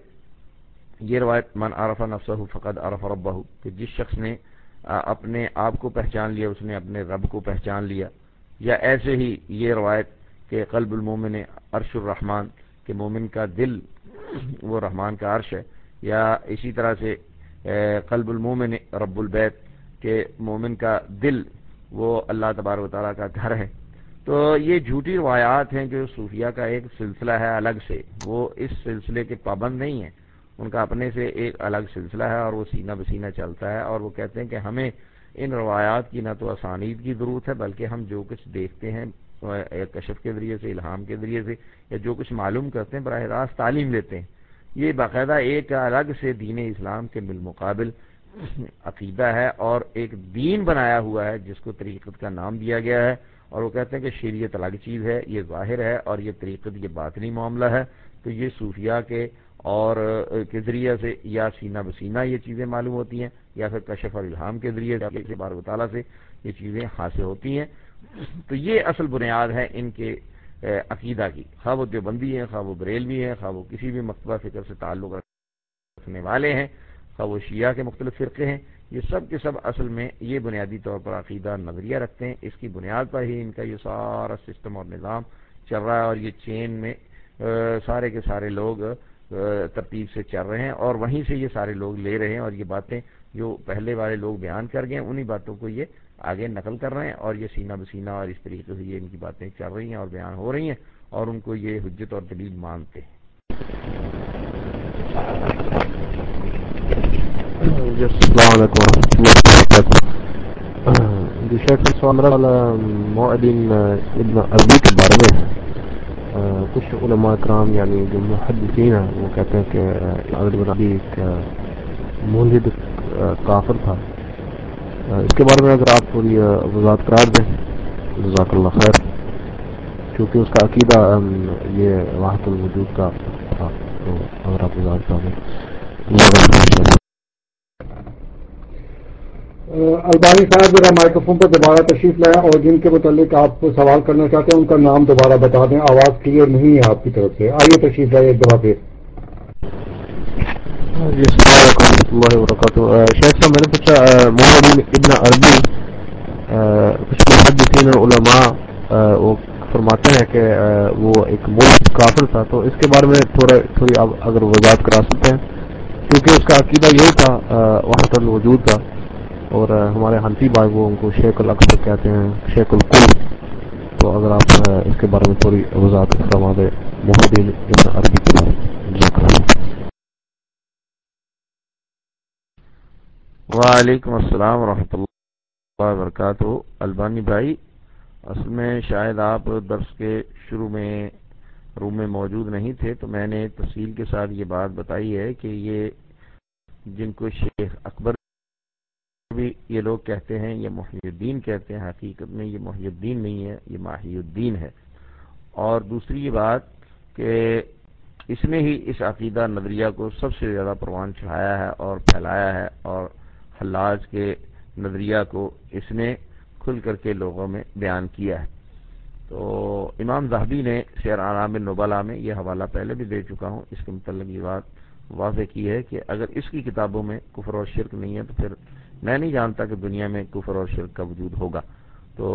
یہ روایت من عرف نفسہ فقد عرف ربہ، کہ جس شخص نے اپنے آپ کو پہچان لیا اس نے اپنے رب کو پہچان لیا، یا ایسے ہی یہ روایت کہ قلب المومن عرش الرحمن، کہ مومن کا دل وہ رحمان کا عرش ہے، یا اسی طرح سے قلب المومن رب البیت، کہ مومن کا دل وہ اللہ تبارک و تعالیٰ کا گھر ہے۔ تو یہ جھوٹی روایات ہیں جو صوفیہ کا ایک سلسلہ ہے الگ سے، وہ اس سلسلے کے پابند نہیں ہیں، ان کا اپنے سے ایک الگ سلسلہ ہے اور وہ سینہ بسینہ چلتا ہے، اور وہ کہتے ہیں کہ ہمیں ان روایات کی نہ تو اسانید کی ضرورت ہے، بلکہ ہم جو کچھ دیکھتے ہیں کشف کے ذریعے سے، الہام کے ذریعے سے، یا جو کچھ معلوم کرتے ہیں براہ راست تعلیم لیتے ہیں۔ یہ باقاعدہ ایک الگ سے دین اسلام کے بالمقابل عقیدہ ہے اور ایک دین بنایا ہوا ہے جس کو طریقت کا نام دیا گیا ہے، اور وہ کہتے ہیں کہ شریعت الگ چیز ہے، یہ ظاہر ہے، اور یہ طریقت یہ باطنی معاملہ ہے۔ تو یہ صوفیہ کے اور کے ذریعے سے یا سینہ بسینہ یہ چیزیں معلوم ہوتی ہیں، یا پھر کشف اور الہام کے ذریعے سے تبارک و تعالیٰ سے یہ چیزیں حاصل ہوتی ہیں۔ تو یہ اصل بنیاد ہے ان کے عقیدہ کی، خواہ وہ دیوبندی ہیں، خواہ وہ بریلوی ہیں، خواہ وہ کسی بھی مکتبہ فکر سے تعلق رکھنے والے ہیں، خواہ وہ شیعہ کے مختلف فرقے ہیں، یہ سب کے سب اصل میں یہ بنیادی طور پر عقیدہ نظریہ رکھتے ہیں۔ اس کی بنیاد پر ہی ان کا یہ سارا سسٹم اور نظام چل رہا ہے، اور یہ چین میں سارے کے سارے لوگ ترتیب سے چل رہے ہیں، اور وہیں سے یہ سارے لوگ لے رہے ہیں، اور یہ باتیں جو پہلے والے لوگ بیان کر گئے ہیں انہی باتوں کو یہ آگے نقل کر رہے ہیں، اور یہ سینہ بسینہ اور اس طریقے سے یہ ان کی باتیں چل رہی ہیں اور بیان ہو رہی ہیں، اور ان کو یہ حجت اور دلیل مانتے ہیں۔ السلام علیکم ورحمۃ اللہ وبرکاتہ۔ جی شیخ سوال والا معدن ابن عربی کے بارے میں کچھ علماء کرام یعنی جو محدثین ہیں وہ کہتے ہیں کہ ابن عربی ایک ملحد کافر تھا، اس کے بارے میں اگر آپ پوری وضاحت قرار دیں جزاک اللہ خیر، کیونکہ اس کا عقیدہ یہ وحدت الوجود کا تھا۔ تو اگر آپ وضاحت کر دیں. البانی صاحب ذرا مائکروفون پر دوبارہ تشریف لائیں اور جن کے متعلق آپ سوال کرنا چاہتے ہیں ان کا نام دوبارہ بتا دیں. آواز کلیئر نہیں ہے آپ کی طرف سے. آئیے تشریف لائیں ایک دفعہ پھر. جی السلام علیکم ورحمۃ اللہ وبرکاتہ. شیخ صاحب میں نے پوچھا محمد ابن عربی کچھ محدثین علماء وہ فرماتے ہیں کہ وہ ایک ملک کافر تھا, تو اس کے بارے میں تھوڑی آپ اگر وضاحت کرا سکتے ہیں, کیونکہ اس کا عقیدہ یہی تھا وحدت الوجود کا, اور ہمارے حنفی بھائی وہ ان کو شیخ الاکبر کہتے ہیں, شیخ الکل. تو اگر آپ اس کے بارے میں تھوڑی وضاحت فرما دیں محمد ابن عربی کے بارے میں. وعلیکم السلام ورحمۃ اللہ وبرکاتہ. البانی بھائی, اصل میں شاید آپ درس کے شروع میں روم میں موجود نہیں تھے, تو میں نے تفصیل کے ساتھ یہ بات بتائی ہے کہ یہ جن کو شیخ اکبر بھی یہ لوگ کہتے ہیں, یہ محی الدین کہتے ہیں. حقیقت میں یہ محی الدین نہیں ہے, یہ محی الدین ہے. اور دوسری یہ بات کہ اس نے ہی اس عقیدہ نظریہ کو سب سے زیادہ پروان چڑھایا ہے اور پھیلایا ہے, اور حلاج کے نظریہ کو اس نے کھل کر کے لوگوں میں بیان کیا ہے. تو امام ذہبی نے سیر اعلام النبلاء میں یہ حوالہ پہلے بھی دے چکا ہوں, اس کے متعلق یہ بات واضح کی ہے کہ اگر اس کی کتابوں میں کفر اور شرک نہیں ہے تو پھر میں نہیں جانتا کہ دنیا میں کفر اور شرک کا وجود ہوگا. تو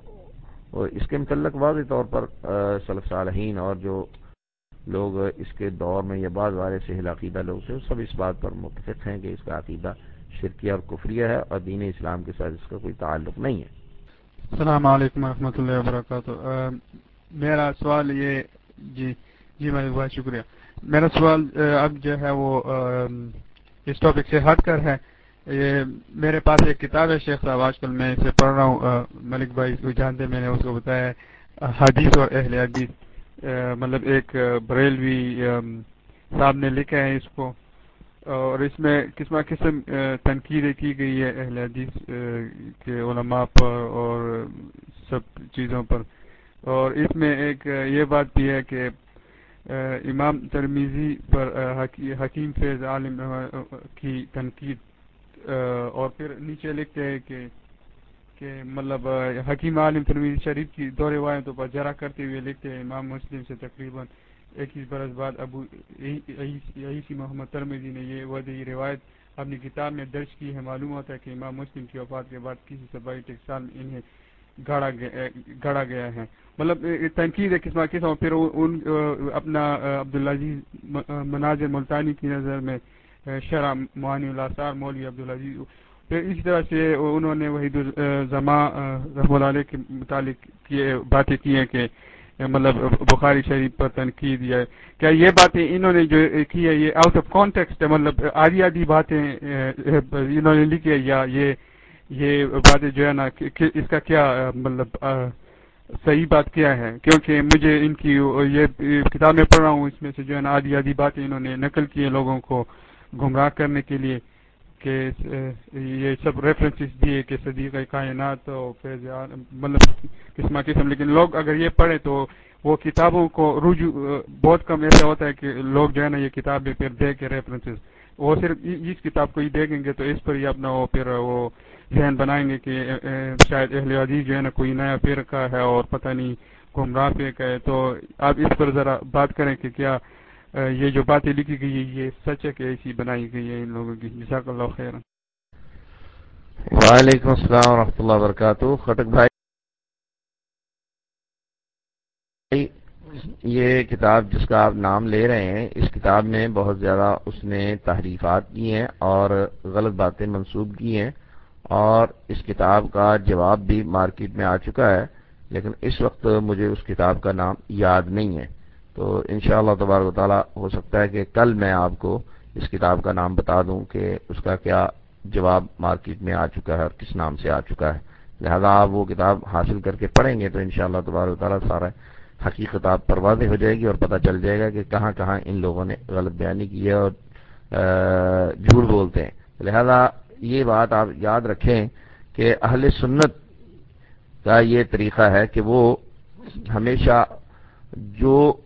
اس کے متعلق واضح طور پر سلف صالحین اور جو لوگ اس کے دور میں یا بعض والے سے عقیدہ لوگ تھے سب اس بات پر متفق ہیں کہ اس کا عقیدہ شرکیہ اور کفریہ ہے, اور دین اسلام کے ساتھ اس کا کوئی تعلق نہیں ہے. السلام علیکم ورحمۃ اللہ وبرکاتہ. میرا سوال یہ جی میں بہت شکریہ. میرا سوال اب جو ہے وہ اس ٹاپک سے ہٹ کر ہے. یہ میرے پاس ایک کتاب ہے شیخ صاحب, آج کل میں اسے پڑھ رہا ہوں. ملک بھائی کو جانتے, میں نے اس کو بتایا حدیث اور اہل حدیث, مطلب ایک بریلوی صاحب نے لکھا ہے اس کو, اور اس میں قسم قسم تنقیدیں کی گئی ہے اہل حدیث کے علماء پر اور سب چیزوں پر. اور اس میں ایک یہ بات بھی ہے کہ امام ترمذی پر حکیم فیض عالم کی تنقید, اور پھر نیچے لکھتے ہیں کہ مطلب حکیم عالم ترمذی شریف کی دو روایتوں پر جرح کرتے ہوئے لکھتے ہیں امام مسلم سے تقریباً 21 برس بعد ابو عیسی محمد ترمذی نے یہ وضعی روایت اپنی کتاب میں درج کی ہے. معلوم ہوتا ہے کہ امام مسلم کی وفات کے بعد کسی سے 22 سال میں انہیں گھڑا گیا ہے. مطلب تنقید ہے قسم قسم. پھر ان اپنا عبدالعزیز مناظر ملتانی کی نظر میں شرح معانی الاثار مولوی عبدالعزیز. پھر اسی طرح سے انہوں نے وحید الزماں رحمۃ اللہ علیہ کے متعلق باتیں کی ہیں کہ مطلب بخاری شریف پر تنقید یا کیا یہ باتیں انہوں نے جو کی ہے یہ آؤٹ آف کانٹیکسٹ ہے, مطلب آدھی آدھی باتیں انہوں نے لکھی ہے, یا یہ باتیں جو ہے نا اس کا کیا مطلب صحیح بات کیا ہے. کیونکہ مجھے ان کی یہ کتاب میں پڑھ رہا ہوں, اس میں سے جو ہے نا آدھی آدھی باتیں انہوں نے نقل کی ہے لوگوں کو گمراہ کرنے کے لیے, کہ یہ سب ریفرنسز دیے کہ صدیقہ کائنات اور فیض مطلب قسم قسم. لیکن لوگ اگر یہ پڑھیں تو وہ کتابوں کو رجوع بہت کم ایسا ہوتا ہے کہ لوگ جو ہے نا یہ کتابیں پھر دیکھ کے ریفرنسز وہ صرف اس کتاب کو ہی دیکھیں گے, تو اس پر ہی اپنا وہ پھر وہ ذہن بنائیں گے کہ شاید اہل حدیث جو ہے نا کوئی نیا فرقہ ہے اور پتہ نہیں گمراہ فرقہ ہے. تو آپ اس پر ذرا بات کریں کہ کیا یہ جو باتیں لکھی گئی ہے یہ سچ ہے کہ ایسی بنائی گئی ہے ان لوگوں کی. جزاک اللہ خیر. وعلیکم السلام ورحمۃ اللہ وبرکاتہ. خٹک بھائی, یہ کتاب جس کا آپ نام لے رہے ہیں اس کتاب میں بہت زیادہ اس نے تحریفات کی ہیں اور غلط باتیں منسوب کی ہیں, اور اس کتاب کا جواب بھی مارکیٹ میں آ چکا ہے, لیکن اس وقت مجھے اس کتاب کا نام یاد نہیں ہے. تو انشاءاللہ تبارک و تعالی ہو سکتا ہے کہ کل میں آپ کو اس کتاب کا نام بتا دوں کہ اس کا کیا جواب مارکیٹ میں آ چکا ہے اور کس نام سے آ چکا ہے. لہذا آپ وہ کتاب حاصل کر کے پڑھیں گے تو انشاءاللہ تبارک و تعالی سارا حقیقت آپ پر واضح ہو جائے گی اور پتہ چل جائے گا کہ کہاں کہاں ان لوگوں نے غلط بیانی کی ہے اور جھوٹ بولتے ہیں. لہذا یہ بات آپ یاد رکھیں کہ اہل سنت کا یہ طریقہ ہے کہ وہ ہمیشہ جو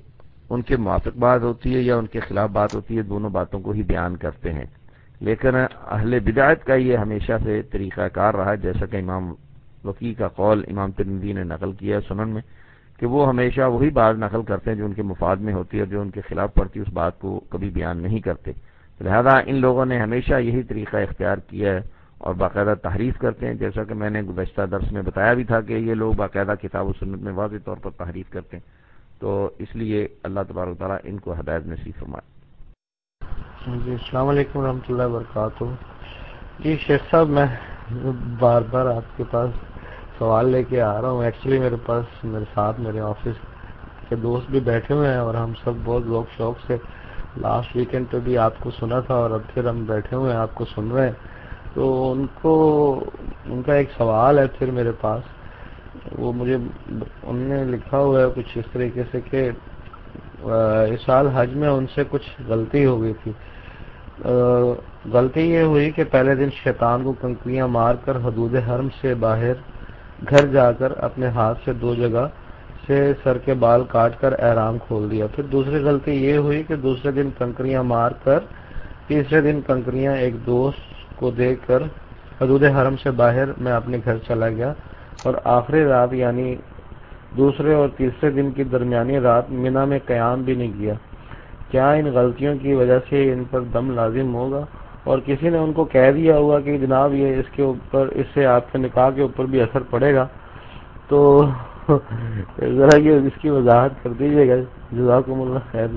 ان کے موافق بات ہوتی ہے یا ان کے خلاف بات ہوتی ہے، دونوں باتوں کو ہی بیان کرتے ہیں. لیکن اہل بدعت کا یہ ہمیشہ سے طریقہ کار رہا، جیسا کہ امام وقی کا قول امام ترمذی نے نقل کیا ہے سنن میں، کہ وہ ہمیشہ وہی بات نقل کرتے ہیں جو ان کے مفاد میں ہوتی ہے، اور جو ان کے خلاف پڑتی ہے اس بات کو کبھی بیان نہیں کرتے. لہذا ان لوگوں نے ہمیشہ یہی طریقہ اختیار کیا ہے اور باقاعدہ تحریف کرتے ہیں، جیسا کہ میں نے گزشتہ درس میں بتایا بھی تھا کہ یہ لوگ باقاعدہ کتاب و سنت میں واضح طور پر تحریف کرتے ہیں. تو اس لیے اللہ تبارک و تعالیٰ ان کو ہدایت نصیب فرمائے. جی السلام علیکم ورحمۃ اللہ وبرکاتہ. جی شیخ صاحب، میں بار بار آپ کے پاس سوال لے کے آ رہا ہوں. ایکچولی میرے ساتھ میرے آفس کے دوست بھی بیٹھے ہوئے ہیں اور ہم سب بہت ذوق شوق سے لاسٹ ویکینڈ پہ بھی آپ کو سنا تھا اور اب پھر ہم بیٹھے ہوئے ہیں آپ کو سن رہے ہیں. تو ان کا ایک سوال ہے پھر میرے پاس. وہ مجھے انہوں نے لکھا ہوا ہے کچھ اس طریقے سے کہ اس سال حج میں ان سے کچھ غلطی ہو گئی تھی. غلطی یہ ہوئی کہ پہلے دن شیطان کو کنکریاں مار کر حدود حرم سے باہر گھر جا کر اپنے ہاتھ سے 2 جگہ سے سر کے بال کاٹ کر احرام کھول دیا. پھر دوسری غلطی یہ ہوئی کہ دوسرے دن کنکریاں مار کر تیسرے دن کنکریاں ایک دوست کو دے کر حدود حرم سے باہر میں اپنے گھر چلا گیا اور آخری رات یعنی دوسرے اور تیسرے دن کی درمیانی رات منا میں قیام بھی نہیں کیا. کیا ان غلطیوں کی وجہ سے ان پر دم لازم ہوگا؟ اور کسی نے ان کو کہہ دیا ہوگا کہ جناب یہ اس سے آپ کے نکاح کے اوپر بھی اثر پڑے گا؟ تو ذرا یہ اس کی وضاحت کر دیجیے گا. جزاکم اللہ خیر.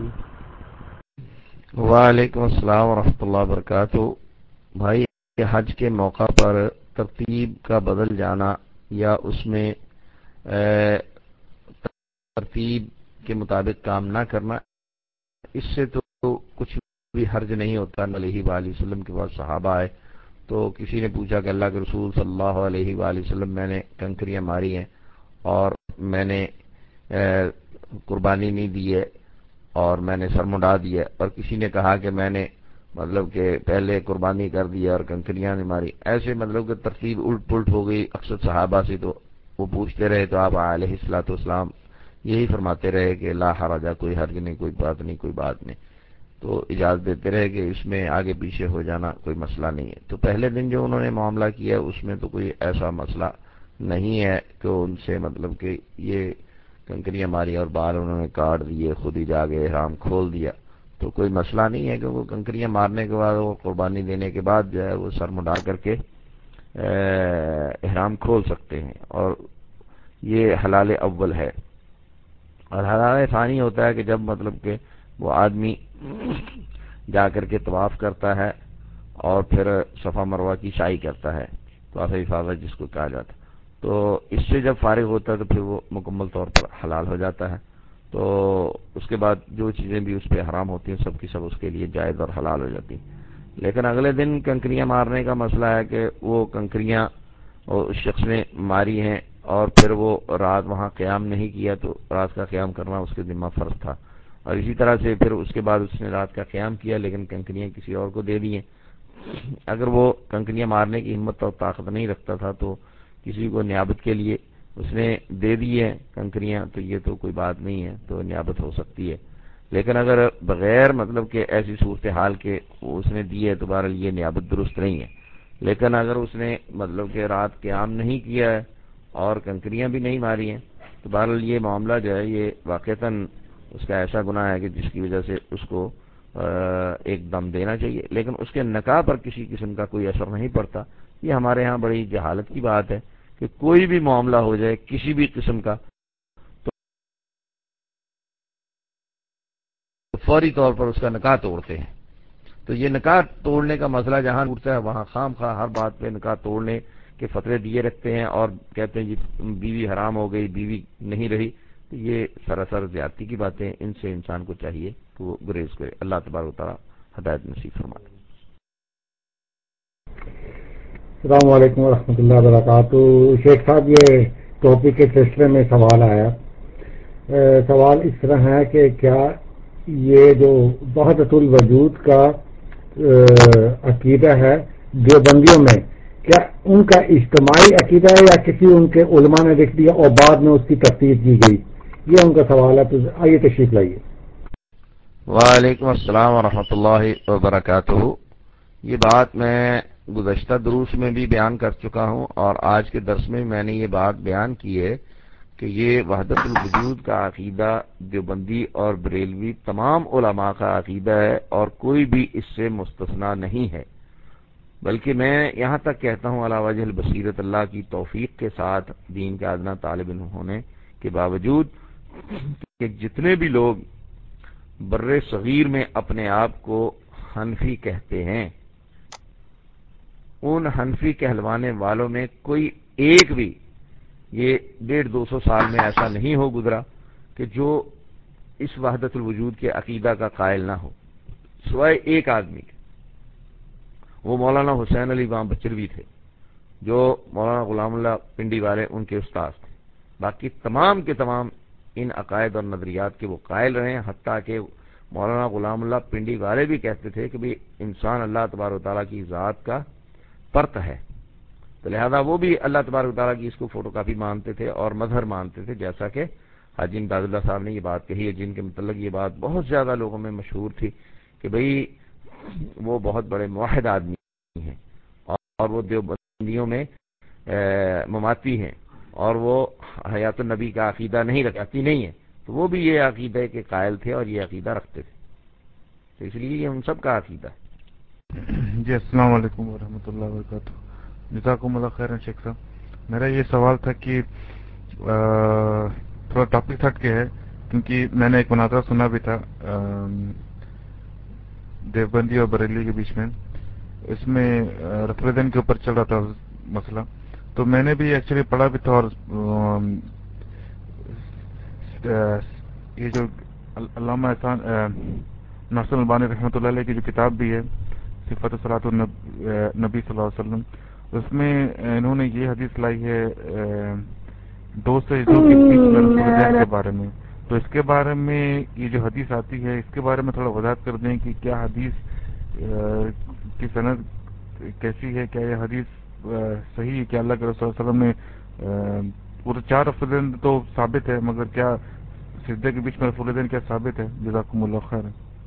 وعلیکم السلام ورحمۃ اللہ وبرکاتہ. بھائی حج کے موقع پر ترتیب کا بدل جانا یا اس میں ترتیب کے مطابق کام نہ کرنا، اس سے تو کچھ بھی حرج نہیں ہوتا. علیہ وآلہ وسلم کے بعد صحابہ آئے تو کسی نے پوچھا کہ اللہ کے رسول صلی اللہ علیہ وآلہ وسلم میں نے کنکریاں ماری ہیں اور میں نے قربانی نہیں دی ہے اور میں نے سر منڈا دی ہے، اور کسی نے کہا کہ میں نے مطلب کہ پہلے قربانی کر دی اور کنکریاں نہیں ماری. ایسے مطلب کہ ترتیب الٹ پلٹ ہو گئی اکثر صحابہ سے. تو وہ پوچھتے رہے تو آپ علیہ الصلوۃ والسلام یہی فرماتے رہے کہ لا حرج، کوئی حرج نہیں، کوئی بات نہیں، کوئی بات نہیں. تو اجازت دیتے رہے کہ اس میں آگے پیچھے ہو جانا کوئی مسئلہ نہیں ہے. تو پہلے دن جو انہوں نے معاملہ کیا اس میں تو کوئی ایسا مسئلہ نہیں ہے کہ ان سے مطلب کہ یہ کنکریاں ماری اور بال انہوں نے کاٹ دیے، خود ہی جا کے احرام کھول دیا. تو کوئی مسئلہ نہیں ہے کہ وہ کنکریاں مارنے کے بعد وہ قربانی دینے کے بعد جو ہے وہ سر منڈا کر کے احرام کھول سکتے ہیں، اور یہ حلال اول ہے. اور حلال ثانی ہوتا ہے کہ جب مطلب کہ وہ آدمی جا کر کے طواف کرتا ہے اور پھر صفا مروہ کی سعی کرتا ہے، طواف افاضہ جس کو کہا جاتا ہے. تو اس سے جب فارغ ہوتا ہے تو پھر وہ مکمل طور پر حلال ہو جاتا ہے. تو اس کے بعد جو چیزیں بھی اس پہ حرام ہوتی ہیں سب کی سب اس کے لیے جائز اور حلال ہو جاتی ہیں. لیکن اگلے دن کنکریاں مارنے کا مسئلہ ہے کہ وہ کنکریاں اس شخص نے ماری ہیں اور پھر وہ رات وہاں قیام نہیں کیا، تو رات کا قیام کرنا اس کے ذمہ فرض تھا. اور اسی طرح سے پھر اس کے بعد اس نے رات کا قیام کیا لیکن کنکریاں کسی اور کو دے دی ہیں. اگر وہ کنکریاں مارنے کی ہمت اور طاقت نہیں رکھتا تھا تو کسی کو نیابت کے لیے اس نے دے دی ہے کنکریاں، تو یہ تو کوئی بات نہیں ہے، تو نیابت ہو سکتی ہے. لیکن اگر بغیر مطلب کہ ایسی صورتحال کے اس نے دی ہے تو بہرحال یہ نیابت درست نہیں ہے. لیکن اگر اس نے مطلب کہ رات قیام نہیں کیا ہے اور کنکریاں بھی نہیں ماری ہیں تو بہرحال یہ معاملہ جو ہے یہ واقعتاً اس کا ایسا گناہ ہے کہ جس کی وجہ سے اس کو ایک دم دینا چاہیے. لیکن اس کے نکاح پر کسی قسم کا کوئی اثر نہیں پڑتا. یہ ہمارے ہاں بڑی جہالت کی بات ہے کہ کوئی بھی معاملہ ہو جائے کسی بھی قسم کا تو فوری طور پر اس کا نکاح توڑتے ہیں. تو یہ نکاح توڑنے کا مسئلہ جہاں اٹھتا ہے وہاں خام خواہ ہر بات پہ نکاح توڑنے کے فتوے دیے رکھتے ہیں اور کہتے ہیں جی بیوی حرام ہو گئی، بیوی نہیں رہی. تو یہ سراسر زیادتی کی باتیں، ان سے انسان کو چاہیے کہ وہ گریز کرے. اللہ تبارک و تعالی ہدایت نصیب فرمائے. السلام علیکم ورحمۃ اللہ وبرکاتہ. شیخ صاحب یہ ٹاپک کے سلسلے میں سوال آیا. سوال اس طرح ہے کہ کیا یہ جو وحدت الوجود کا عقیدہ ہے دیوبندیوں میں، کیا ان کا اجتماعی عقیدہ ہے یا کسی ان کے علماء نے لکھ دیا اور بعد میں اس کی تفسیر کی گئی؟ یہ ان کا سوال ہے. تو آئیے تشریف لائیے. وعلیکم السلام ورحمۃ اللہ وبرکاتہ. یہ بات میں گزشتہ دروس میں بھی بیان کر چکا ہوں اور آج کے درس میں میں نے یہ بات بیان کی ہے کہ یہ وحدت الوجود کا عقیدہ دیوبندی اور بریلوی تمام علماء کا عقیدہ ہے اور کوئی بھی اس سے مستثنا نہیں ہے. بلکہ میں یہاں تک کہتا ہوں علی وجہ البصیرت اللہ کی توفیق کے ساتھ دین کا ادنا طالب علم ہونے کے باوجود کہ جتنے بھی لوگ بر صغیر میں اپنے آپ کو حنفی کہتے ہیں ان حنفی کہلوانے والوں میں کوئی ایک بھی یہ 150-200 سال میں ایسا نہیں ہو گزرا کہ جو اس وحدت الوجود کے عقیدہ کا قائل نہ ہو سوائے ایک آدمی کے. وہ مولانا حسین علی وام بچروی تھے جو مولانا غلام اللہ پنڈی والے ان کے استاد تھے. باقی تمام کے تمام ان عقائد اور نظریات کے وہ قائل رہے ہیں. حتیٰ کہ مولانا غلام اللہ پنڈی والے بھی کہتے تھے کہ بھی انسان اللہ تبارک و تعالیٰ کی ذات کا پرت ہے, تو لہذا وہ بھی اللہ تبارک و تعالیٰ کی اس کو فوٹو کاپی مانتے تھے اور مظہر مانتے تھے, جیسا کہ حاجی امداد اللہ صاحب نے یہ بات کہی ہے, جن کے متعلق یہ بات بہت زیادہ لوگوں میں مشہور تھی کہ بھئی وہ بہت بڑے موحد آدمی ہیں اور وہ دیوبندیوں میں مماتی ہیں اور وہ حیات النبی کا عقیدہ نہیں رکھتی نہیں ہے, تو وہ بھی یہ عقیدہ کے قائل تھے اور یہ عقیدہ رکھتے تھے. تو اس لیے یہ ان سب کا عقیدہ ہے. جی السلام علیکم ورحمۃ اللہ وبرکاتہ. جزاکم اللہ خیر شیخ صاحب. میرا یہ سوال تھا کہ تھوڑا ٹاپک ہٹ کے ہے کیونکہ میں نے ایک مناظرہ سنا بھی تھا دیوبندی اور بریلی کے بیچ میں, اس میں رفع الدین کے اوپر چل رہا تھا مسئلہ, تو میں نے بھی ایکچولی پڑھا بھی تھا اور یہ جو علامہ احسان ناصر البانی رحمۃ اللہ علیہ کی جو کتاب بھی ہے صفت صلاۃ النبی صلی اللہ علیہ وسلم, اس میں انہوں نے یہ حدیث لائی ہے دو سجدوں کے بیچ میں رفع الدین کے بارے میں. تو اس کے بارے میں یہ جو حدیث آتی ہے اس کے بارے میں تھوڑا وضاحت کر دیں کہ کیا حدیث کی سند کیسی ہے, کیا یہ حدیث صحیح ہے, کیا اللہ کے رسول صلی اللہ علیہ وسلم نے وہ تو 4 رفع الدین تو ثابت ہے مگر کیا سجدے کے بیچ میں رفع الدین کیا ثابت ہے؟ جزاکم اللہ خیر.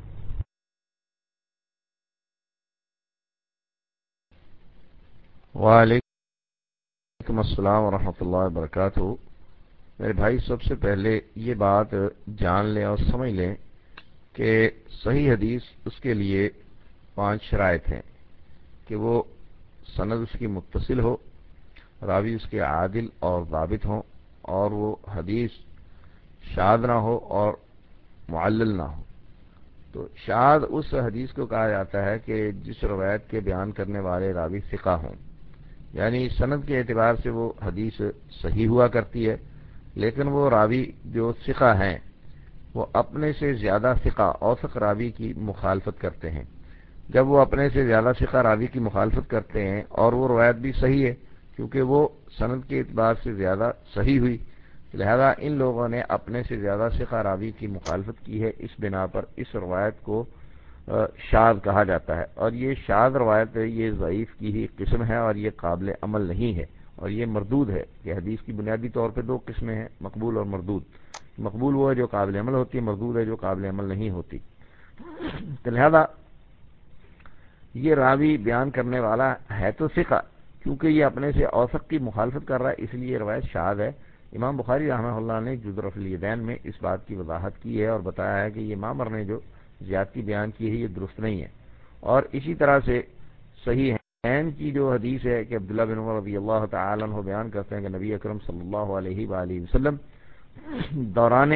وعلیکم السلام ورحمۃ اللہ وبرکاتہ. میرے بھائی سب سے پہلے یہ بات جان لیں اور سمجھ لیں کہ صحیح حدیث اس کے لیے 5 شرائط ہیں کہ وہ سند اس کی متصل ہو, راوی اس کے عادل اور ضابط ہوں, اور وہ حدیث شاذ نہ ہو اور معلل نہ ہو. تو شاذ اس حدیث کو کہا جاتا ہے کہ جس روایت کے بیان کرنے والے راوی ثقہ ہوں, یعنی سند کے اعتبار سے وہ حدیث صحیح ہوا کرتی ہے, لیکن وہ راوی جو ثقہ ہیں وہ اپنے سے زیادہ ثقہ اوثق راوی کی مخالفت کرتے ہیں. جب وہ اپنے سے زیادہ ثقہ راوی کی مخالفت کرتے ہیں اور وہ روایت بھی صحیح ہے کیونکہ وہ سند کے اعتبار سے زیادہ صحیح ہوئی, لہذا ان لوگوں نے اپنے سے زیادہ ثقہ راوی کی مخالفت کی ہے, اس بنا پر اس روایت کو شاذ کہا جاتا ہے. اور یہ شاذ روایت ہے, یہ ضعیف کی ہی قسم ہے اور یہ قابل عمل نہیں ہے اور یہ مردود ہے. کہ حدیث کی بنیادی طور پہ 2 قسمیں ہیں, مقبول اور مردود. مقبول وہ ہے جو قابل عمل ہوتی ہے, مردود ہے جو قابل عمل نہیں ہوتی. تو لہذا یہ راوی بیان کرنے والا ہے تو ثقہ, کیونکہ یہ اپنے سے اوثق کی مخالفت کر رہا ہے, اس لیے یہ روایت شاذ ہے. امام بخاری رحمہ اللہ نے جز رفع الیدین میں اس بات کی وضاحت کی ہے اور بتایا ہے کہ یہ معمر نے جو زیادتی بیان کی ہے یہ درست نہیں ہے. اور اسی طرح سے صحیح عین کی جو حدیث ہے کہ عبداللہ بن عمر رضی اللہ تعالی عنہ بیان کرتے ہیں کہ نبی اکرم صلی اللہ علیہ وآلہ وسلم دوران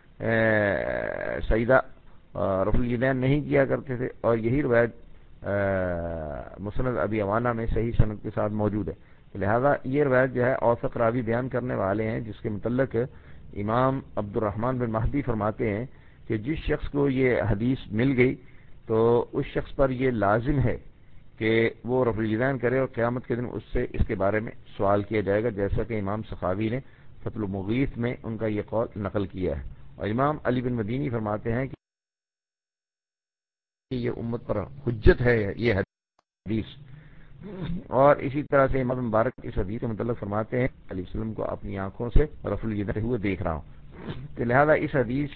سجدہ رفع الیدین نہیں کیا کرتے تھے, اور یہی روایت مسند ابی عوانہ میں صحیح سند کے ساتھ موجود ہے. لہذا یہ روایت جو ہے اوثق راوی بیان کرنے والے ہیں, جس کے متعلق امام عبد الرحمن بن مہدی فرماتے ہیں کہ جس شخص کو یہ حدیث مل گئی تو اس شخص پر یہ لازم ہے کہ وہ رفع الیدین کرے, اور قیامت کے دن اس سے اس کے بارے میں سوال کیا جائے گا, جیسا کہ امام سخاوی نے فتح المغیث میں ان کا یہ قول نقل کیا ہے. اور امام علی بن مدینی فرماتے ہیں کہ یہ امت پر حجت ہے یہ حدیث. اور اسی طرح سے امام مبارک اس حدیث کے متعلق فرماتے ہیں علیہ السلام کو اپنی آنکھوں سے رفع الیدین ہوئے دیکھ رہا ہوں. تو لہذا اس حدیث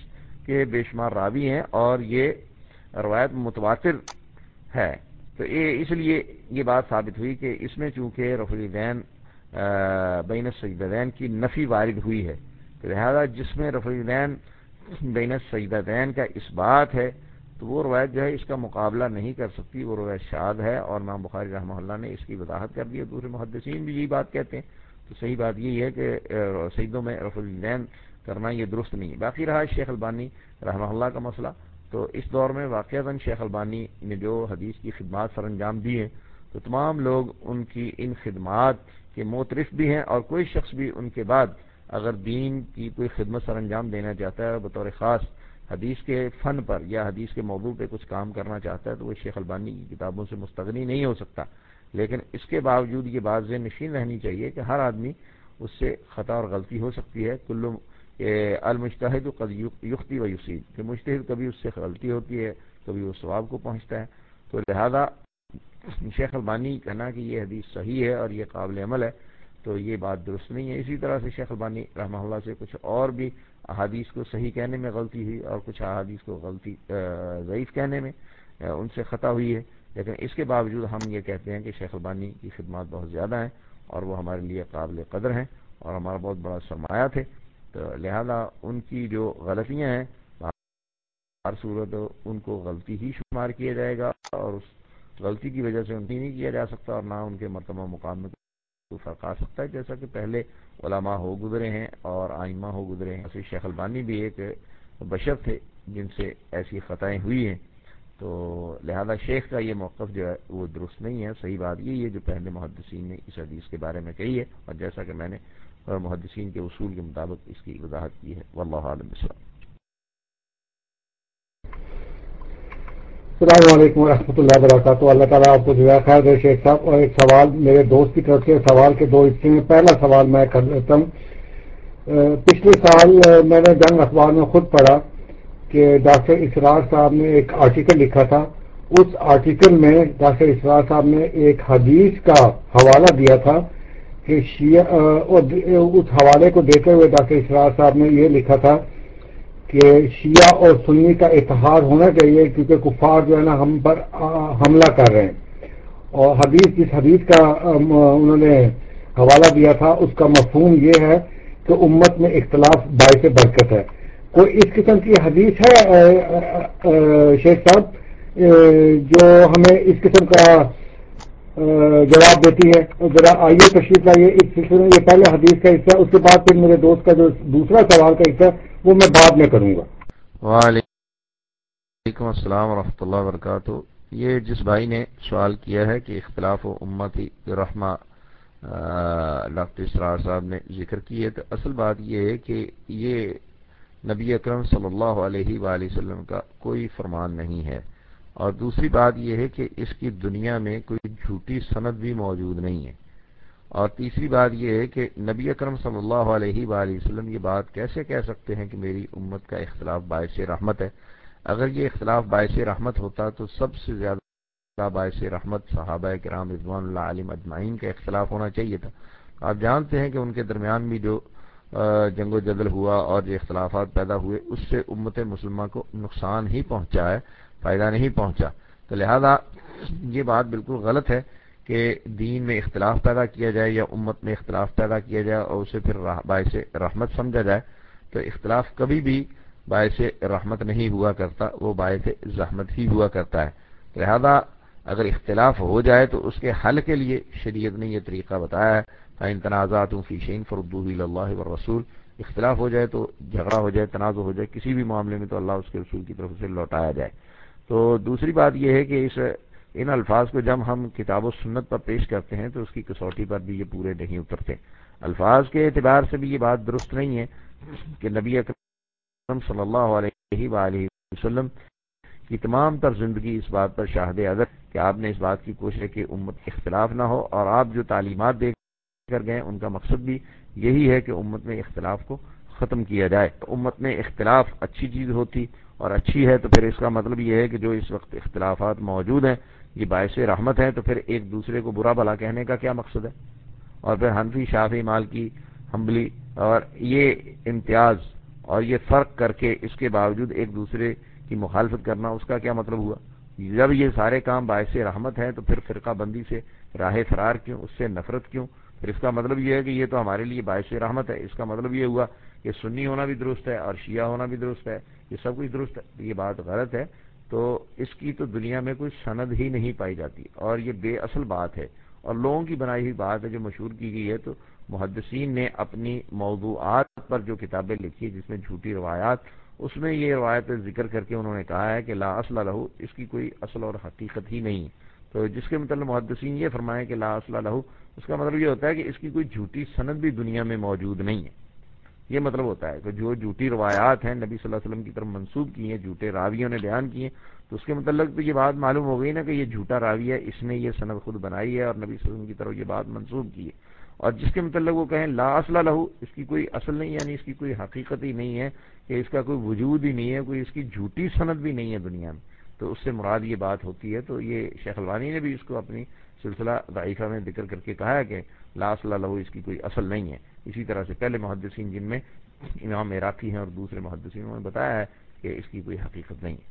کے بے شمار راوی ہیں اور یہ روایت متواتر ہے، تو اس لیے یہ بات ثابت ہوئی کہ اس میں چونکہ رفع الیدین بین السجدتین کی نفی وارد ہوئی ہے، تو لہذا جس میں رفع الیدین بین السجدتین کا اس بات ہے تو وہ روایت جو ہے اس کا مقابلہ نہیں کر سکتی، وہ روایت شاذ ہے، اور امام بخاری رحمہ اللہ نے اس کی وضاحت کر دی ہے، دوسرے محدثین بھی یہی بات کہتے ہیں۔ تو صحیح بات یہی ہے کہ سجدوں میں رفع الیدین کرنا یہ درست نہیں ہے۔ باقی رہا شیخ البانی رحمہ اللہ کا مسئلہ، تو اس دور میں واقعتاً شیخ البانی نے جو حدیث کی خدمات سر انجام دی ہیں تو تمام لوگ ان کی ان خدمات کے معترف بھی ہیں، اور کوئی شخص بھی ان کے بعد اگر دین کی کوئی خدمت سر انجام دینا چاہتا ہے بطور خاص حدیث کے فن پر یا حدیث کے موضوع پہ کچھ کام کرنا چاہتا ہے تو وہ شیخ البانی کی کتابوں سے مستغنی نہیں ہو سکتا، لیکن اس کے باوجود یہ بات ذہن نشین رہنی چاہیے کہ ہر آدمی اس سے خطا اور غلطی ہو سکتی ہے، کل المجتہد قد یخطئ و یصیب، کہ مجتہد کبھی اس سے غلطی ہوتی ہے کبھی وہ ثواب کو پہنچتا ہے، تو لہذا شیخ البانی کہنا کہ یہ حدیث صحیح ہے اور یہ قابل عمل ہے تو یہ بات درست نہیں ہے۔ اسی طرح سے شیخ البانی رحمہ اللہ سے کچھ اور بھی احادیث کو صحیح کہنے میں غلطی ہوئی اور کچھ احادیث کو ضعیف کہنے میں ان سے خطا ہوئی ہے، لیکن اس کے باوجود ہم یہ کہتے ہیں کہ شیخ البانی کی خدمات بہت زیادہ ہیں اور وہ ہمارے لیے قابل قدر ہیں اور ہمارا بہت بڑا سرمایہ تھے، تو لہذا ان کی جو غلطیاں ہیں ہر صورت ان کو غلطی ہی شمار کیا جائے گا، اور اس غلطی کی وجہ سے ان کی نہیں کیا جا سکتا اور نہ ان کے مرتبہ مقام میں کوئی فرق آ سکتا ہے، جیسا کہ پہلے علماء ہو گزرے ہیں اور آئمہ ہو گزرے ہیں۔ ایسے شیخ البانی بھی ایک بشر تھے جن سے ایسی خطائیں ہوئی ہیں، تو لہذا شیخ کا یہ موقف جو ہے وہ درست نہیں ہے۔ صحیح بات یہی ہے جو پہلے محدثین نے اس حدیث کے بارے میں کہی ہے، اور جیسا کہ میں نے محدثین کے اصول کے مطابق اس کی وضاحت کی ہے، واللہ اعلم بالصواب۔ السلام علیکم ورحمۃ اللہ وبرکاتہ۔ اللہ تعالیٰ آپ کو جزائے خیر دے شیخ صاحب۔ اور ایک سوال میرے دوست کی طرف سے، سوال کے دو حصے میں، پہلا سوال میں کر لیتا ہوں۔ پچھلے سال میں نے جنگ اخبار میں خود پڑھا کہ ڈاکٹر اسرار صاحب نے ایک آرٹیکل لکھا تھا، اس آرٹیکل میں ڈاکٹر اسرار صاحب نے ایک حدیث کا حوالہ دیا تھا کہ اس حوالے کو دیتے ہوئے ڈاکٹر اسرار صاحب نے یہ لکھا تھا کہ شیعہ اور سنی کا اتحاد ہونا چاہیے کیونکہ کفار جو ہے نا ہم پر حملہ کر رہے ہیں، اور جس حدیث کا انہوں نے حوالہ دیا تھا اس کا مفہوم یہ ہے کہ امت میں اختلاف باعث برکت ہے۔ کوئی اس قسم کی حدیث ہے شیخ صاحب جو ہمیں اس قسم کا جواب دیتی ہے؟ ذرا آئیے تشریف لائیے اس سلسلے میں۔ یہ پہلے حدیث کا حصہ، اس کے بعد پھر میرے دوست کا جو دوسرا سوال کا حصہ وہ میں بعد میں کروں گا۔ وعلیکم السلام ورحمۃ اللہ وبرکاتہ۔ یہ جس بھائی نے سوال کیا ہے کہ اختلاف و امتی رحمہ ڈاکٹر اسرار صاحب نے ذکر کی ہے، تو اصل بات یہ ہے کہ یہ نبی اکرم صلی اللہ علیہ وآلہ وسلم کا کوئی فرمان نہیں ہے، اور دوسری بات یہ ہے کہ اس کی دنیا میں کوئی جھوٹی سند بھی موجود نہیں ہے، اور تیسری بات یہ ہے کہ نبی اکرم صلی اللہ علیہ وآلہ وسلم یہ بات کیسے کہہ سکتے ہیں کہ میری امت کا اختلاف باعث رحمت ہے؟ اگر یہ اختلاف باعث رحمت ہوتا تو سب سے زیادہ باعث رحمت صحابہ کرام رضوان اللہ علیہم اجمعین کا اختلاف ہونا چاہیے تھا۔ آپ جانتے ہیں کہ ان کے درمیان بھی جو جنگ و جدل ہوا اور جو اختلافات پیدا ہوئے اس سے امت مسلمہ کو نقصان ہی پہنچا ہے، فائدہ نہیں پہنچا، تو لہذا یہ بات بالکل غلط ہے کہ دین میں اختلاف پیدا کیا جائے یا امت میں اختلاف پیدا کیا جائے اور اسے پھر باعث رحمت سمجھا جائے، تو اختلاف کبھی بھی باعث رحمت نہیں ہوا کرتا، وہ باعث زحمت ہی ہوا کرتا ہے۔ لہذا اگر اختلاف ہو جائے تو اس کے حل کے لیے شریعت نے یہ طریقہ بتایا ہے، فَإِن تَنَازَعْتُمْ فِي شَيْءٍ فَرُدُّوهُ إِلَى اللَّهِ وَالرَّسُولِ۔ اختلاف ہو جائے تو جھگڑا ہو جائے، تنازع ہو جائے کسی بھی معاملے میں تو اللہ اس کے رسول کی طرف سے لوٹایا جائے۔ تو دوسری بات یہ ہے کہ ان الفاظ کو جب ہم کتاب و سنت پر پیش کرتے ہیں تو اس کی کسوٹی پر بھی یہ پورے نہیں اترتے۔ الفاظ کے اعتبار سے بھی یہ بات درست نہیں ہے کہ نبی اکرم صلی اللہ علیہ وآلہ وسلم کی تمام تر زندگی اس بات پر شاہد اگر کہ آپ نے اس بات کی کوشش کی کہ امت اختلاف نہ ہو، اور آپ جو تعلیمات دے کر گئے ان کا مقصد بھی یہی ہے کہ امت میں اختلاف کو ختم کیا جائے۔ تو امت میں اختلاف اچھی چیز ہوتی اور اچھی ہے تو پھر اس کا مطلب یہ ہے کہ جو اس وقت اختلافات موجود ہیں یہ باعث رحمت ہیں، تو پھر ایک دوسرے کو برا بھلا کہنے کا کیا مقصد ہے؟ اور پھر حنفی، شافعی، مالکی، حنبلی اور یہ امتیاز اور یہ فرق کر کے اس کے باوجود ایک دوسرے کی مخالفت کرنا، اس کا کیا مطلب ہوا؟ جب یہ سارے کام باعث رحمت ہیں تو پھر فرقہ بندی سے راہ فرار کیوں، اس سے نفرت کیوں؟ پھر اس کا مطلب یہ ہے کہ یہ تو ہمارے لیے باعث رحمت ہے، اس کا مطلب یہ ہوا کہ سنی ہونا بھی درست ہے اور شیعہ ہونا بھی درست ہے، یہ سب کچھ درست ہے۔ یہ بات غلط ہے، تو اس کی تو دنیا میں کوئی سند ہی نہیں پائی جاتی، اور یہ بے اصل بات ہے اور لوگوں کی بنائی ہوئی بات ہے جو مشہور کی گئی ہے۔ تو محدثین نے اپنی موضوعات پر جو کتابیں لکھی جس میں جھوٹی روایات، اس میں یہ روایت ذکر کر کے انہوں نے کہا ہے کہ لا اصل لہو، اس کی کوئی اصل اور حقیقت ہی نہیں۔ تو جس کے مطلب محدثین یہ فرمائیں کہ لا اصل لہو، اس کا مطلب یہ ہوتا ہے کہ اس کی کوئی جھوٹی سند بھی دنیا میں موجود نہیں ہے۔ یہ مطلب ہوتا ہے کہ جو جھوٹی روایات ہیں نبی صلی اللہ علیہ وسلم کی طرف منسوب کی ہیں، جھوٹے راویوں نے بیان کیے، تو اس کے متعلق تو یہ بات معلوم ہو گئی نا کہ یہ جھوٹا راوی ہے، اس نے یہ سند خود بنائی ہے اور نبی صلی اللہ علیہ وسلم کی طرف یہ بات منسوب کی ہے۔ اور جس کے متعلق وہ کہیں لا اصل لہو، اس کی کوئی اصل نہیں، یعنی اس کی کوئی حقیقت ہی نہیں ہے، کہ اس کا کوئی وجود ہی نہیں ہے، کوئی اس کی جھوٹی سند بھی نہیں ہے دنیا میں، تو اس سے مراد یہ بات ہوتی ہے۔ تو یہ شیخ البانی نے بھی اس کو اپنی سلسلہ ضعیفہ میں ذکر کر کے کہا ہے کہ لا اصل لہو، اس کی کوئی اصل نہیں ہے۔ اسی طرح سے پہلے محدثین جن میں امام عراقی ہیں اور دوسرے محدثین، انہوں نے بتایا ہے کہ اس کی کوئی حقیقت نہیں ہے۔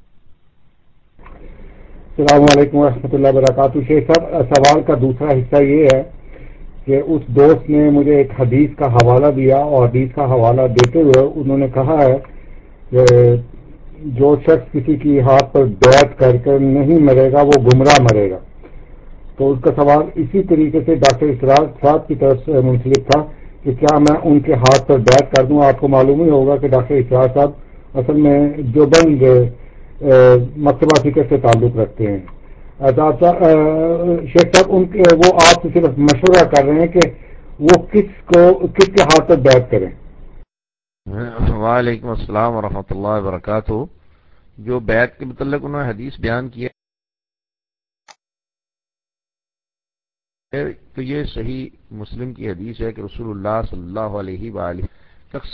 السلام علیکم ورحمۃ اللہ وبرکاتہ۔ شیخ صاحب، سوال کا دوسرا حصہ یہ ہے کہ اس دوست نے مجھے ایک حدیث کا حوالہ دیا، اور حدیث کا حوالہ دیتے ہوئے انہوں نے کہا ہے کہ جو شخص کسی کی ہاتھ پر بیعت کر کر نہیں مرے گا وہ گمراہ مرے گا۔ تو اس کا سوال اسی طریقے سے ڈاکٹر اسرار صاحب کی طرف سے منسلک تھا کہ کیا میں ان کے ہاتھ پر بیعت کر دوں؟ آپ کو معلوم ہی ہوگا کہ ڈاکٹر اسرار صاحب اصل میں جو بند مکتبہ فکر سے تعلق رکھتے ہیں۔ شیخ صاحب وہ آپ سے صرف مشورہ کر رہے ہیں کہ وہ کس کے ہاتھ پر بیعت کریں۔ وعلیکم السلام ورحمۃ اللہ وبرکاتہ۔ جو بیعت کے متعلق انہوں نے حدیث بیان کیا تو یہ صحیح مسلم کی حدیث ہے کہ رسول اللہ صلی اللہ علیہ وآلہ شخص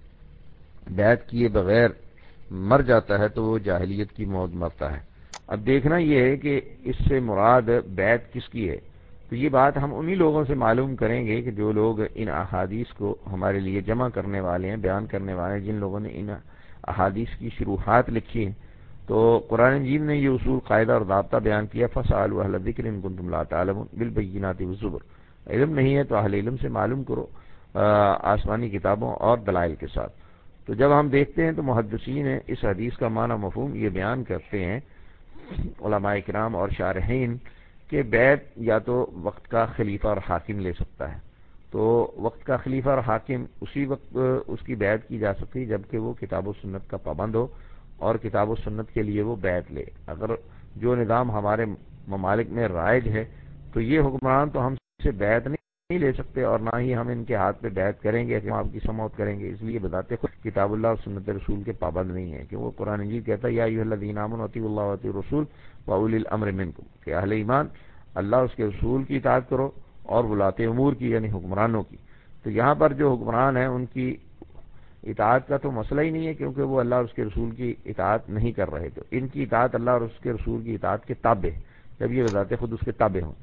بیعت کیے بغیر مر جاتا ہے تو وہ جاہلیت کی موت مرتا ہے۔ اب دیکھنا یہ ہے کہ اس سے مراد بیعت کس کی ہے، تو یہ بات ہم انہی لوگوں سے معلوم کریں گے کہ جو لوگ ان احادیث کو ہمارے لیے جمع کرنے والے ہیں، بیان کرنے والے ہیں، جن لوگوں نے ان احادیث کی شروحات لکھی ہیں۔ تو قرآن مجید نے یہ اصول، قاعدہ اور ضابطہ بیان کیا، فاسألوا اہل الذکر ان کنتم لا تعلمون بالبینات والزبر، علم نہیں ہے تو اہل علم سے معلوم کرو آسمانی کتابوں اور دلائل کے ساتھ۔ تو جب ہم دیکھتے ہیں تو محدثین اس حدیث کا معنی مفہوم یہ بیان کرتے ہیں، علماء کرام اور شارحین، کہ بیعت یا تو وقت کا خلیفہ اور حاکم لے سکتا ہے۔ تو وقت کا خلیفہ اور حاکم اسی وقت اس کی بیعت کی جا سکتی جبکہ وہ کتاب و سنت کا پابند ہو اور کتاب و سنت کے لیے وہ بیعت لے۔ اگر جو نظام ہمارے ممالک میں رائج ہے تو یہ حکمران تو ہم سے بیعت نہیں لے سکتے اور نہ ہی ہم ان کے ہاتھ پہ بیعت کریں گے کہ ہم آپ کی سماعت کریں گے، اس لیے بذات خود کتاب اللہ اور سنت رسول کے پابند نہیں ہیں، کہ وہ قرآن مجید کہتا ہے یا ایھا الذین آمنوا اطیعوا اللہ واطیعوا الرسول واولی الامر منکم، کہ اہل ایمان اللہ اس کے رسول کی اطاعت کرو اور ولاۃ امور کی یعنی حکمرانوں کی۔ تو یہاں پر جو حکمران ہیں ان کی اطاعت کا تو مسئلہ ہی نہیں ہے، کیونکہ وہ اللہ اور اس کے رسول کی اطاعت نہیں کر رہے، تو ان کی اطاعت اللہ اور اس کے رسول کی اطاعت کے تابع ہے جب یہ بذات خود اس کے تابع ہوں۔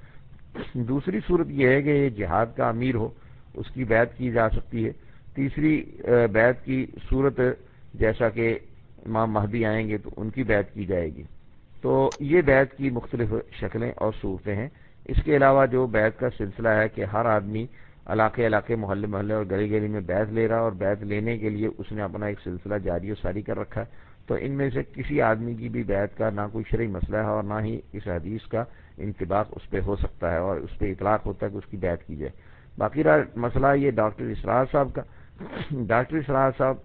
دوسری صورت یہ ہے کہ یہ جہاد کا امیر ہو، اس کی بیعت کی جا سکتی ہے۔ تیسری بیعت کی صورت جیسا کہ امام مہدی آئیں گے تو ان کی بیعت کی جائے گی۔ تو یہ بیعت کی مختلف شکلیں اور صورتیں ہیں۔ اس کے علاوہ جو بیعت کا سلسلہ ہے کہ ہر آدمی علاقے محلے محلے اور گلی گلی میں بیعت لے رہا اور بیعت لینے کے لیے اس نے اپنا ایک سلسلہ جاری و ساری کر رکھا ہے، تو ان میں سے کسی آدمی کی بھی بیعت کا نہ کوئی شرعی مسئلہ ہے اور نہ ہی اس حدیث کا انطباق اس پہ ہو سکتا ہے اور اس پہ اطلاق ہوتا ہے کہ اس کی بیعت کی جائے۔ باقی رہا مسئلہ یہ ڈاکٹر اسرار صاحب کا، ڈاکٹر اسرار صاحب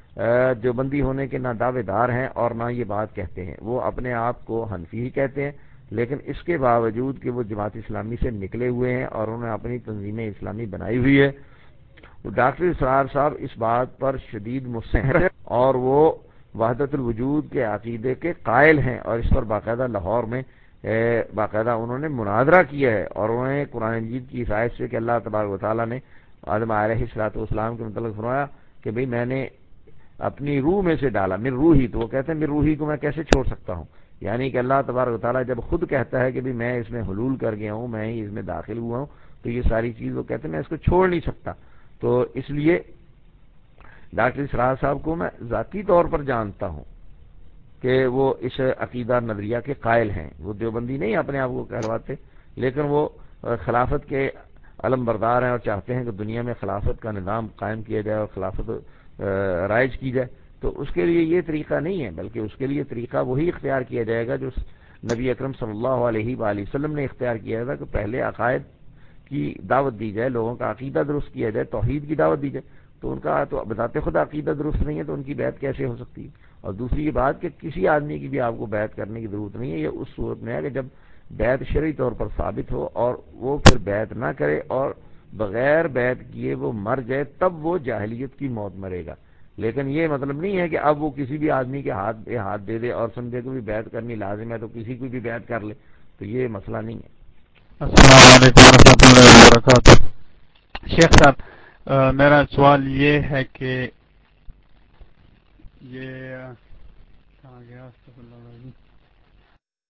دیوبندی ہونے کے نہ دعوے دار ہیں اور نہ یہ بات کہتے ہیں، وہ اپنے آپ کو حنفی ہی کہتے ہیں، لیکن اس کے باوجود کہ وہ جماعت اسلامی سے نکلے ہوئے ہیں اور انہوں نے اپنی تنظیم اسلامی بنائی ہوئی ہے، تو ڈاکٹر اسرار صاحب اس بات پر شدید مصر ہیں اور وہ وحدت الوجود کے عقیدے کے قائل ہیں، اور اس پر باقاعدہ لاہور میں باقاعدہ انہوں نے مناظرہ کیا ہے، اور انہوں نے قرآن مجید کی اس آیت سے کہ اللہ تبارک و تعالیٰ نے آدم علیہ الصلوۃ والسلام کے متعلق فرمایا کہ بھئی میں نے اپنی روح میں سے ڈالا، من روحی، تو وہ کہتے ہیں من روحی کو میں کیسے چھوڑ سکتا ہوں، یعنی کہ اللہ تبارک و تعالیٰ جب خود کہتا ہے کہ بھی میں اس میں حلول کر گیا ہوں، میں ہی اس میں داخل ہوا ہوں، تو یہ ساری چیز وہ کہتے ہیں میں اس کو چھوڑ نہیں سکتا۔ تو اس لیے ڈاکٹر اسرار صاحب کو میں ذاتی طور پر جانتا ہوں کہ وہ اس عقیدہ نظریہ کے قائل ہیں. وہ دیوبندی نہیں اپنے آپ کو کہلواتے، لیکن وہ خلافت کے علم بردار ہیں اور چاہتے ہیں کہ دنیا میں خلافت کا نظام قائم کیا جائے اور خلافت رائج کی جائے. تو اس کے لیے یہ طریقہ نہیں ہے، بلکہ اس کے لیے طریقہ وہی اختیار کیا جائے گا جو نبی اکرم صلی اللہ علیہ وآلہ وسلم نے اختیار کیا تھا، کہ پہلے عقائد کی دعوت دی جائے، لوگوں کا عقیدہ درست کیا جائے، توحید کی دعوت دی جائے. تو ان کا تو بذات خود عقیدہ درست نہیں ہے، تو ان کی بیعت کیسے ہو سکتی ہے؟ اور دوسری یہ بات کہ کسی آدمی کی بھی آپ کو بیعت کرنے کی ضرورت نہیں ہے. یہ اس صورت میں ہے کہ جب بیعت شرعی طور پر ثابت ہو اور وہ پھر بیعت نہ کرے اور بغیر بیعت کیے وہ مر جائے، تب وہ جاہلیت کی موت مرے گا. لیکن یہ مطلب نہیں ہے کہ اب وہ کسی بھی آدمی کے ہاتھ پہ ہاتھ دے دے اور سمجھے کو بھی بیعت کرنی لازم ہے تو کسی کو بھی بیعت کر لے. تو یہ مسئلہ نہیں ہے. السلام علیکم ورحمۃ اللہ وبرکاتہ. شیخ صاحب، میرا سوال یہ ہے کہ یہ